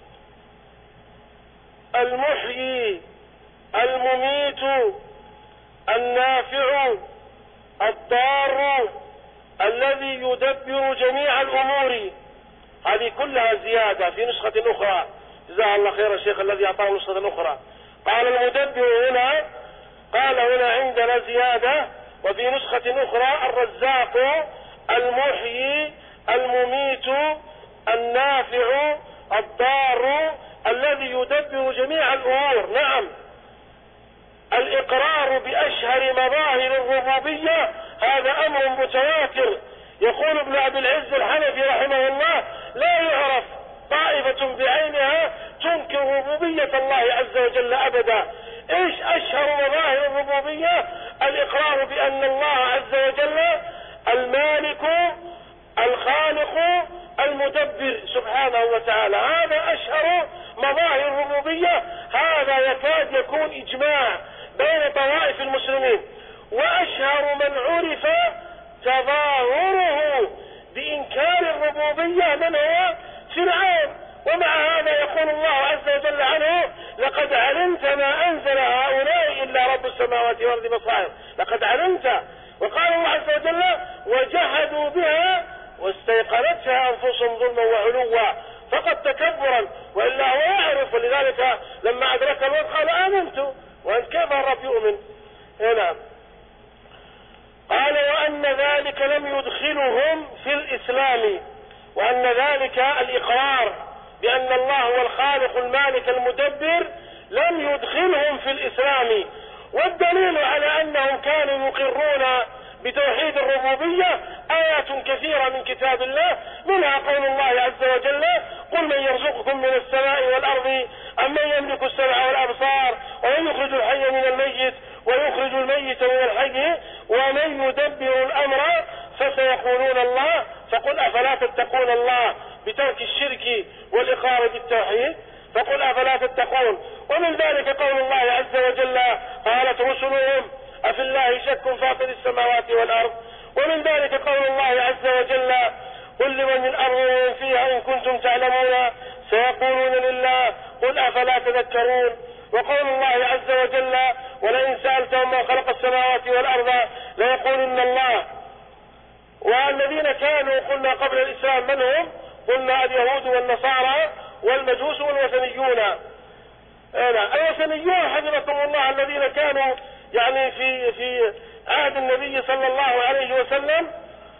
A: المحيي المميت النافع الضار الذي يدبر جميع الأمور. هذه كلها زيادة في نسخة أخرى، جزاه الله خير الشيخ الذي أعطاه نسخة أخرى. قال المدبر هنا، قال هنا عندنا زيادة وفي نسخة أخرى الرزاق المحيي المميت النافع الضار الذي يدبر جميع الأمور. نعم، الإقرار بأشهر مظاهر الربوبية هذا أمر متواتر. يقول ابن أبي العز الحنفي رحمه الله لا يعرف طائفة بعينها تنكر ربوبية الله عز وجل أبدا ايش اشهر مظاهر الربوبية؟ الاقرار بان الله عز وجل المالك الخالق المدبر سبحانه وتعالى، هذا اشهر مظاهر الربوبية. هذا يكاد يكون اجماع بين طوائف المسلمين. واشهر من عرف تظاهره بانكار الربوبية من هو؟ فرعون. ومع هذا يقول الله عز وجل عنه: لقد علمت ما انزل هؤلاء الا رب السماوات والارض بصائر. لقد علمت. وقال الله عز وجل: وجحدوا بها واستيقنتها انفسهم ظلما وعلوا، فقد تكبرا، والا هو يعرف. ولذلك لما ادرك الموت قال: امنت. وانت كيف الرب يؤمن؟ هنا قال: وان ذلك لم يدخلهم في الاسلام، وان ذلك الاقرار بان الله هو الخالق المالك المدبر لم يدخلهم في الاسلام. والدليل على انهم كانوا يقرون بتوحيد الربوبية آيات كثيرة من كتاب الله، منها قول الله عز وجل: قل من يرزقكم من السماء والأرض أم من يملك السمع والأبصار ومن يخرج الحي من الميت ويخرج الميت من الحي ومن يدبر الأمر فسيقولون الله فقل أفلا تتقون الله بترك الشرك والإقرار بالتوحيد. فقل أفلا تتقون. ومن ذلك قول الله عز وجل: قالت رسلهم أفي الله شك فاطر السماوات والأرض. ومن ذلك قول الله عز وجل: قل لمن الأرض ومن فيها إن كنتم تعلمون سيقولون لله قل أفلا تذكرون. وقول الله عز وجل: ولئن سألتهم من خلق السماوات والأرض ليقولن الله. والذين كانوا قلنا قبل الإسلام من هم؟ قلنا اليهود والنصارى والمجوس والوثنيون. الوثنيون حفظكم الله الذين كانوا يعني في في عهد النبي صلى الله عليه وسلم،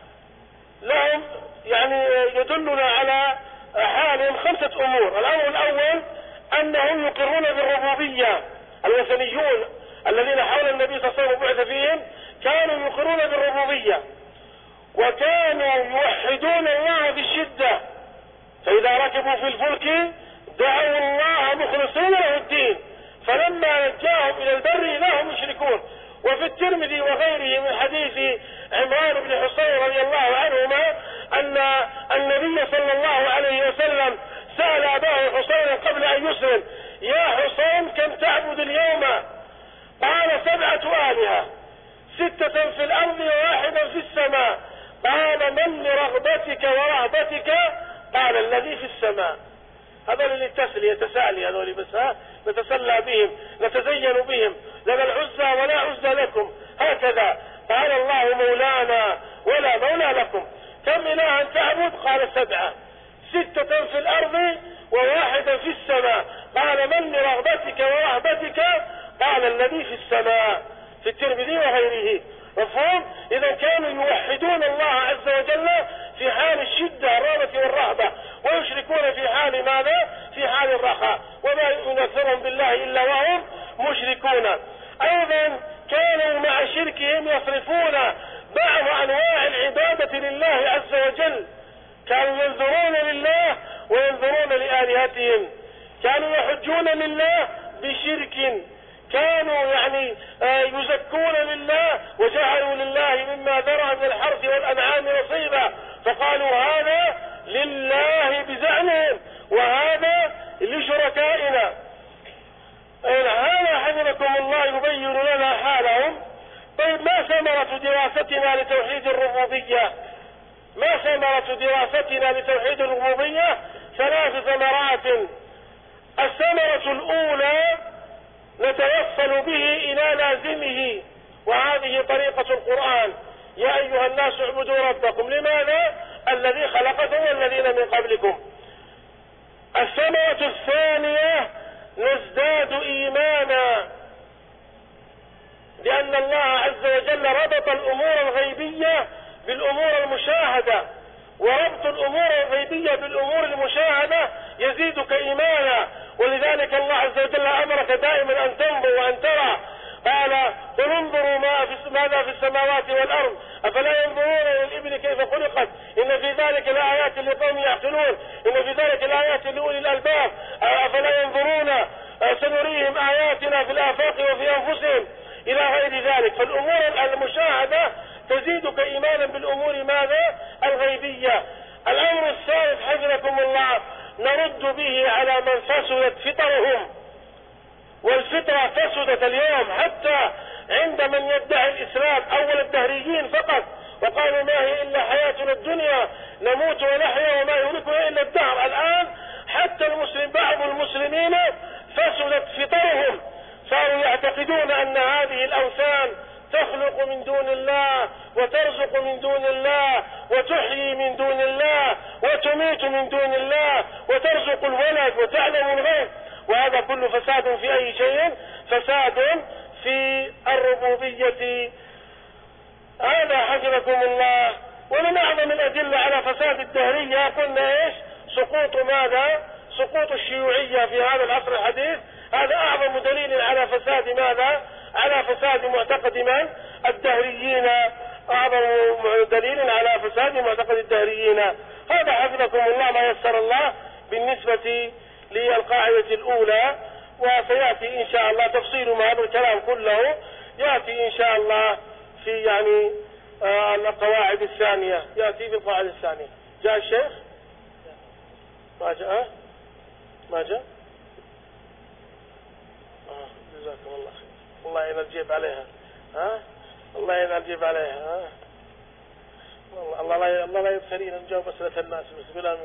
A: لهم يعني يدلنا على حالهم خمسة أمور. الأمر الأول أنهم يقرون بالربوبية. الوثنيون الذين حول النبي صلى الله عليه وسلم بعث فيهم كانوا يقرون بالربوبية، وكانوا يوحدون الله بالشدة، فإذا ركبوا في الفلك دعوا الله مخلصين له الدين، فلما نجاهم إلى البر إذا هم يشركون. وفي الترمذي وغيره من حديث عمران بن حصين رضي الله عنهما أن النبي صلى الله عليه وسلم سأل أباه حصين قبل أن يسلم: يا حصين كم تعبد اليوم؟ قال: سبعة آلهة، ستة في الأرض وواحدا في السماء. قال: من لرغبتك ورهبتك؟ قال: الذي في السماء. هذول اللي التسلية تسالي، هذول بس ها نتسلى بهم نتزين بهم، لنا العزى ولا عزى لكم، هكذا قال الله مولانا ولا مولى لكم. كم إلها تعبد؟ قال: سبعة، ستة في الأرض وواحدا في السماء. قال: من لرغبتك ورهبتك؟ قال: الذي في السماء. في الترمذي وغيره. مفهوم؟ إذا كانوا يوحدون الله عز وجل في حال الشدة الرغبة والرهبة، ويشركون في حال ماذا؟ في حال الرخاء، وما ينذرهم بالله إلا وهم مشركون. أيضا كانوا مع شركهم يصرفون بعض أنواع العبادة لله عز وجل، كانوا ينذرون لله وينذرون لآلهتهم، كانوا يحجون لله بشرك، كانوا يعني يزكون لله وجعلوا لله مما ذرأ من الحرث والأنعام نصيبا، فقالوا هذا لله بزعمهم وهذا لشركائنا. هذا حفظكم الله يبين لنا حالهم. طيب، ما ثمرة دراستنا لتوحيد الربوبية؟ ما ثمرة دراستنا لتوحيد الربوبية؟ ثلاث ثمرات. الثمرة الأولى نتوصل به إلى لازمه، وهذه طريقة القرآن: يا أيها الناس اعبدوا ربكم. لماذا؟ الذي خلقكم والذين من قبلكم. الثمرة الثانية نزداد إيمانا، لأن الله عز وجل ربط الأمور الغيبية بالأمور المشاهدة، وربط الأمور الغيبية بالأمور المشاهدة يزيدك إيمانا. ولذلك الله عز وجل أمرك دائما أن تنظر وأن ترى. قال: قل انظروا ما في ماذا في السماوات والأرض أفلا ينظرون إلى الإبل كيف خلقت إن في ذلك لآيات لقوم يعقلون إن في ذلك لآيات لأولي الألباب أفلا ينظرون سنريهم آياتنا في الآفاق وفي أنفسهم إلى غير ذلك. فالأمور المشاهدة تزيدك إيمانا بالأمور ماذا؟ الغيبية. الأمر الثالث حفظكم الله نرد به على من فسدت فطرهم، والفطرة فسدت اليوم حتى عند من يدعي الإسلام أول الدهريين فقط، وقالوا ما هي إلا حياتنا الدنيا نموت ونحيا وما يهلكنا إلا الدهر. الآن حتى المسلم بعض المسلمين فسدت فطرهم، صاروا يعتقدون أن هذه الأوثان تخلق من دون الله وترزق من دون الله وتحيي من دون الله وتميت من دون الله وترزق الولد وتعلم الغيب، وهذا كله فساد في أي شيء؟ فساد في الربوبية. هذا حفظكم الله. ومن أعظم الأدلة على فساد الدهرية قلنا إيش؟ سقوط ماذا؟ سقوط الشيوعية في هذا العصر الحديث. هذا أعظم دليل على فساد ماذا؟ على فساد معتقد من؟ الدهريين. أعظم دليل على فساد معتقد الدهريين. هذا حفظكم الله ما يسر الله بالنسبة للقاعدة الأولى، وسيأتي إن شاء الله تفصيل ما هذا الكلام كله يأتي إن شاء الله في يعني آه القواعد الثانية، يأتي في القواعد الثانية. جاء الشيخ؟ ما جاء؟ ما جاء؟ آه جزاكم الله خير. والله نجيب عليها. ها؟ الله نجيب عليها. ها؟ الله لا الله لا يبخلينا نجاوب أسئلة الناس. بسم الله.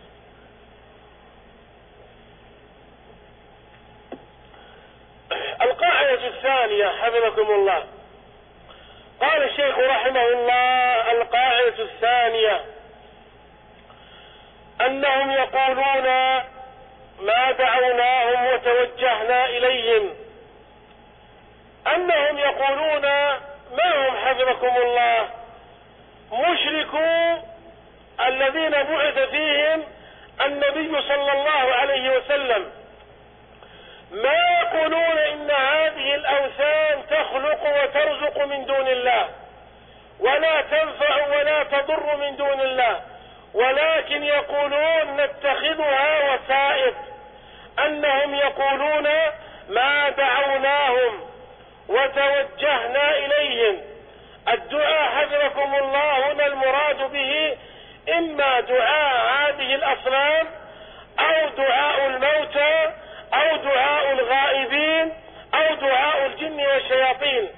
A: القاعدة الثانية حفظكم الله، قال الشيخ رحمه الله: القاعدة الثانية أنهم يقولون ما دعوناهم وتوجهنا إليهم. أنهم يقولون ما هم حفظكم الله؟ مشركوا الذين بعث فيهم النبي صلى الله عليه وسلم، ما يقولون إن هذه الأوثان تخلق وترزق من دون الله ولا تنفع ولا تضر من دون الله، ولكن يقولون نتخذها وسائط. أنهم يقولون ما دعوناهم وتوجهنا إليهم. الدعاء حفظكم الله هنا المراد به إما دعاء هذه الأصنام أو دعاء الموتى أو دعاء الغائبين أو دعاء الجن والشياطين،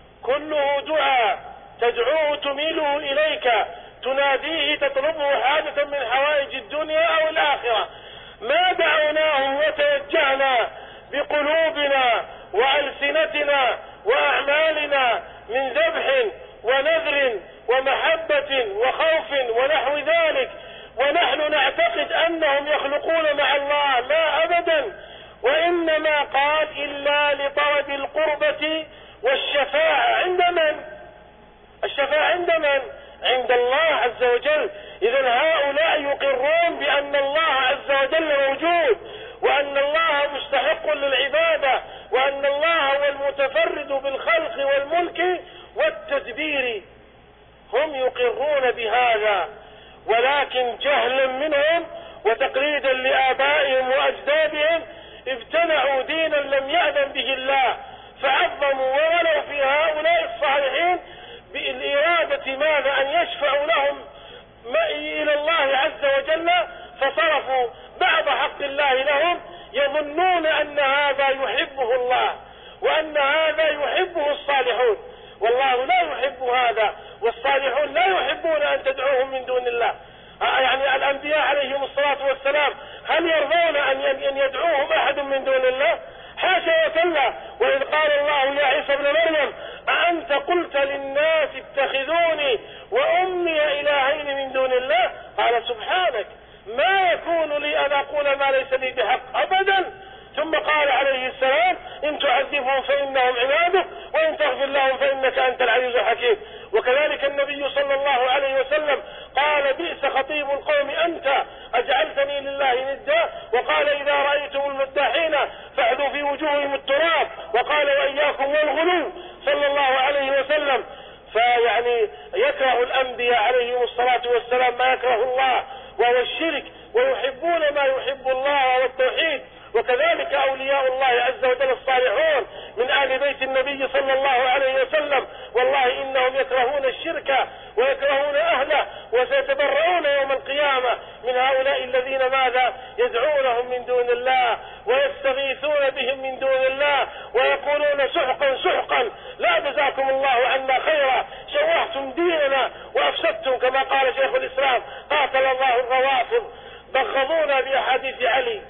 A: كله دعاء تدعوه تميله إليك، تناديه تطلبه حاجة من حوائج الدنيا أو الآخرة. ما دعوناهم وتوجهنا بقلوبنا وألسنتنا وأعمالنا من ذبح ونذر ومحبة وخوف ونحو ذلك، ونحن نعتقد أنهم يخلقون مع الله، لا أبدا، وإنما قال إلا لطلب القربة والشفاعة. عند من؟ الشفاعة عند من؟ عند الله عز وجل. إذن هؤلاء يقرون بأن الله عز وجل موجود، وأن الله مستحق للعبادة، وأن الله هو المتفرد بالخلق والملك والتدبير. هم يقرون بهذا، ولكن جهلا منهم وتقليدا لآبائهم وأجدادهم ابتدعوا دينا لم يأذن به الله، فعظموا وولوا في هؤلاء الصالحين بالإرادة ماذا؟ أن يشفعوا لهم إلى الله عز وجل، فصرفوا بعض حق الله لهم، يظنون أن هذا يحبه الله وأن هذا يحبه الصالحون، والله لا يحب هذا، والصالحون لا يحبون أن تدعوهم من دون الله. يعني الأنبياء عليهم الصلاة والسلام هل يرضون أن يدعوهم أحد من دون الله؟ حاشا وكلا. وإذ قال الله يا عيسى ابن مريم أأنت قلت للناس اتخذوني وأمي إلهين من دون الله؟ قال سبحانك ما يكون لي أن أقول ما ليس لي بحق أبدا. ثم قال عليه السلام إن تعذبهم فإنهم عبادك وإن تغفر لهم فإنك أنت العزيز الحكيم. وكذلك النبي صلى الله عليه وسلم قال بئس خطيب القوم أنت أجعلتني لله ندا، وقال إذا رأيتم المداحين فاحذوا في وجوههم التراب، وقال وإياكم والغلو صلى الله عليه وسلم. فيعني يكره الأنبياء عليهم الصلاة والسلام ما يكره الله وهو الشرك، ويحبون ما يحب الله والتوحيد. وكذلك وكذلك أولياء الله عز وجل الصالحون من آل بيت النبي صلى الله عليه وسلم، والله إنهم يكرهون الشرك ويكرهون أهله، وسيتبرؤون يوم القيامة من هؤلاء الذين ماذا يدعونهم من دون الله ويستغيثون بهم من دون الله ويقولون سحقا سحقا، لا جزاكم الله عنا خيرا، شوهتم ديننا وأفسدتم، كما قال شيخ الإسلام قاتل الله الروافض، بغضونا بأحاديث علي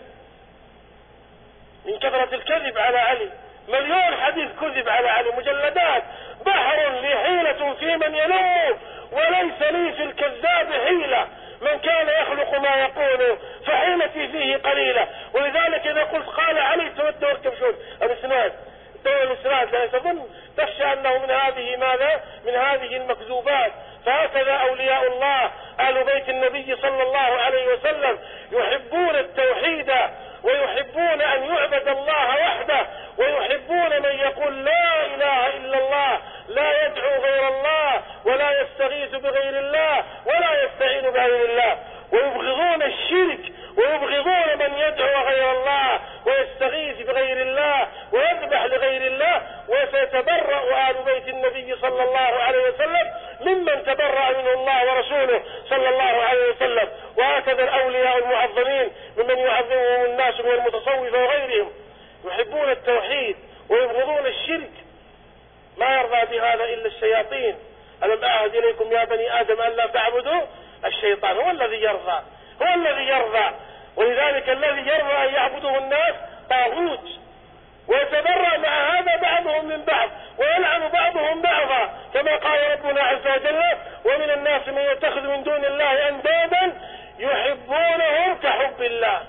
A: من كثرة الكذب على علي، مليون حديث كذب على علي، مجلدات، بحر لي حيلة في من يلوم وليس لي في الكذاب حيلة، من كان يخلق ما يقول فحيلتي فيه قليلة. ولذلك إذا قلت قال علي تود واركبشون الإسناد دول الإسناد لا تظن تخشى أنه من هذه ماذا من هذه المكذوبات. فهكذا أولياء الله آل بيت النبي صلى الله عليه وسلم يحبون التوحيد ويحبون أن يعبد الله وحده، ويحبون من يقول لا إله إلا الله، لا يدعو غير الله ولا يستغيث بغير الله ولا يستعين بغير الله، ويبغضون الشرك ويبغضون من يدعو غير الله ويستغيث بغير الله ويذبح لغير الله. وسيتبرأ آل بيت النبي صلى الله عليه وسلم ممن تبرأ منه الله ورسوله صلى الله عليه وسلم. وهكذا الأولياء المعظمين ممن يعظمهم الناس من المتصوفة وغيرهم، يحبون التوحيد ويبغضون الشرك، ما يرضى بهذا إلا الشياطين. ألم أعهد إليكم يا بني آدم أن لا تعبدوا الشيطان، هو الذي يرضى هو الذي يرضى ولذلك الذي يرضى أن يعبده الناس طاغوت، ويتبرأ مع هذا بعضهم من بعض ويلعن بعضهم بعضا، كما قال ربنا عز وجل ومن الناس من يتخذ من دون الله أندادا يحبونهم كحب الله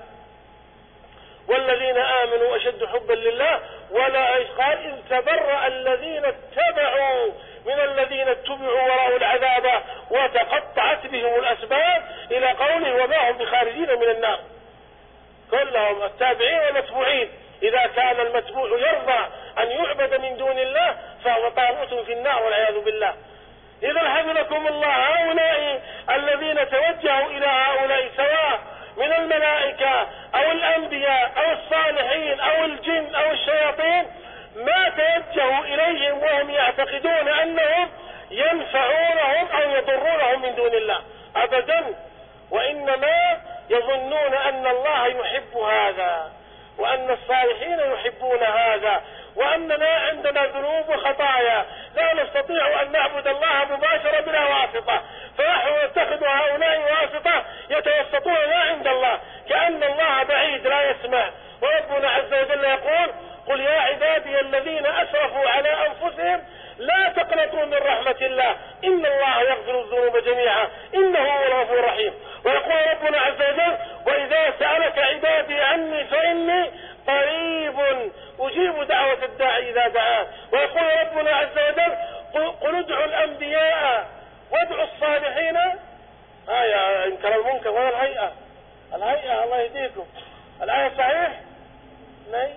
A: والذين آمنوا أشد حبا لله. ولا قال إذ تبرأ الذين اتبعوا من الذين اتبعوا ورأوا العذاب وتقطعت بهم الأسباب إلى قوله وما هم بخارجين من النار. كلهم التابعين والمتبوعين، إذا كان المتبوع يرضى أن يعبد من دون الله فهو طاغوت في النار والعياذ بالله. إذا حفظكم الله هؤلاء الذين توجهوا إلى هؤلاء سواء من الملائكة أو الأنبياء أو الصالحين أو الجن أو الشياطين، ما توجهوا إليهم وهم يعتقدون أنهم ينفعونهم أو يضرونهم من دون الله أبدا، وإنما يظنون أن الله يحب هذا وأن الصالحين يحبون هذا، وأننا عندنا ذنوب وخطايا لا نستطيع أن نعبد الله مباشرة بلا واسطة، فنحن نتخذ هؤلاء واسطة يتوسطون ما عند الله، كأن الله بعيد لا يسمع. وربنا عز وجل يقول قل يا عبادي الذين أسرفوا على أنفسهم لا تقنطوا من رحمة الله إن الله يغفر الذنوب جميعا إنه هو الغفور الرحيم. ويقول ربنا عز وجل وإذا سألك عبادي عني فإني قريب أجيب دعوة الداعي إذا دعاه. ويقول ربنا عز وجل قل ادعوا الأنبياء وادعوا الصالحين. آية إنكر المنكر ولا الهيئة الهيئة الله يهديكم. الآية صحيح؟ نعم.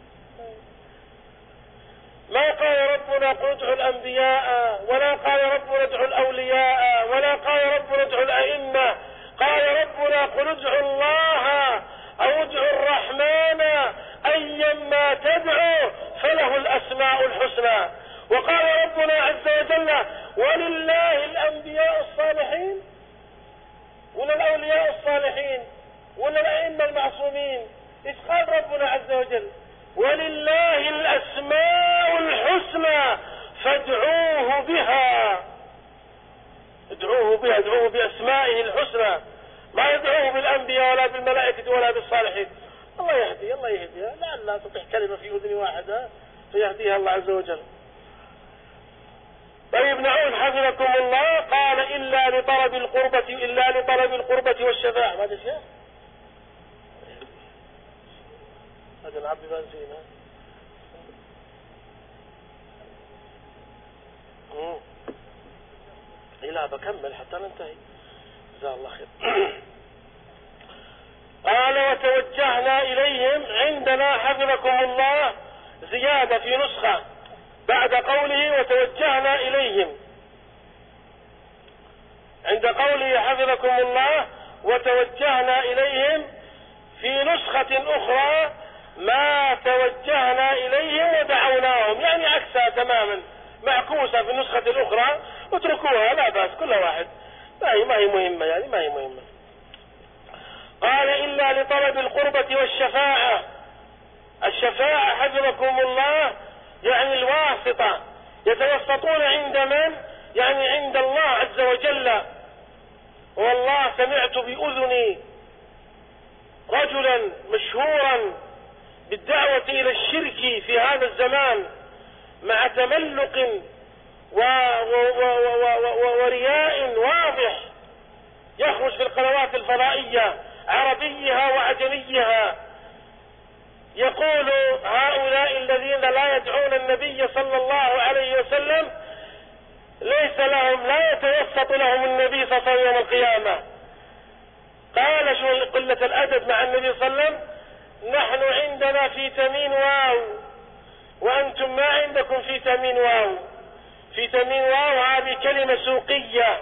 A: ما قال ربنا قل ادعوا الأنبياء ولا قال ربنا ادعوا الأولياء ولا قال ربنا ادعوا الأئمة، قال ربنا قل ادعوا الله أو ادعوا الرحمن أيما تدعوا فله الأسماء الحسنى. وقال ربنا عز وجل ولله الأنبياء الصالحين ولا الأولياء الصالحين ولا الأئمة المعصومين. إذ قال ربنا عز وجل ولله الأسماء الحسنى فادعوه بها، ادعوه بها ادعوه بأسمائه الحسنى، ما يدعوه بالأنبياء ولا بالملائكة ولا بالصالحين. الله يهدي الله يهديها لعل تطيح كلمة في أذن واحدة فيهديها الله عز وجل. طيب نعود حفظكم الله. قال إلا لطلب القربة إلا لطلب القربة والشفاعة. ماذا شيء هذا العبد بنزين لا بكمل حتى ننتهي جزاه الله خير. قال وتوجهنا إليهم. عندنا حفظكم الله زيادة في نسخة بعد قوله وتوجهنا إليهم، عند قوله حفظكم الله وتوجهنا إليهم في نسخة أخرى ما توجهنا إليهم ودعوناهم، يعني عكسها تماما، معكوسة في النسخة الأخرى، اتركوها لا بأس كل واحد، ما هي ما هي مهمة، يعني ما هي مهمة. قال إلا لطلب القربة والشفاعة. الشفاعة حفظكم الله يعني الواسطة، يتوسطون عند من؟ يعني عند الله عز وجل. والله سمعت بأذني رجلا مشهورا بالدعوة إلى الشرك في هذا الزمان مع تملق و... و... و... و... ورياء واضح، يخرج في القنوات الفضائية عربيها وعجميها، يقول هؤلاء الذين لا يدعون النبي صلى الله عليه وسلم ليس لهم، لا يتوسط لهم النبي صلى الله عليه وسلم يوم القيامة. قال شو قلة الأدب مع النبي صلى الله عليه وسلم؟ نحن عندنا في تمين واو وأنتم ما عندكم في تمين واو. في تمين واو هذه كلمة سوقية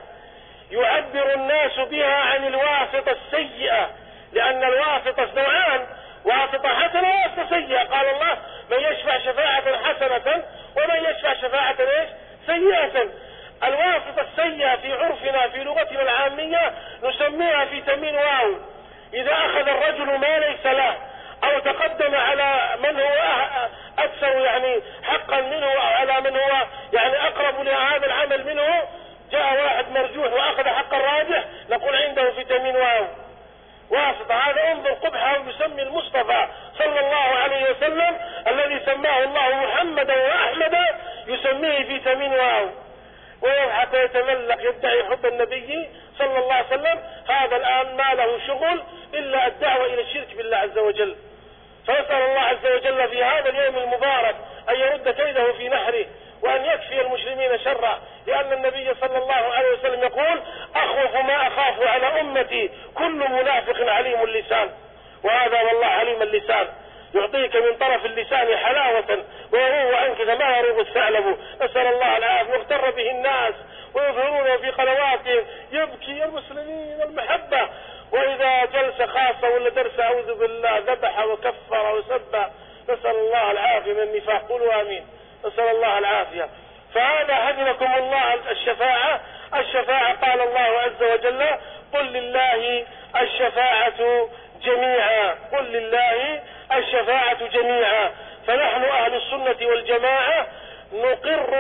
A: يعبر الناس بها عن الواسطة السيئة، لأن الواسطة نوعان، واسطة حسنة وواسطة سيئة. قال الله من يشفع شفاعة حسنة ومن يشفع شفاعة ايش؟ سيئة. الواسطة السيئة في عرفنا في لغتنا العامية نسميها في تمين واو. إذا أخذ الرجل ما ليس له أو تقدم على من هو أكثر يعني حقا منه أو على من هو يعني أقرب لهذا العمل منه، جاء واحد مرجوح وأخذ حق الراجح، نقول عنده في تمين واو واسطة. هذا انظر قبحه يسمي المصطفى صلى الله عليه وسلم الذي سماه الله محمدا وأحمدا يسميه في تمين واو، ويضحك يتملق يدعي حب النبي صلى الله عليه وسلم. هذا الآن ما له شغل إلا الدعوة إلى الشرك بالله عز وجل. فنسأل الله عز وجل في هذا اليوم المبارك أن يرد كيده في نحره وأن يكفي المسلمين شره، لأن النبي صلى الله عليه وسلم يقول أخوف ما أخاف على أمتي كل منافق عليم اللسان. وهذا والله عليم اللسان، يعطيك من طرف اللسان حلاوة ويروغ عنك كما يروغ الثعلب. نسأل الله العافية. واغتر به الناس ويظهرونه في قنواتهم يبكي المسلمين المحبة، وإذا جلس خاصة ولا درس أعوذ بالله ذبح وكفر وسب. نسأل الله العافية من النفاق. قولوا آمين. نسأل الله العافية. فهذا هدنكم الله الشفاعة. الشفاعة قال الله عز وجل قل لله الشفاعة جميعا، قل لله الشفاعة جميعا. فنحن أهل السنة والجماعة نقر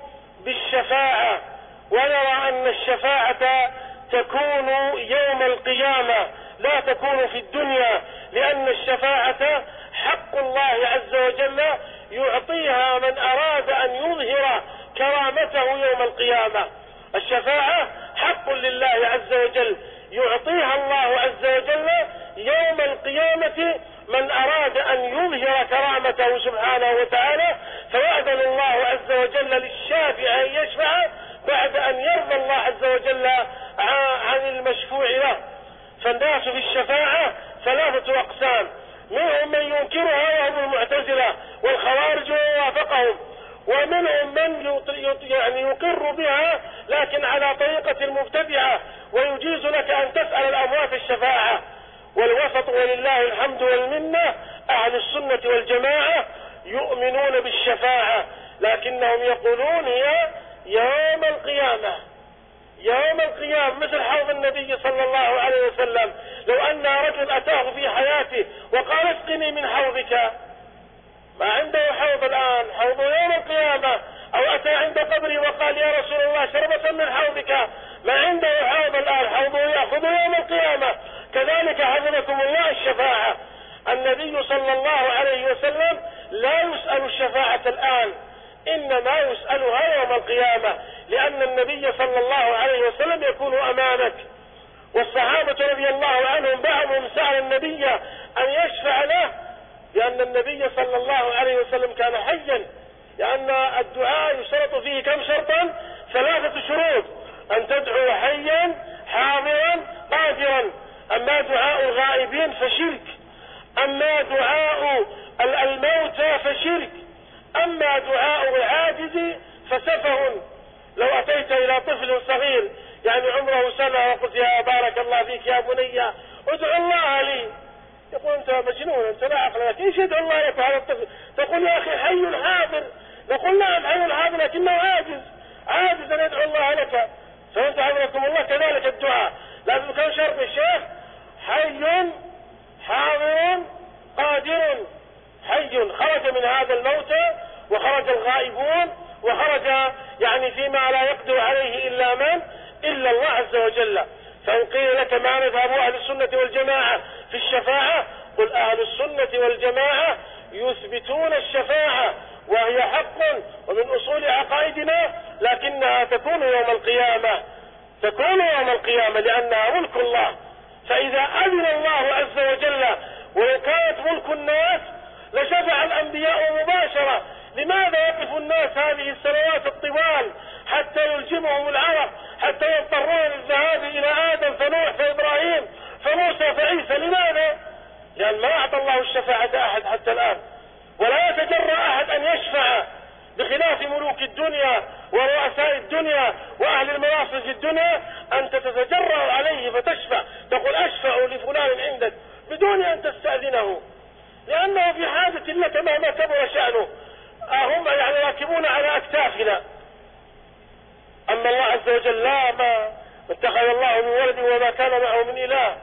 A: بالشفاعة ونرى أن الشفاعة تكون يوم القيامة لا تكون في الدنيا، لأن الشفاعة حق الله عز وجل يعطيها من أراد أن يظهر كرامته يوم القيامة. الشفاعة حق لله عز وجل يعطيها الله عز وجل يوم القيامة من أراد أن يظهر كرامته سبحانه وتعالى، فيأذن الله عز وجل للشافع أن يشفع بعد أن يرضى الله عز وجل عن المشفوع له. فالناس في الشفاعة ثلاثة أقسام، منهم من ينكرها وهم المعتزلة والخوارج ووافقهم، ومنهم من يعني يقر بها لكن على طريقة المبتدعة ويجيز لك أن تسأل الأموات الشفاعة. والوسط ولله الحمد والمنة أهل السنة والجماعة يؤمنون بالشفاعة، لكنهم يقولون هي يوم القيامة. يوم القيامة مثل حوض النبي صلى الله عليه وسلم. لو أن رجل أتاه في حياته وقال اسقني من حوضك، ما عنده حوض الآن، حوض يوم القيامة. أو أتى عند قبري وقال يا رسول الله شربة من حوضك، ما عنده حوض الآن، حوضه يأخذ يوم القيامة. كذلك حفظكم الله الشفاعة. النبي صلى الله عليه وسلم لا يسأل الشفاعة الآن، إنما يسألها يوم القيامة، لأن النبي صلى الله عليه وسلم يكون أمامك. والصحابة رضي الله عنهم بعضهم سأل النبي أن يشفع له، لأن النبي صلى الله عليه وسلم كان حيا، لأن الدعاء يشترط فيه كم شرطا؟ ثلاثة شروط: أن تدعو حيا حاضرا قادرا. أما دعاء الغائبين فشرك، أما دعاء الموتى فشرك، أما دعاء العاجز فسفه. لو أتيت إلى طفل صغير يعني عمره سنة وقلت يا بارك الله فيك يا بني ادعو الله لي، يقول أنت مجنون، أنت لا عقل لك، إيش يدعو الله لك هذا الطفل؟ تقول يا أخي حي حاضر، نقول نعم حي حاضر لكنه عاجز، عاجز أن يدعو الله لك. فأنت حفظكم الله كذلك الدعاء لازم كان شرط الشيخ حي حاضر قادر. حي خرج من هذا الموت وخرج الغائبون وخرج يعني فيما لا يقدر عليه إلا من؟ إلا الله عز وجل. فإن قيل لك ما مذهب أهل السنة والجماعة في الشفاعة؟ قل أهل السنة والجماعة يثبتون الشفاعة وهي حق ومن أصول عقائدنا، لكنها تكون يوم القيامة، تكون يوم القيامة لأنها ملك الله. فإذا أذن الله عز وجل ولو كانت ملك الناس لشفع الأنبياء مباشرة. لماذا يقف الناس هذه السنوات الطوال حتى يلجمهم العرق، حتى يضطرون للذهاب إلى آدم فنوح فإبراهيم فموسى فعيسى؟ لماذا؟ لأن ما أعطى الله الشفاعة أحد حتى الآن، ولا يتجرأ أحد أن يشفع، بخلاف ملوك الدنيا ورؤساء الدنيا وأهل المناصب في الدنيا. أنت تتجرأ عليه فتشفع، تقول أشفع لفلان عندك بدون أن تستأذنه، لأنه في حاجة لك مهما كبر شأنه. هم يعني راكبون على أكتافنا. أما الله عز وجل لا، ما اتخذ الله من ولد وما كان معه من إله.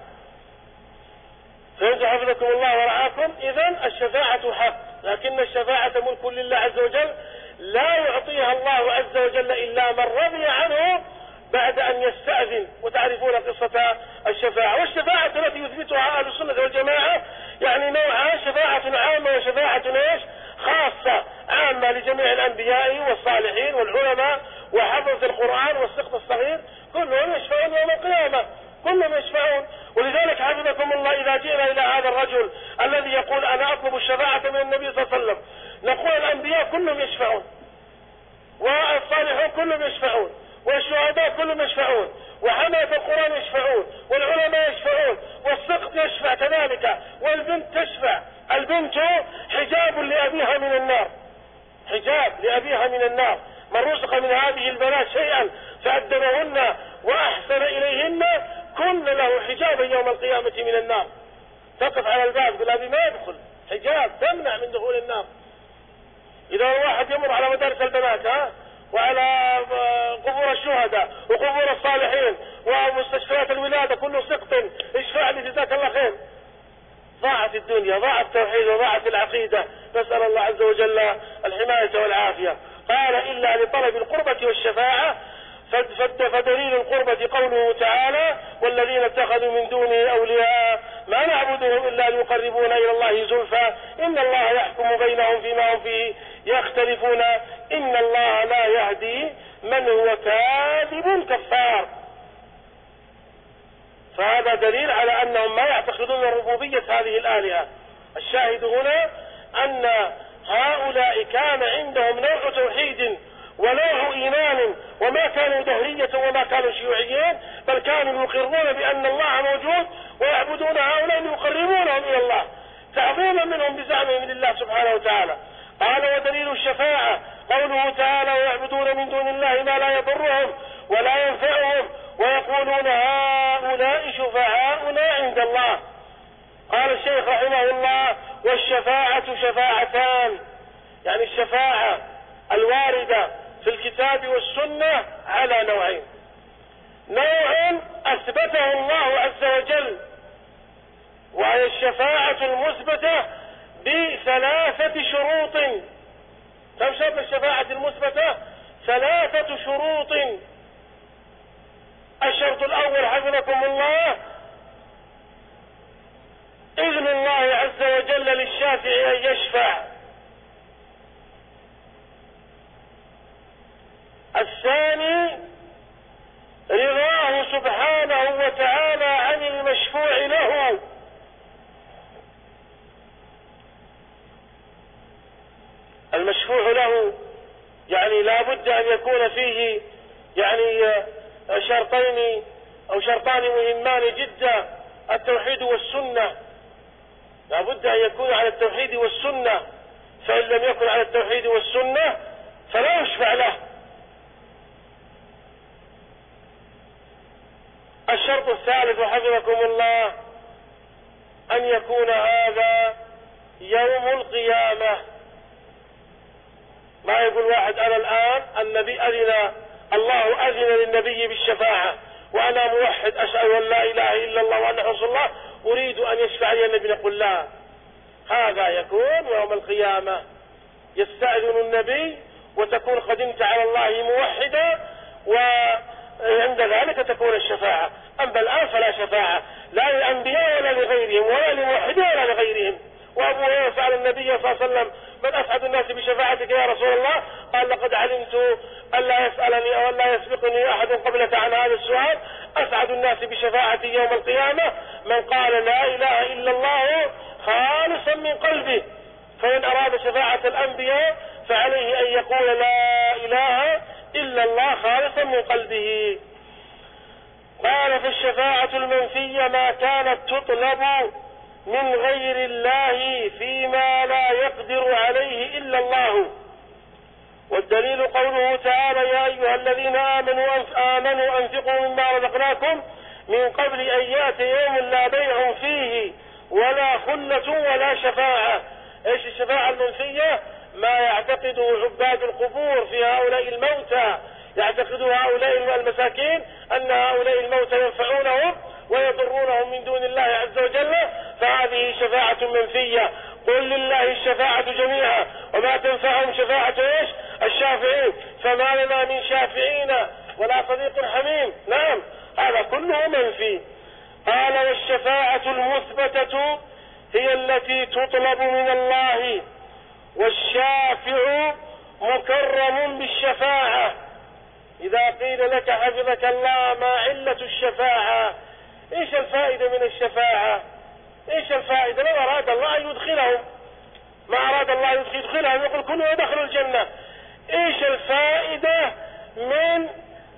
A: فينجح حفظكم الله ورعاكم. إذن الشفاعة حق، لكن الشفاعة ملك لله عز وجل، لا يعطيها الله عز وجل إلا من رضي عنه بعد أن يستأذن. وتعرفون قصة الشفاعة. والشفاعة التي يثبتها أهل السنة والجماعة يعني نوعان: شفاعة عامة وشفاعة ايش؟ خاصة. عامة لجميع الأنبياء والصالحين والعلماء وحفظ القرآن والسقط الصغير، كلهم يشفعون يوم القيامة، كلهم يشفعون. ولذلك حفظكم الله إذا جئنا إلى هذا الرجل الذي يقول أنا أطلب الشفاعة من النبي صلى الله عليه وسلم، نقول الأنبياء كلهم يشفعون، والصالحون كلهم يشفعون، والشهداء كلهم يشفعون، وحملة القرآن يشفعون، والعلماء يشفعون، والسقط يشفع كذلك، والبنت تشفع. البنت حجاب لأبيها من النار، حجاب لأبيها من النار. من رزق من هذه البنات شيئا فأدبهن وأحسن إليهن كن له حجابا يوم القيامة من النار. تقف على الباب تقول أبي ما يدخل، حجاب تمنع من دخول النار. إذا واحد يمر على مدارس البنات ها وعلى قبور الشهداء وقبور الصالحين ومستشفيات الولادة كله سقط، اشفع لي جزاك الله خير. ضاعت الدنيا، ضاعت التوحيد وضاعت العقيدة. نسأل الله عز وجل الحماية والعافية. قال إلا لطلب القربة والشفاعة. فدليل القربة قوله تعالى والذين اتخذوا من دونه أولياء ما نعبدهم إلا ليقربونا إلى الله زلفى إن الله يحكم بينهم فيما هم فيه يختلفون إن الله لا يهدي من هو كاذب كفار. فهذا دليل على أنهم ما يعتقدون ربوبية هذه الآلهة. الشاهد هنا أن هؤلاء كان عندهم نوع توحيد ونوع إيمان، وما كانوا دهرية وما كانوا شيوعيين، بل كانوا يقرون بأن الله موجود ويعبدون هؤلاء ليقربونهم إلى الله تعظيما منهم بزعمهم لله سبحانه وتعالى. قال ودليل الشفاعة قوله تعالى ويعبدون من دون الله ما لا يضرهم ولا ينفعهم ويقولون هؤلاء شفعاؤنا عند الله. قال الشيخ رحمه الله والشفاعة شفاعتان، يعني الشفاعة الواردة في الكتاب والسنة على نوعين: نوع أثبته الله عز وجل وهي الشفاعة المثبتة بثلاثة شروط. كم شرط الشفاعة المثبتة؟ ثلاثة شروط. الشرط الأول حفظكم الله إذن الله عز وجل للشافع أن يشفع. الثاني رضاه سبحانه وتعالى عن المشفوع له. المشفوع له يعني لا بد أن يكون فيه يعني شرطين أو شرطان مهمان جدا: التوحيد والسنة. لا بد أن يكون على التوحيد والسنة، فإن لم يكن على التوحيد والسنة فلا يشفع له. الشرط الثالث حفظكم الله أن يكون هذا يوم القيامة. ما يقول واحد أنا الآن النبي أذن، الله أذن للنبي بالشفاعة وأنا موحد أشهد أن لا إله إلا الله وأن رسول الله أريد أن يشفع لي النبي، نقول لا، هذا يكون يوم القيامة يستأذن النبي وتكون قدمت على الله موحدا، وعند ذلك تكون الشفاعة. أما الآن فلا شفاعة لا للأنبياء ولا لغيرهم ولا للموحدين ولا لغيرهم. وأبو هريرة سأل النبي صلى الله عليه وسلم من أسعد الناس بشفاعتك يا رسول الله؟ قال لقد علمت ألا يسألني أو ألا يسبقني أحد قبلك عن هذا السؤال. أسعد الناس بشفاعتي يوم القيامة من قال لا إله إلا الله خالصا من قلبه. فإن أراد شفاعة الأنبياء فعليه أن يقول لا إله إلا الله خالصا من قلبه. قال في الشفاعة المنفية ما كانت تطلب من غير الله فيما لا يقدر عليه إلا الله. والدليل قوله تعالى يا أيها الذين آمنوا آمنوا أنفقوا مما رزقناكم من قبل أن يأتي يوم لا بيع فيه ولا خلة ولا شفاعة. ايش الشفاعة المنفية؟ ما يعتقده عباد القبور في هؤلاء الموتى، يعتقد هؤلاء المساكين أن هؤلاء الموتى ينفعونهم ويضرونهم من دون الله عز وجل، فهذه شفاعة منفية. قل لله الشفاعة جميعا وما تنفعهم شفاعة ايش؟ الشافعين، فما لنا من شافعين ولا صديق حميم. نعم هذا كله منفي. قال والشفاعة المثبتة هي التي تطلب من الله، والشافع مكرم بالشفاعة. إذا قيل لك حفظك الله ما علة الشفاعة، إيش الفائدة من الشفاعة؟ إيش الفائدة؟ لو أراد الله أن يدخلهم، ما أراد الله أن يدخلهم يقول كلهم يدخلوا الجنة. إيش الفائدة من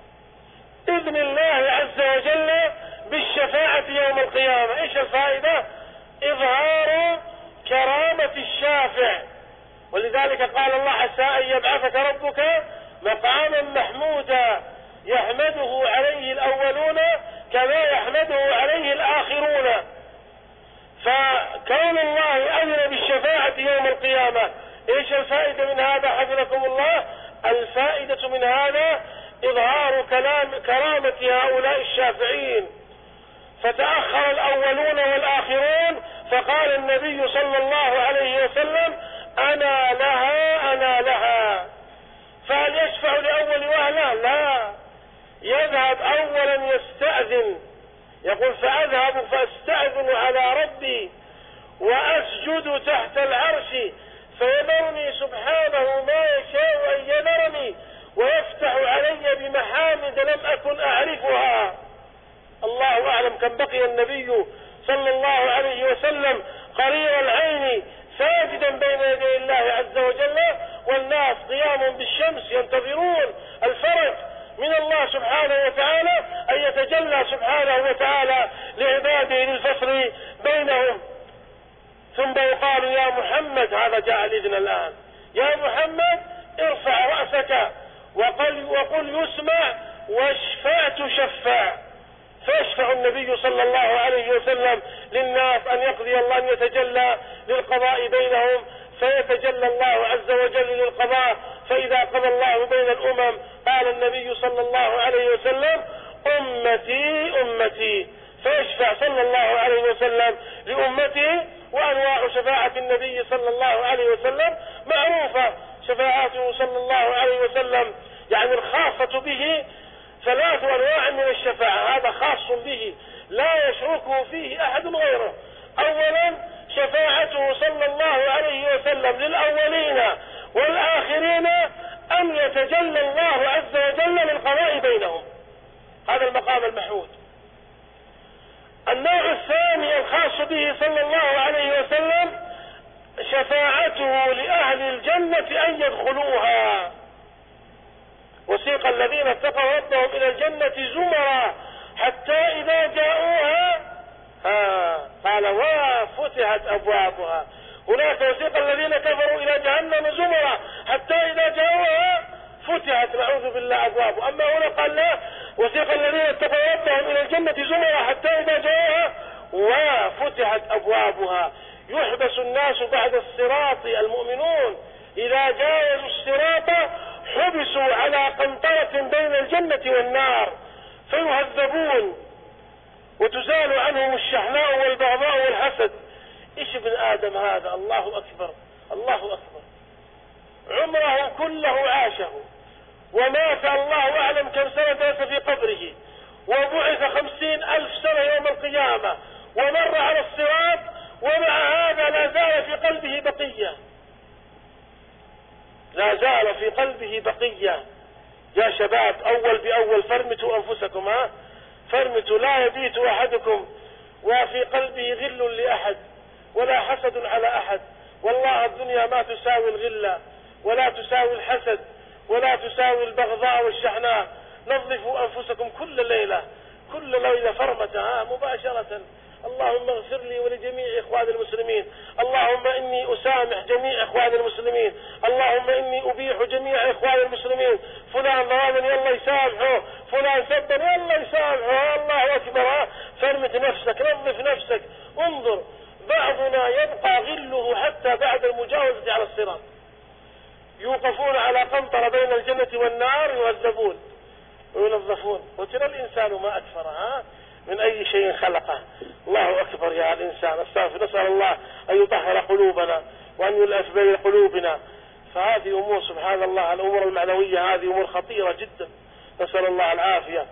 A: إذن الله عز وجل بالشفاعة يوم القيامة؟ إيش الفائدة؟ إظهار كرامة الشافع. ولذلك قال الله عسى أن يبعثك ربك مقاما محمودا يحمده عليه الأولون كما يحمده عليه الآخرون. فكون الله أذن بالشفاعة يوم القيامة، إيش الفائدة من هذا حفظكم الله؟ الفائدة من هذا إظهار كلام كرامة هؤلاء الشافعين. فتأخر الأولون والآخرون، فقال النبي صلى الله عليه وسلم أنا لها أنا لها. فهل يشفع لأول وهلة؟ لا، يذهب أولا يستأذن، يقول فأذهب فأستأذن على ربي وأسجد تحت العرش فيذرني سبحانه ما يشاء أن يذرني ويفتح علي بمحامد لم أكن أعرفها. الله أعلم كم بقي النبي صلى الله عليه وسلم قرير العين ساجدا بين يدي الله عز وجل، والناس قيام بالشمس ينتظرون الفرج من الله سبحانه وتعالى أن يتجلى سبحانه وتعالى لعباده للفصل بينهم. ثم يقال يا محمد، هذا جاء الإذن الآن، يا محمد ارفع رأسك وقل, وقل يسمع واشفع تشفع. فيشفع النبي صلى الله عليه وسلم للناس أن يقضي الله، أن يتجلى للقضاء بينهم، فيتجلى الله عز وجل للقضاء. فإذا قضى الله بين الأمم قال النبي صلى الله عليه وسلم أمتي أمتي، فيشفع صلى الله عليه وسلم لأمته. وأنواع شفاعة النبي صلى الله عليه وسلم معروفة، شفاعته صلى الله عليه وسلم يعني الخاصة به ثلاث أنواع من الشفاعة، هذا خاص به لا يشركه فيه أحد غيره. أولا شفاعته صلى الله عليه وسلم للأولين والآخرين أن يتجلى الله عز وجل للقضاء بينهم، هذا المقام المحمود. النوع الثاني الخاص به صلى الله عليه وسلم شفاعته لأهل الجنة أن يدخلوها. وسيق الذين اتقوا ربهم إلى الجنة زمرا حتى إذا جاءوها ها قال وفتحت أبوابها. هناك وسيق الذين كفروا إلى جهنم زمرا حتى إذا جاءوها فتحت نعوذ بالله أبوابها. أما هنا قال لا، وسيق الذين اتقوا ربهم إلى الجنة زمرا حتى إذا جاءوها وفتحت أبوابها. يحبس الناس بعد الصراط، المؤمنون إذا جاوزوا الصراط حبسوا على قنطرة بين الجنة والنار فيهذبون وتزال عنهم الشحناء والبغضاء والحسد. إيش ابن آدم هذا؟ الله أكبر، الله أكبر، عمره كله عاشه ومات الله أعلم كم سنة جلس في قبره، وبعث خمسين ألف سنة يوم القيامة، ومر على الصراط، ومع هذا لا زال في قلبه بقية، لا زال في قلبه بقية. يا شباب، أول بأول فرمتوا أنفسكم، ها فرمتوا، لا يبيت أحدكم وفي قلبه غل لأحد ولا حسد على أحد. والله الدنيا ما تساوي الغلة ولا تساوي الحسد ولا تساوي البغضاء والشحناء. نظفوا أنفسكم كل ليلة، كل ليلة فرمتها مباشرة. اللهم اغفر لي ولجميع إخوان المسلمين، اللهم إني أسامح جميع إخوان المسلمين، اللهم إني أبيح جميع إخوان المسلمين. فلان ضامن يلا يسامحه، فلان سبن يلا يسامحه، الله أكبر. فرمت نفسك، نظف نفسك، انظر، بعضنا يبقى غله حتى بعد المجاوزة على الصراط. يوقفون على قنطرة بين الجنة والنار يهذبون وينظفون. وترى الإنسان ما أكفرها من أي شيء خلقه. الله أكبر يا الإنسان. استغفر، نسأل الله أن يطهر قلوبنا وأن يلأف بين قلوبنا. فهذه أمور سبحان الله، الأمور المعنوية هذه أمور خطيرة جدا، نسأل الله العافية.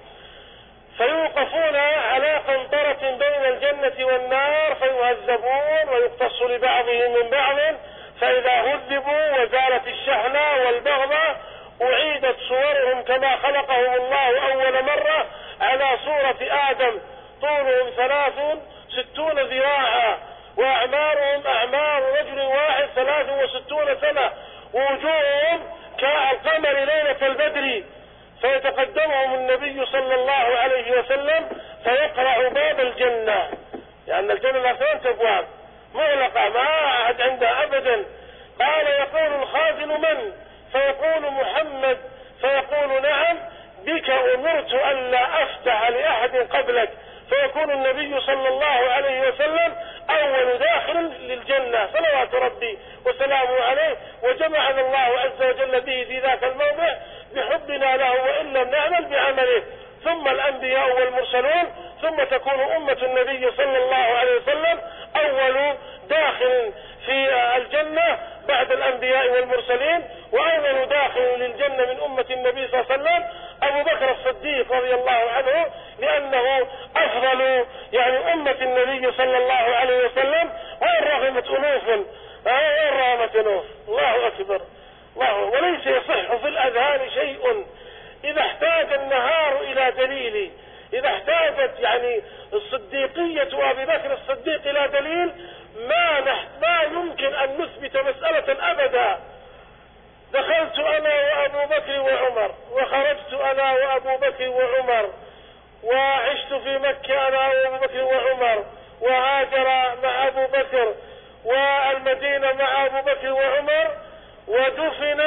A: فيوقفون على قنطرة بين الجنة والنار فيهذبون ويقتص لبعضهم من بعض، فإذا هذبوا وزالت الشحنة والبغضة أعيدت صورهم كما خلقهم الله أول مرة على صورة آدم. طولهم ثلاث ستون ذراعا وأعمارهم أعمار رجل واحد ثلاث وستون سنة، ووجوههم كالقمر ليلة البدر. فيتقدمهم النبي صلى الله عليه وسلم فيقرع باب الجنة، لأن الجنة لها ثلاث أبواب مغلقة ما أحد عندها أبدا. قال يقول الخازن من؟ فيقول محمد، فيقول نعم بك أمرت أن لا أفتح لأحد قبلك. فيكون النبي صلى الله عليه وسلم أول داخل للجنة صلوات ربي وسلامه عليه، وجمعنا الله عز وجل به في ذاك الموضع بحبنا له وإن لم نعمل بعمله. ثم الأنبياء والمرسلون، ثم تكون أمة النبي صلى الله عليه وسلم أول داخل في الجنة بعد الأنبياء والمرسلين. وأول داخل للجنة من أمة النبي صلى الله عليه وسلم أبو بكر الصديق رضي الله عنه، لأنه أفضل يعني أمة النبي صلى الله عليه وسلم. وإن رغمت أنوف، وإن رغمت أنوف، الله أكبر الله. وليس يصح في الأذهان شيء إذا احتاج النهار إلى دليل، إذا احتاجت يعني الصديقية أبي بكر الصديق إلى دليل، ما ما يمكن أن نثبت مسألة أبدا. دخلت أنا وأبو بكر وعمر، وخرجت أنا وأبو بكر وعمر، وعشت في مكة أنا وأبو بكر وعمر، وهاجر مع أبو بكر، والمدينة مع أبو بكر وعمر، ودفن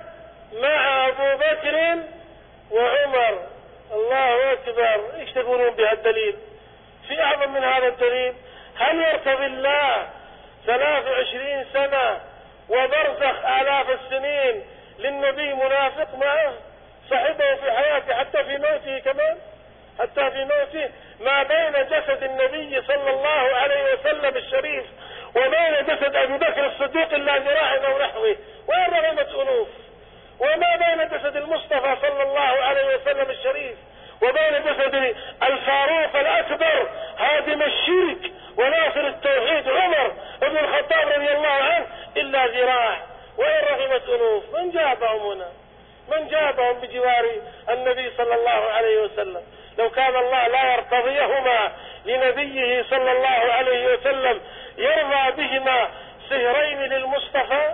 A: مع أبو بكر وعمر. الله أكبر. إيش تقولون بهالدليل؟ في أعظم من هذا الدليل؟ هل يرتضي الله ثلاث وعشرين سنة وبرزخ آلاف السنين للنبي منافق معه صحبه في حياته حتى في موته كمان، حتى في موته؟ ما بين جسد النبي صلى الله عليه وسلم الشريف وبين جسد أبي بكر الصديق إلا ذراع أو نحوه، وين رغمت أنوف. وما بين جسد المصطفى صلى الله عليه وسلم الشريف وبين جسد الفاروق الأكبر هادم الشرك وناصر التوحيد عمر بن الخطاب رضي الله عنه إلا ذراع. وإن رغمت أنوف. من جابهم هنا؟ من جابهم بجوار النبي صلى الله عليه وسلم؟ لو كان الله لا يرتضيهما لنبيه صلى الله عليه وسلم يرضى بهما سهرين للمصطفى،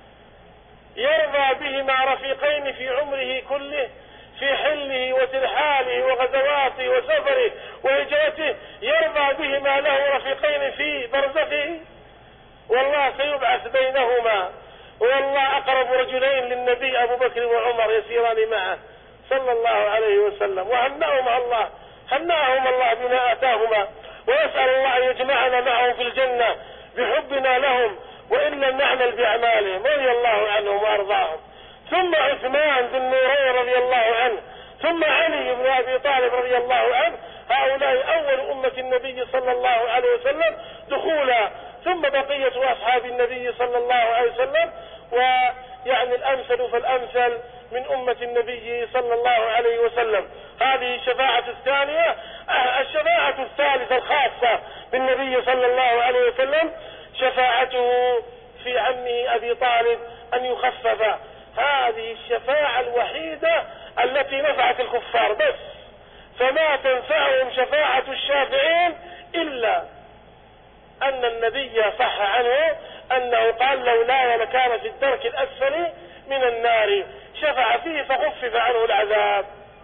A: يرضى بهما رفيقين في عمره كله، في حله وترحاله وغزواته وسفره وهجرته، يرضى بهما له رفيقين في برزخه؟ والله سيبعث بينهما، والله أقرب رجلين للنبي أبو بكر وعمر يسيران معه صلى الله عليه وسلم. وهنأهما الله، هنأهما الله بما آتاهما ونسأل الله أن يجمعنا معهم في الجنة بحبنا لهم وإن لم نعمل بأعمالهم رضي الله عنهم وأرضاهم. ثم عثمان ذو النورين رضي الله عنه، ثم علي بن أبي طالب رضي الله عنه. هؤلاء أول أمة النبي صلى الله عليه وسلم دخولا، ثم بقية أصحاب النبي صلى الله عليه وسلم، ويعني الأمثل فالأمثل من أمة النبي صلى الله عليه وسلم. هذه الشفاعة الثانية. الشفاعة الثالثة الخاصة بالنبي صلى الله عليه وسلم شفاعته في عمه أبي طالب أن يخفف. هذه الشفاعة الوحيدة التي نفعت الكفار بس، فما تنفعهم شفاعة الشافعين إلا أن النبي صح عنه أنه قال لولا لكان في الدرك الأسفل من النار، شفع فيه فخفف عنه العذاب.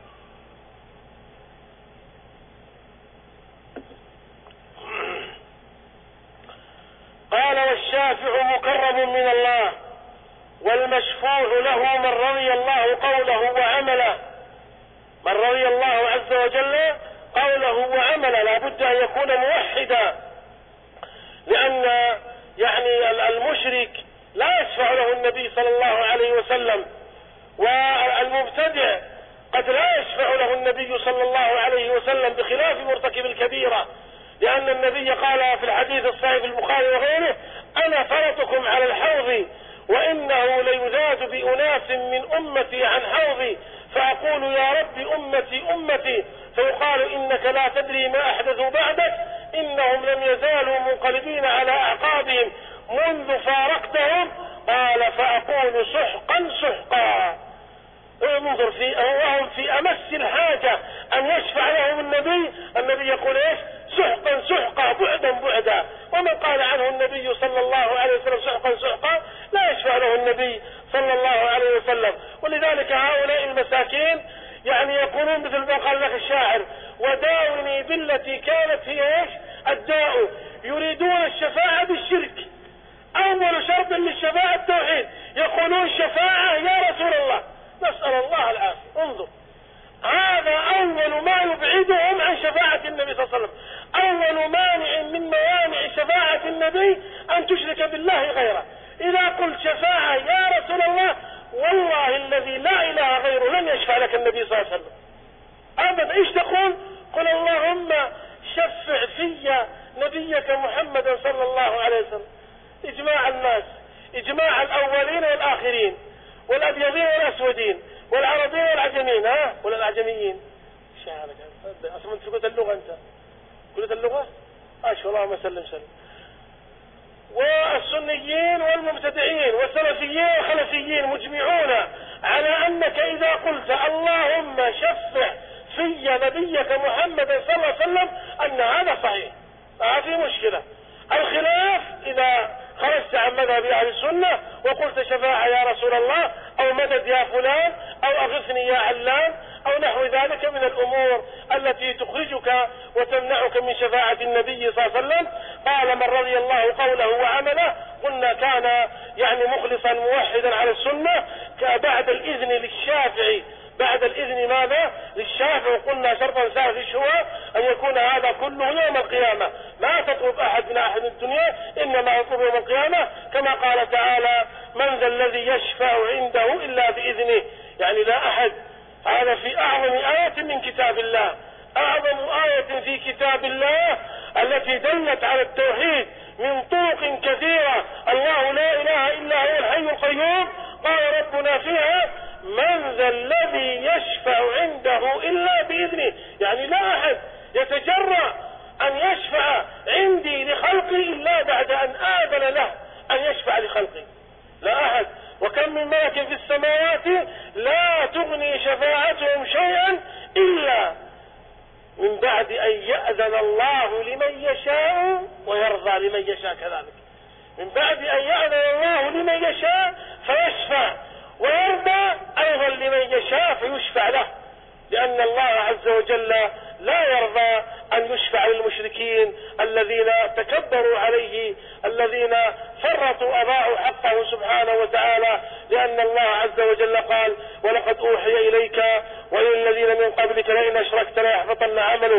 A: قال والشافع مكرم من الله، والمشفوع له من رضي الله قوله وعمله. من رضي الله عز وجل قوله وعمله لا بد أن يكون موحدا، لأن يعني المشرك لا يشفع له النبي صلى الله عليه وسلم، والمبتدع قد لا يشفع له النبي صلى الله عليه وسلم بخلاف مرتكب الكبيرة، لأن النبي قال في الحديث الصحيح في البخاري وغيره أنا فرطكم على الحوض وإنه ليذاد بأناس من أمتي عن حوضي فأقول يا رب أمتي أمتي، فيقال إنك لا تدري ما أحدثوا بعدك إنهم لم يزالوا منقلبين على أعقابهم منذ فارقتهم. قال فأقول سحقا سحقا. انظر في وهم في أمس الحاجة أن يشفع لهم النبي، النبي يقول إيش؟ سحقا سحقا بعدا بعدا. ومن قال عنه النبي صلى الله عليه وسلم سحقا سحقا لا يشفع له النبي صلى الله عليه وسلم. ولذلك هؤلاء المساكين يعني يقولون مثل ما قال لك الشاعر وداوني بالتي كانت هي ايش؟ الداء. يريدون الشفاعة بالشرك. أول شرط للشفاعة التوحيد، يقولون شفاعة يا رسول الله، نسأل الله العافية. انظر، هذا أول ما يبعدهم عن شفاعة النبي صلى الله عليه وسلم. أول مانع من موانع شفاعة النبي أن تشرك بالله غيره. إذا قلت شفاعة يا رسول الله والله الذي لا إله غيره لن يشفع لك النبي صلى الله عليه وسلم أبدا. إيش تقول؟ قل اللهم شفع في نبيك محمدا صلى الله عليه وسلم. إجماع الناس، إجماع الأولين والآخرين والأبيضين والأسودين والعربيين والعجمين، ها ولا الأعجميين؟ شعرك أصلا أنت قلت اللغة، أنت قلت اللغة أشهر اللهم سلم سلم. والسنيين والمبتدعين والسلفيين والخلفيين مجمعون على أنك إذا قلت اللهم شفع في نبيك محمد صلى الله عليه وسلم أن هذا صحيح، ما في مشكلة. الخلاف إذا خرجت عن مذهب أهل السنة وقلت شفاعة يا رسول الله أو مدد يا فلان أو أغثني يا علان أو نحو ذلك من الأمور التي تخرجك وتمنعك من شفاعة النبي صلى الله عليه وسلم. قال من رضي الله قوله وعمله، قلنا كان يعني مخلصا موحدا على السنة بعد الإذن للشافعي، بعد الإذن ماذا؟ للشافع. وقلنا شرطا ثالث هو أن يكون هذا كله يوم القيامة، ما تطلب أحد من أحد الدنيا، إنما يطلب يوم القيامة، كما قال تعالى من ذا الذي يشفع عنده إلا بإذنه، يعني لا أحد. هذا في أعظم آية من كتاب الله، أعظم آية في كتاب الله التي دلت على التوحيد من طرق كثيرة. الله لا إله إلا هو الحي القيوم. قال ربنا فيها من ذا الذي يشفع عنده إلا بإذنه، يعني لا أحد يتجرأ أن يشفع عندي لخلقي إلا بعد أن آذن له أن يشفع لخلقي، لا أحد. وكم من ملك في السماوات لا تغني شفاعتهم شيئا إلا من بعد أن يأذن الله لمن يشاء ويرضى لمن يشاء، كذلك من بعد أن يأذن الله لمن يشاء فيشفع ويرضى أيضا لمن يشاء فيشفع له، لأن الله عز وجل لا يرضى أن يشفع للمشركين الذين تكبروا عليه، الذين فرطوا أضاعوا حقه سبحانه وتعالى، لأن الله عز وجل قال ولقد أوحي إليك وإلى الذين من قبلك لئن أشركت ليحبطن عملك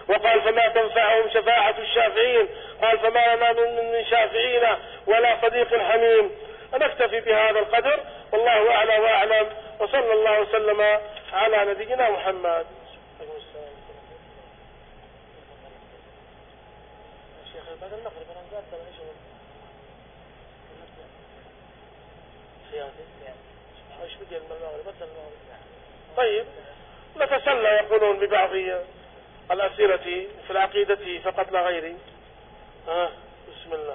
A: وقال فما تنفعهم شفاعة الشافعين، قال فما لنا من شافعين ولا صديق حميم. نكتفي بهذا القدر، والله أعلى وأعلم، وصلى الله وسلم على نبينا محمد. طيب نتسلى يقولون ببعض الأسئلة في العقيدة فقط لا غير. آه بسم الله.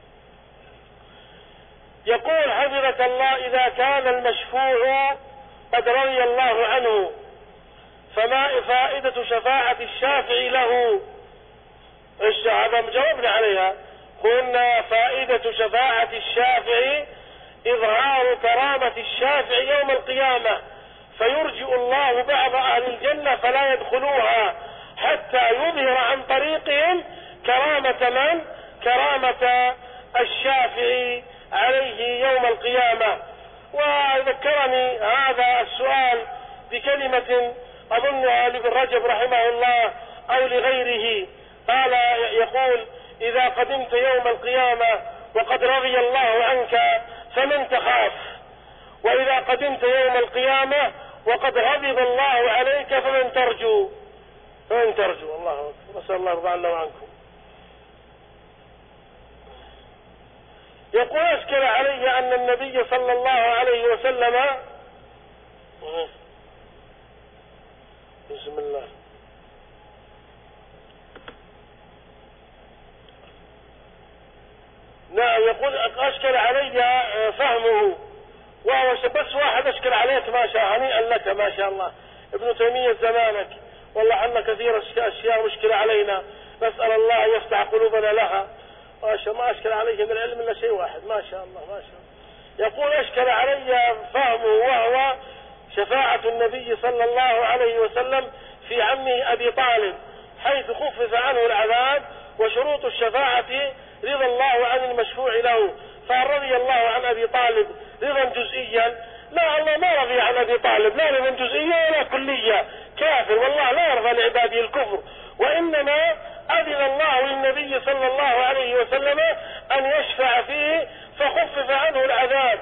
A: يقول حفظك الله: إذا كان المشفوع قد رضي الله عنه فما فائدة شفاعة الشافعي له؟ ايش هذا جاوبنا عليها، قلنا فائدة شفاعة الشافعي إظهار كرامة الشافعي يوم القيامة، فيرجئ الله بعض أهل الجنة فلا يدخلوها حتى يظهر عن طريقهم كرامة من؟ كرامة الشافعي عليه يوم القيامة. وذكرني هذا السؤال بكلمة أظنها لابن رجب رحمه الله أو لغيره، قال يقول: إذا قدمت يوم القيامة وقد رضي الله عنك فمن تخاف، وإذا قدمت يوم القيامة وقد غضب الله عليك فمن ترجو؟ فمن ترجو. الله أكبر، نسأل الله يرضى عنا وعنكم. يقول: أشكل علي أن النبي صلى الله عليه وسلم بسم الله نعم يقول: أشكل علي فهمه، وهو بس واحد أشكل عليك ما شاء، هنيئا لك ما شاء الله ابن تيمية زمانك، والله عنا كثير أشياء مشكلة علينا، نسأل الله أن يفتح قلوبنا لها. ما شاء ما أشكل عليه من العلم إلا شيء واحد، ما شاء الله ما شاء الله. يقول: أشكل علي فهمه، وهو شفاعة النبي صلى الله عليه وسلم في عمه أبي طالب، حيث خفف عنه العذاب، وشروط الشفاعة رضا الله عن المشفوع له، فهل رضي الله عن أبي طالب رضا جزئيا؟ لا، الله ما رضي عن أبي طالب لا رضا جزئيا ولا كليا، كافر، والله لا يرضى لعباده الكفر، وإنما أذن الله للنبي صلى الله عليه وسلم أن يشفع فيه فخفف عنه العذاب.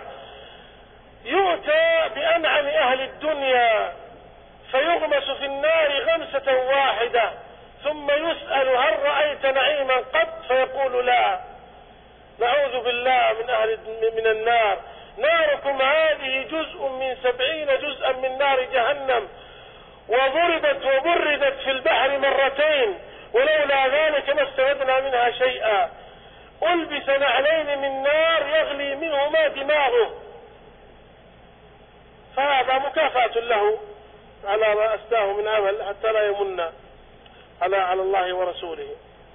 A: يؤتى بأنعم أهل الدنيا فيغمس في النار غمسة واحدة، ثم يسأل: هل رأيت نعيما قط؟ فيقول: لا. نعوذ بالله من أهل من النار. ناركم هذه جزء من سبعين جزءا من نار جهنم، وضربت وبردت في البحر مرتين، ولولا ذلك ما استفدنا منها شيئا. ألبس نعلين من نار يغلي منهما دماغه، فهذا مكافأة له على ما أستاه من عمل حتى لا يمن على على الله ورسوله.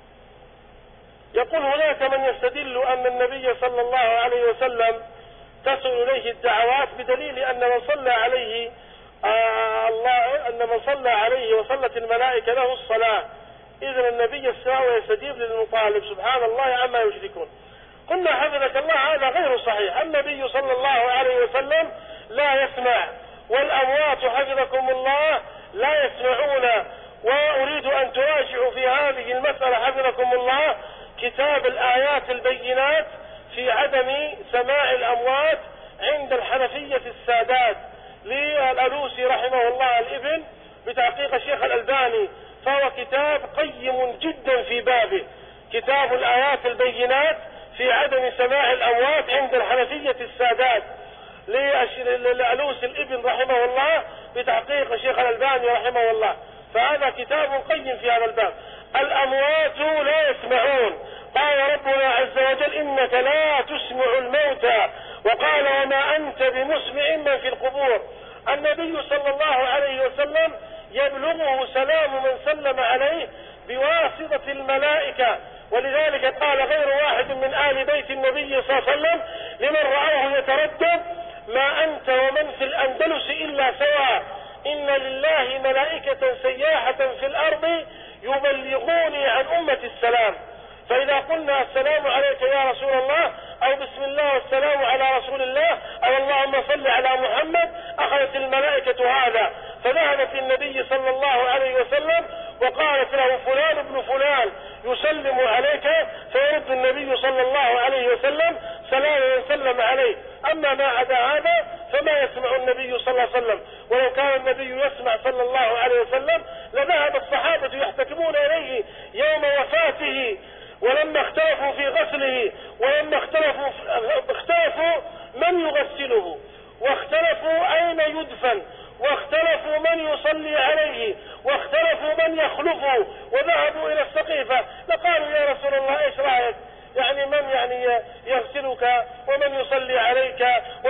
A: يقول: هناك من يستدل أن النبي صلى الله عليه وسلم تصل إليه الدعوات بدليل أن من صلى عليه آه الله أن من صلى عليه وصلت الملائكة له الصلاة، إذن النبي السماء يستجيب للمطالب. سبحان الله عما يشركون. قلنا حفظك الله هذا غير صحيح، النبي صلى الله عليه وسلم لا يسمع، والأموات حفظكم الله لا يسمعون. وأريد أن تراجعوا في هذه المسألة حفظكم الله كتاب الآيات البينات في عدم سماع الأموات عند الحنفية السادات للألوسي رحمه الله الابن بتحقيق الشيخ الألباني، فهو كتاب قيم جدا في بابه، كتاب الآيات البينات في عدم سماع الأموات عند الحنفية السادات للألوسي الابن رحمه الله بتحقيق الشيخ الألباني رحمه الله، فهذا كتاب قيم في هذا الباب. الأموات لا يسمعون، قال ربنا عز وجل: إنك لا تسمع الموتى، وقال: وما أنت بمسمع من في القبور. النبي صلى الله عليه وسلم يبلغه سلام من سلم عليه بواسطة الملائكة، ولذلك قال غير واحد من آل بيت النبي صلى الله عليه وسلم لمن رآه يتردد: ما أنت ومن في الأندلس إلا سواء، إن لله ملائكة سياحة في الأرض يبلغوني عن أمة السلام. فإذا قلنا السلام عليك يا رسول الله، أو بسم الله والسلام على رسول الله، أو اللهم صل على محمد، أخذت الملائكة هذا، فذهبت النبي صلى الله عليه وسلم وقالت له فلان ابن فلان يسلم عليك، فيرد النبي صلى الله عليه وسلم سلام وسلم عليه. أما ما عدا هذا فما يسمع النبي صلى الله عليه وسلم. ولو كان النبي يسمع صلى الله عليه وسلم لذهب الصحابة يحتكمون إليه يوم وفاته، ولما اختلفوا في غسله، ولما اختلفوا اختلفوا من يغسله، واختلفوا أين يدفن، واختلفوا من يصلي عليه، واختلفوا من يخلفه، وذهبوا إلى السقيفة فقالوا يا رسول الله ايش رأيك؟ يعني من يعني يغسلك ومن يصلي عليك